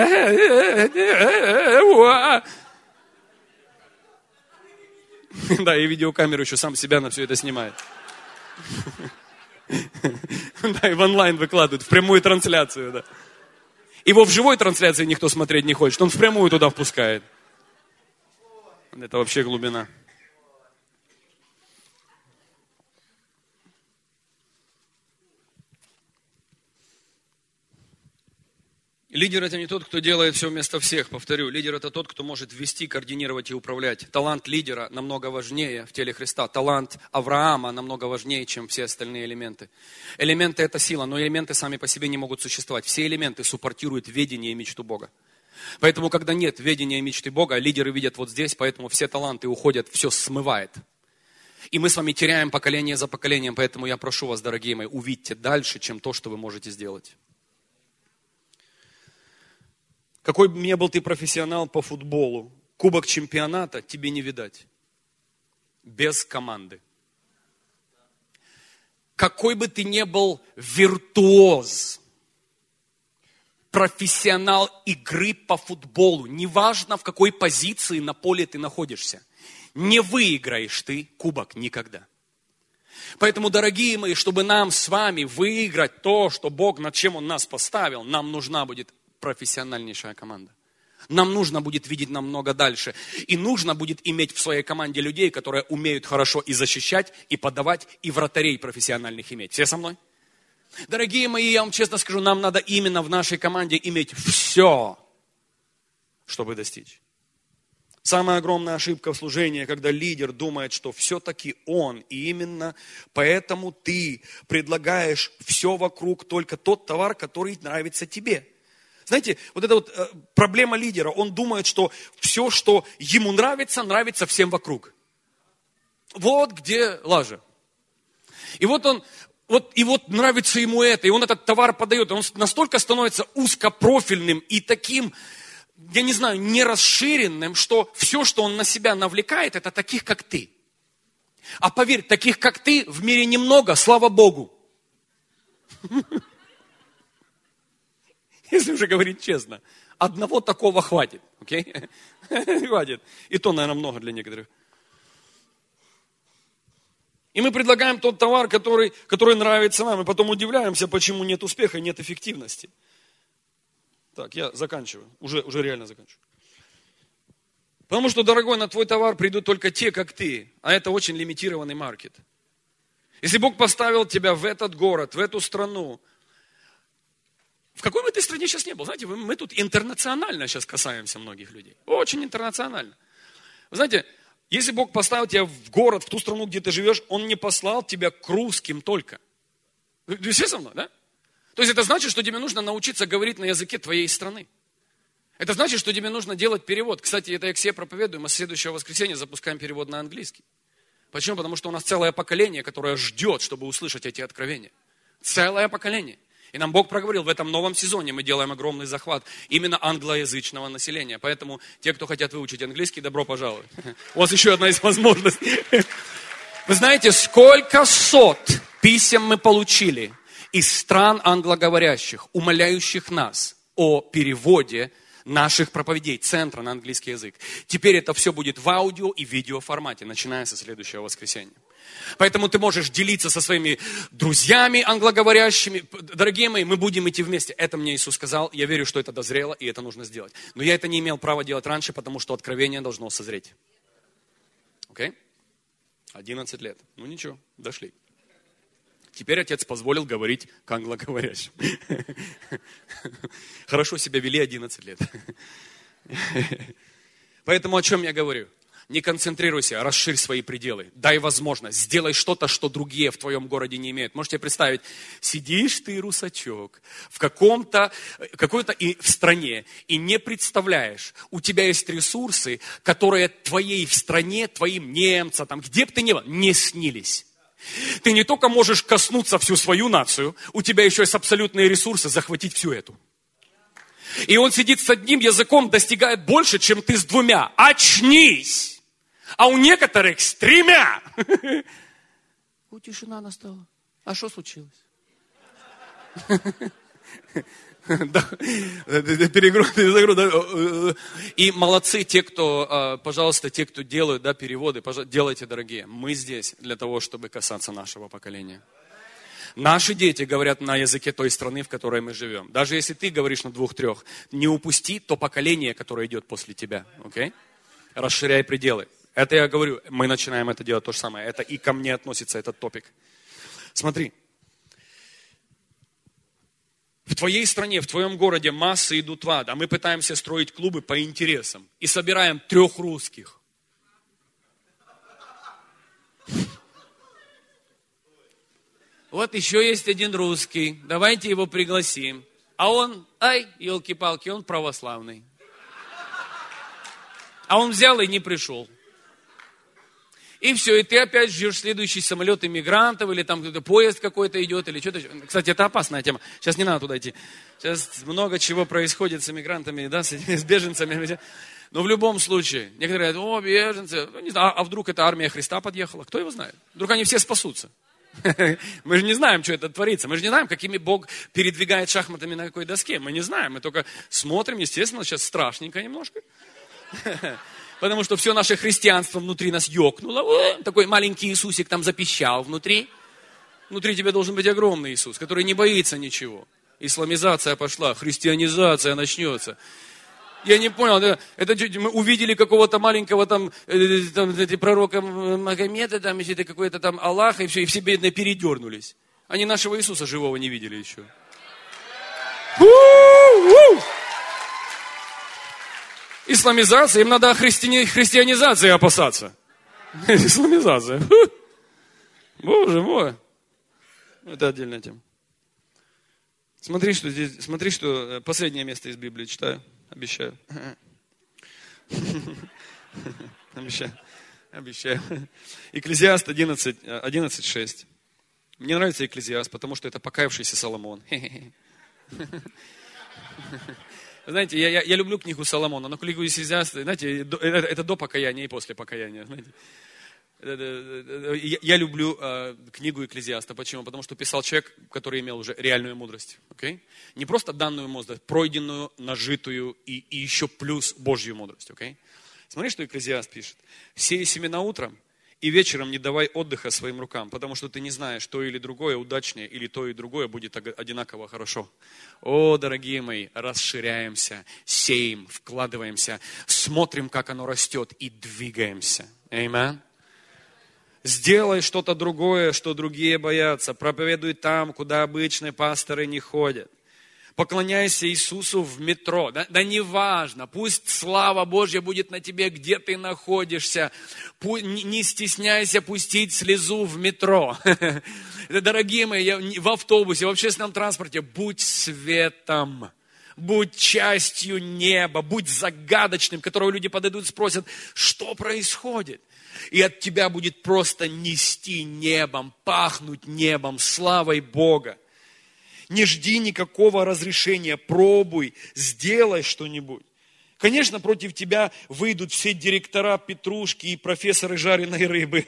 и видеокамеру еще сам себя на все это снимает. Да, и в онлайн выкладывают, в прямую трансляцию, да. Его в живой трансляции никто смотреть не хочет, он в прямую туда впускает. Это вообще глубина. Лидер – это не тот, кто делает все вместо всех, повторю. Лидер – это тот, кто может вести, координировать и управлять. Талант лидера намного важнее в теле Христа. Талант Авраама намного важнее, чем все остальные элементы. Элементы – это сила, но элементы сами по себе не могут существовать. Все элементы суппортируют видение и мечту Бога. Поэтому, когда нет видения и мечты Бога, лидеры видят вот здесь, поэтому все таланты уходят, все смывает. И мы с вами теряем поколение за поколением, поэтому я прошу вас, дорогие мои, увидьте дальше, чем то, что вы можете сделать. Какой бы ни был ты профессионал по футболу, кубок чемпионата тебе не видать. Без команды. Какой бы ты ни был виртуоз, профессионал игры по футболу, неважно в какой позиции на поле ты находишься, не выиграешь ты кубок никогда. Поэтому, дорогие мои, чтобы нам с вами выиграть то, что Бог, над чем Он нас поставил, нам нужна будет профессиональнейшая команда. Нам нужно будет видеть намного дальше. И нужно будет иметь в своей команде людей, которые умеют хорошо и защищать, и подавать, и вратарей профессиональных иметь. Все со мной? Дорогие мои, я вам честно скажу, нам надо именно в нашей команде иметь все, чтобы достичь. Самая огромная ошибка в служении, когда лидер думает, что все-таки он, и именно поэтому ты предлагаешь все вокруг, только тот товар, который нравится тебе. Знаете, вот эта вот э, проблема лидера, он думает, что все, что ему нравится, нравится всем вокруг. Вот где лажа. И вот он, вот, и вот нравится ему это, и он этот товар подает, и он настолько становится узкопрофильным и таким, я не знаю, не расширенным, что все, что он на себя навлекает, это таких, как ты. А поверь, таких, как ты, в мире немного, слава Богу. Если уже говорить честно, одного такого хватит, окей? Хватит. И то, наверное, много для некоторых. И мы предлагаем тот товар, который, который нравится нам, и потом удивляемся, почему нет успеха, нет эффективности. Так, я заканчиваю, уже, уже реально заканчиваю. Потому что, дорогой, на твой товар придут только те, как ты, а это очень лимитированный маркет. Если Бог поставил тебя в этот город, в эту страну, в какой бы ты стране сейчас не был, знаете, мы тут интернационально сейчас касаемся многих людей. Очень интернационально. Вы знаете, если Бог поставил тебя в город, в ту страну, где ты живешь, Он не послал тебя к русским только. Вы все со мной, да? То есть это значит, что тебе нужно научиться говорить на языке твоей страны. Это значит, что тебе нужно делать перевод. Кстати, это я к себе проповедую, мы с следующего воскресенья запускаем перевод на английский. Почему? Потому что у нас целое поколение, которое ждет, чтобы услышать эти откровения. Целое поколение. И нам Бог проговорил, в этом новом сезоне мы делаем огромный захват именно англоязычного населения. Поэтому те, кто хотят выучить английский, добро пожаловать. У вас еще одна из возможностей. Вы знаете, сколько сот Писем мы получили из стран англоговорящих, умоляющих нас о переводе наших проповедей, центра на английский язык. Теперь это все будет в аудио и видео формате, начиная со следующего воскресенья. Поэтому ты можешь делиться со своими друзьями англоговорящими. Дорогие мои, мы будем идти вместе. Это мне Иисус сказал. Я верю, что это дозрело, и это нужно сделать. Но я это не имел права делать раньше, потому что откровение должно созреть. Окей? одиннадцать лет. Ну ничего, дошли. Теперь отец позволил говорить к англоговорящим. Хорошо себя вели одиннадцать лет. Поэтому о чем я говорю? Не концентрируйся, расширь свои пределы. Дай возможность, сделай что-то, что другие в твоем городе не имеют. Можете представить, сидишь ты, русачок, в каком-то, какой-то и в стране, и не представляешь, у тебя есть ресурсы, которые твоей в стране, твоим немцам, там, где бы ты ни был, не снились. Ты не только можешь коснуться всю свою нацию, у тебя еще есть абсолютные ресурсы захватить всю эту. И он сидит с одним языком, достигает больше, чем ты с двумя. Очнись! А у некоторых с тремя. О, тишина настала. А что случилось? И молодцы те, кто, пожалуйста, те, кто делают да, переводы, делайте, дорогие. Мы здесь для того, чтобы касаться нашего поколения. Наши дети говорят на языке той страны, в которой мы живем. Даже если ты говоришь на двух-трех, не упусти то поколение, которое идет после тебя. Okay? Расширяй пределы. Это я говорю, мы начинаем это делать то же самое. Это и ко мне относится этот топик. Смотри. В твоей стране, в твоем городе массы идут в ад, а мы пытаемся строить клубы по интересам. И собираем трех русских. Вот еще есть один русский, давайте его пригласим. А он, ай, елки-палки, он православный. А он взял и не пришел. И все, и ты опять ждешь следующий самолет иммигрантов, или там какой-то поезд какой-то идет, или что-то. Кстати, это опасная тема. Сейчас не надо туда идти. Сейчас много чего происходит с иммигрантами, да, с, с беженцами. Но в любом случае, некоторые говорят, о, беженцы. Ну, не знаю, а вдруг это армия Христа подъехала? Кто его знает? Вдруг они все спасутся. Мы же не знаем, что это творится. Мы же не знаем, какими Бог передвигает шахматами на какой доске. Мы не знаем. Мы только смотрим, естественно, сейчас страшненько немножко. Потому что все наше христианство внутри нас ёкнуло. О, такой маленький Иисусик там запищал внутри. Внутри тебя должен быть огромный Иисус, который не боится ничего. Исламизация пошла, христианизация начнется. Я не понял, это, это мы увидели какого-то маленького там, там пророка Магомеда, там еще какой-то там Аллах, и все, и все бедные передернулись. Они нашего Иисуса живого не видели еще. Исламизация, им надо христи... христианизации опасаться. Исламизация. Боже мой. Это отдельная тема. Смотри, что здесь, смотри, что последнее место из Библии читаю. Обещаю. Обещаю. Обещаю. Экклезиаст одиннадцать, одиннадцать шесть. Мне нравится Экклезиаст, потому что это покаявшийся Соломон. Знаете, я, я, я люблю книгу Соломона, но книгу Экклезиаста, знаете, это, это до покаяния и после покаяния. Знаете. Я, я люблю э, книгу Экклезиаста. Почему? Потому что писал человек, который имел уже реальную мудрость. Okay? Не просто данную мудрость, пройденную, нажитую и, и еще плюс Божью мудрость. Okay? Смотри, что Экклезиаст пишет. «Сей семена утром, и вечером не давай отдыха своим рукам, потому что ты не знаешь, то или другое удачнее, или то и другое будет одинаково хорошо». О, дорогие мои, расширяемся, сеем, вкладываемся, смотрим, как оно растет и двигаемся. Аминь. Сделай что-то другое, что другие боятся. Проповедуй там, куда обычные пасторы не ходят. Поклоняйся Иисусу в метро. Да, да неважно, пусть слава Божья будет на тебе, где ты находишься. Пусть, не, не стесняйся пустить слезу в метро. Дорогие мои, в автобусе, в общественном транспорте, будь светом. Будь частью неба, будь загадочным, которого люди подойдут и спросят, что происходит. И от тебя будет просто нести небом, пахнуть небом, славой Бога. Не жди никакого разрешения, пробуй, сделай что-нибудь. Конечно, против тебя выйдут все директора петрушки и профессоры жареной рыбы.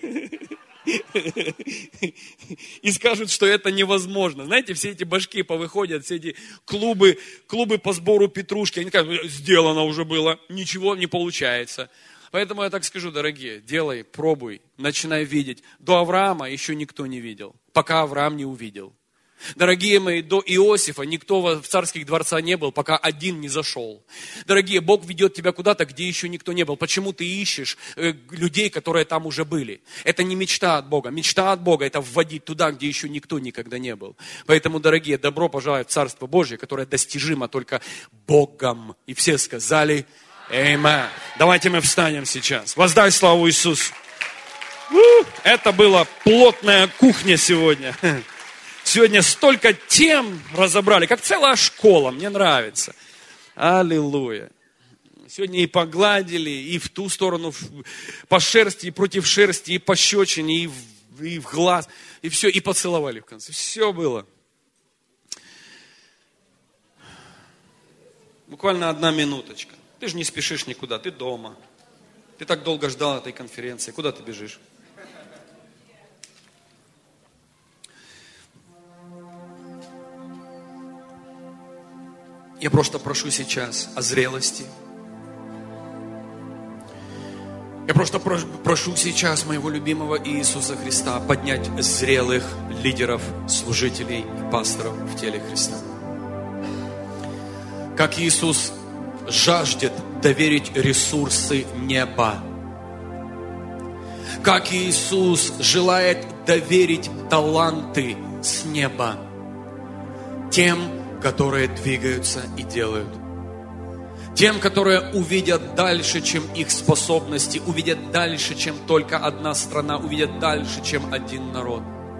И скажут, что это невозможно. Знаете, все эти башки повыходят, все эти клубы, клубы по сбору петрушки, они скажут, сделано уже было, ничего не получается. Поэтому я так скажу, дорогие, делай, пробуй, начинай видеть. До Авраама еще никто не видел, пока Авраам не увидел. Дорогие мои, до Иосифа никто в царских дворцах не был, пока один не зашел. Дорогие, Бог ведет тебя куда-то, где еще никто не был. Почему ты ищешь э, людей, которые там уже были? Это не мечта от Бога. Мечта от Бога – это вводить туда, где еще никто никогда не был. Поэтому, дорогие, добро пожаловать в Царство Божье, которое достижимо только Богом. И все сказали «Аминь». Давайте мы встанем сейчас. Воздай славу Иисусу. Это была плотная кухня сегодня. Сегодня столько тем разобрали, как целая школа, мне нравится. Аллилуйя. Сегодня и погладили, и в ту сторону, по шерсти, и против шерсти, и по щечине, и в, и в глаз, и все, и поцеловали в конце. Все было. Буквально одна минуточка. Ты же не спешишь никуда, ты дома. Ты так долго ждал этой конференции, куда ты бежишь? Я просто прошу сейчас о зрелости. Я просто прошу сейчас моего любимого Иисуса Христа поднять зрелых лидеров, служителей и пасторов в теле Христа. Как Иисус жаждет доверить ресурсы неба. Как Иисус желает доверить таланты с неба тем, которые двигаются и делают. Тем, которые увидят дальше, чем их способности, увидят дальше, чем только одна страна, увидят дальше, чем один народ.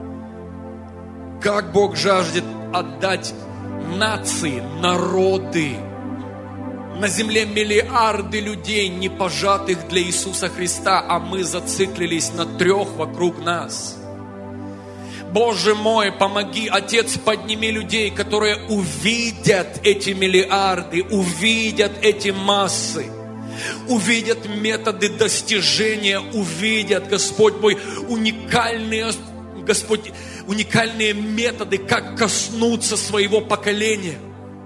Как Бог жаждет отдать нации, народы, на земле миллиарды людей, не пожатых для Иисуса Христа, а мы зациклились на трех вокруг нас. Боже мой, помоги, Отец, подними людей, которые увидят эти миллиарды, увидят эти массы, увидят методы достижения, увидят, Господь мой, уникальные, Господь, уникальные методы, как коснуться своего поколения.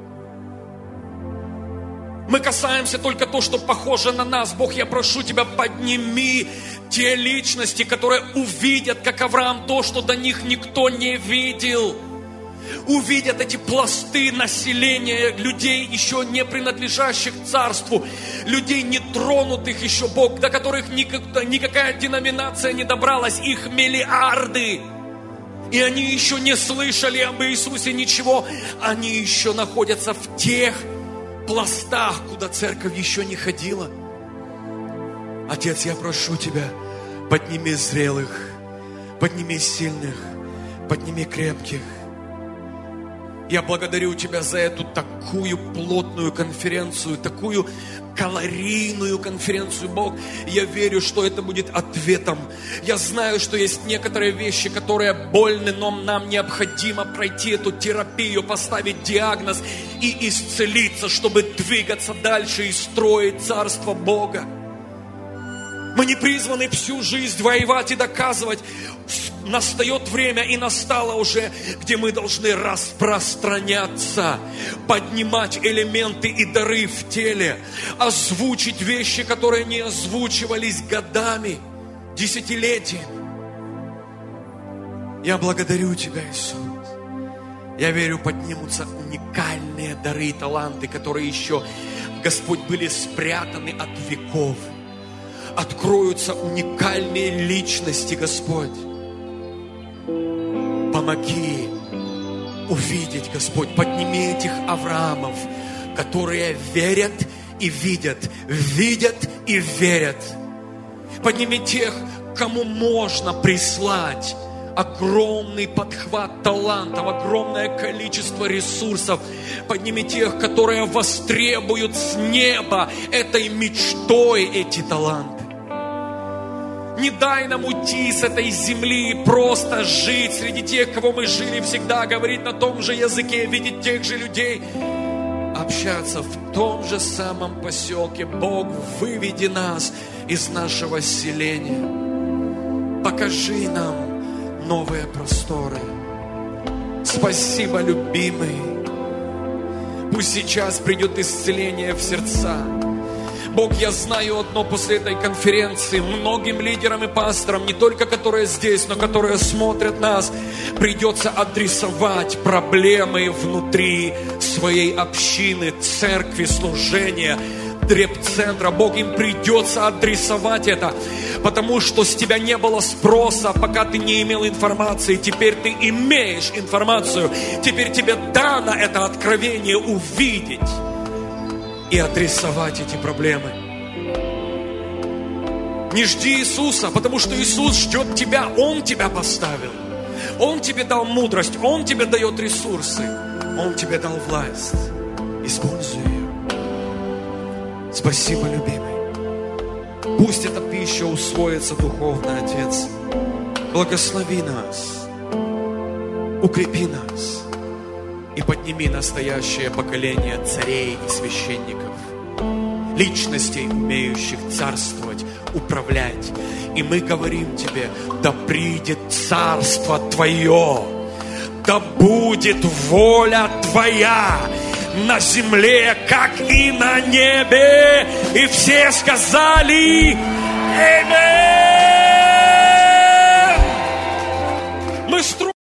Мы касаемся только то, что похоже на нас. Бог, я прошу Тебя, подними те личности, которые увидят, как Авраам, то, что до них никто не видел. Увидят эти пласты населения, людей, еще не принадлежащих царству, людей, не тронутых еще, Бог, до которых никакая деноминация не добралась, их миллиарды. И они еще не слышали об Иисусе ничего, они еще находятся в тех пластах, куда церковь еще не ходила. Отец, я прошу Тебя, подними зрелых, подними сильных, подними крепких. Я благодарю Тебя за эту такую плотную конференцию, такую калорийную конференцию, Бог. Я верю, что это будет ответом. Я знаю, что есть некоторые вещи, которые больны, но нам необходимо пройти эту терапию, поставить диагноз и исцелиться, чтобы двигаться дальше и строить Царство Бога. Мы не призваны всю жизнь воевать и доказывать. Настает время, и настало уже, где мы должны распространяться, поднимать элементы и дары в теле, озвучить вещи, которые не озвучивались годами, десятилетиями. Я благодарю Тебя, Иисус. Я верю, поднимутся уникальные дары и таланты, которые еще, Господь, были спрятаны от веков. Откроются уникальные личности, Господь. Помоги увидеть, Господь, подними этих Авраамов, которые верят и видят, видят и верят. Подними тех, кому можно прислать огромный подхват талантов, огромное количество ресурсов. Подними тех, которые востребуют с неба этой мечтой эти таланты. Не дай нам уйти с этой земли и просто жить среди тех, кого мы жили всегда, говорить на том же языке, видеть тех же людей, а общаться в том же самом поселке. Бог, выведи нас из нашего селения. Покажи нам новые просторы. Спасибо, любимый. Пусть сейчас придет исцеление в сердца. Бог, я знаю одно после этой конференции. Многим лидерам и пасторам, не только которые здесь, но которые смотрят нас, придется адресовать проблемы внутри своей общины, церкви, служения, дреп-центра. Бог, им придется адресовать это, потому что с тебя не было спроса, пока ты не имел информации. Теперь ты имеешь информацию. Теперь тебе дано это откровение увидеть и адресовать эти проблемы. Не жди Иисуса, потому что Иисус ждет тебя. Он тебя поставил. Он тебе дал мудрость. Он тебе дает ресурсы. Он тебе дал власть. Используй ее. Спасибо, любимый. Пусть эта пища усвоится духовно, Отец. Благослови нас. Укрепи нас. И подними настоящее поколение царей и священников, личностей, умеющих царствовать, управлять. И мы говорим тебе: да придет царство Твое, да будет воля Твоя на земле, как и на небе. И все сказали: Аминь.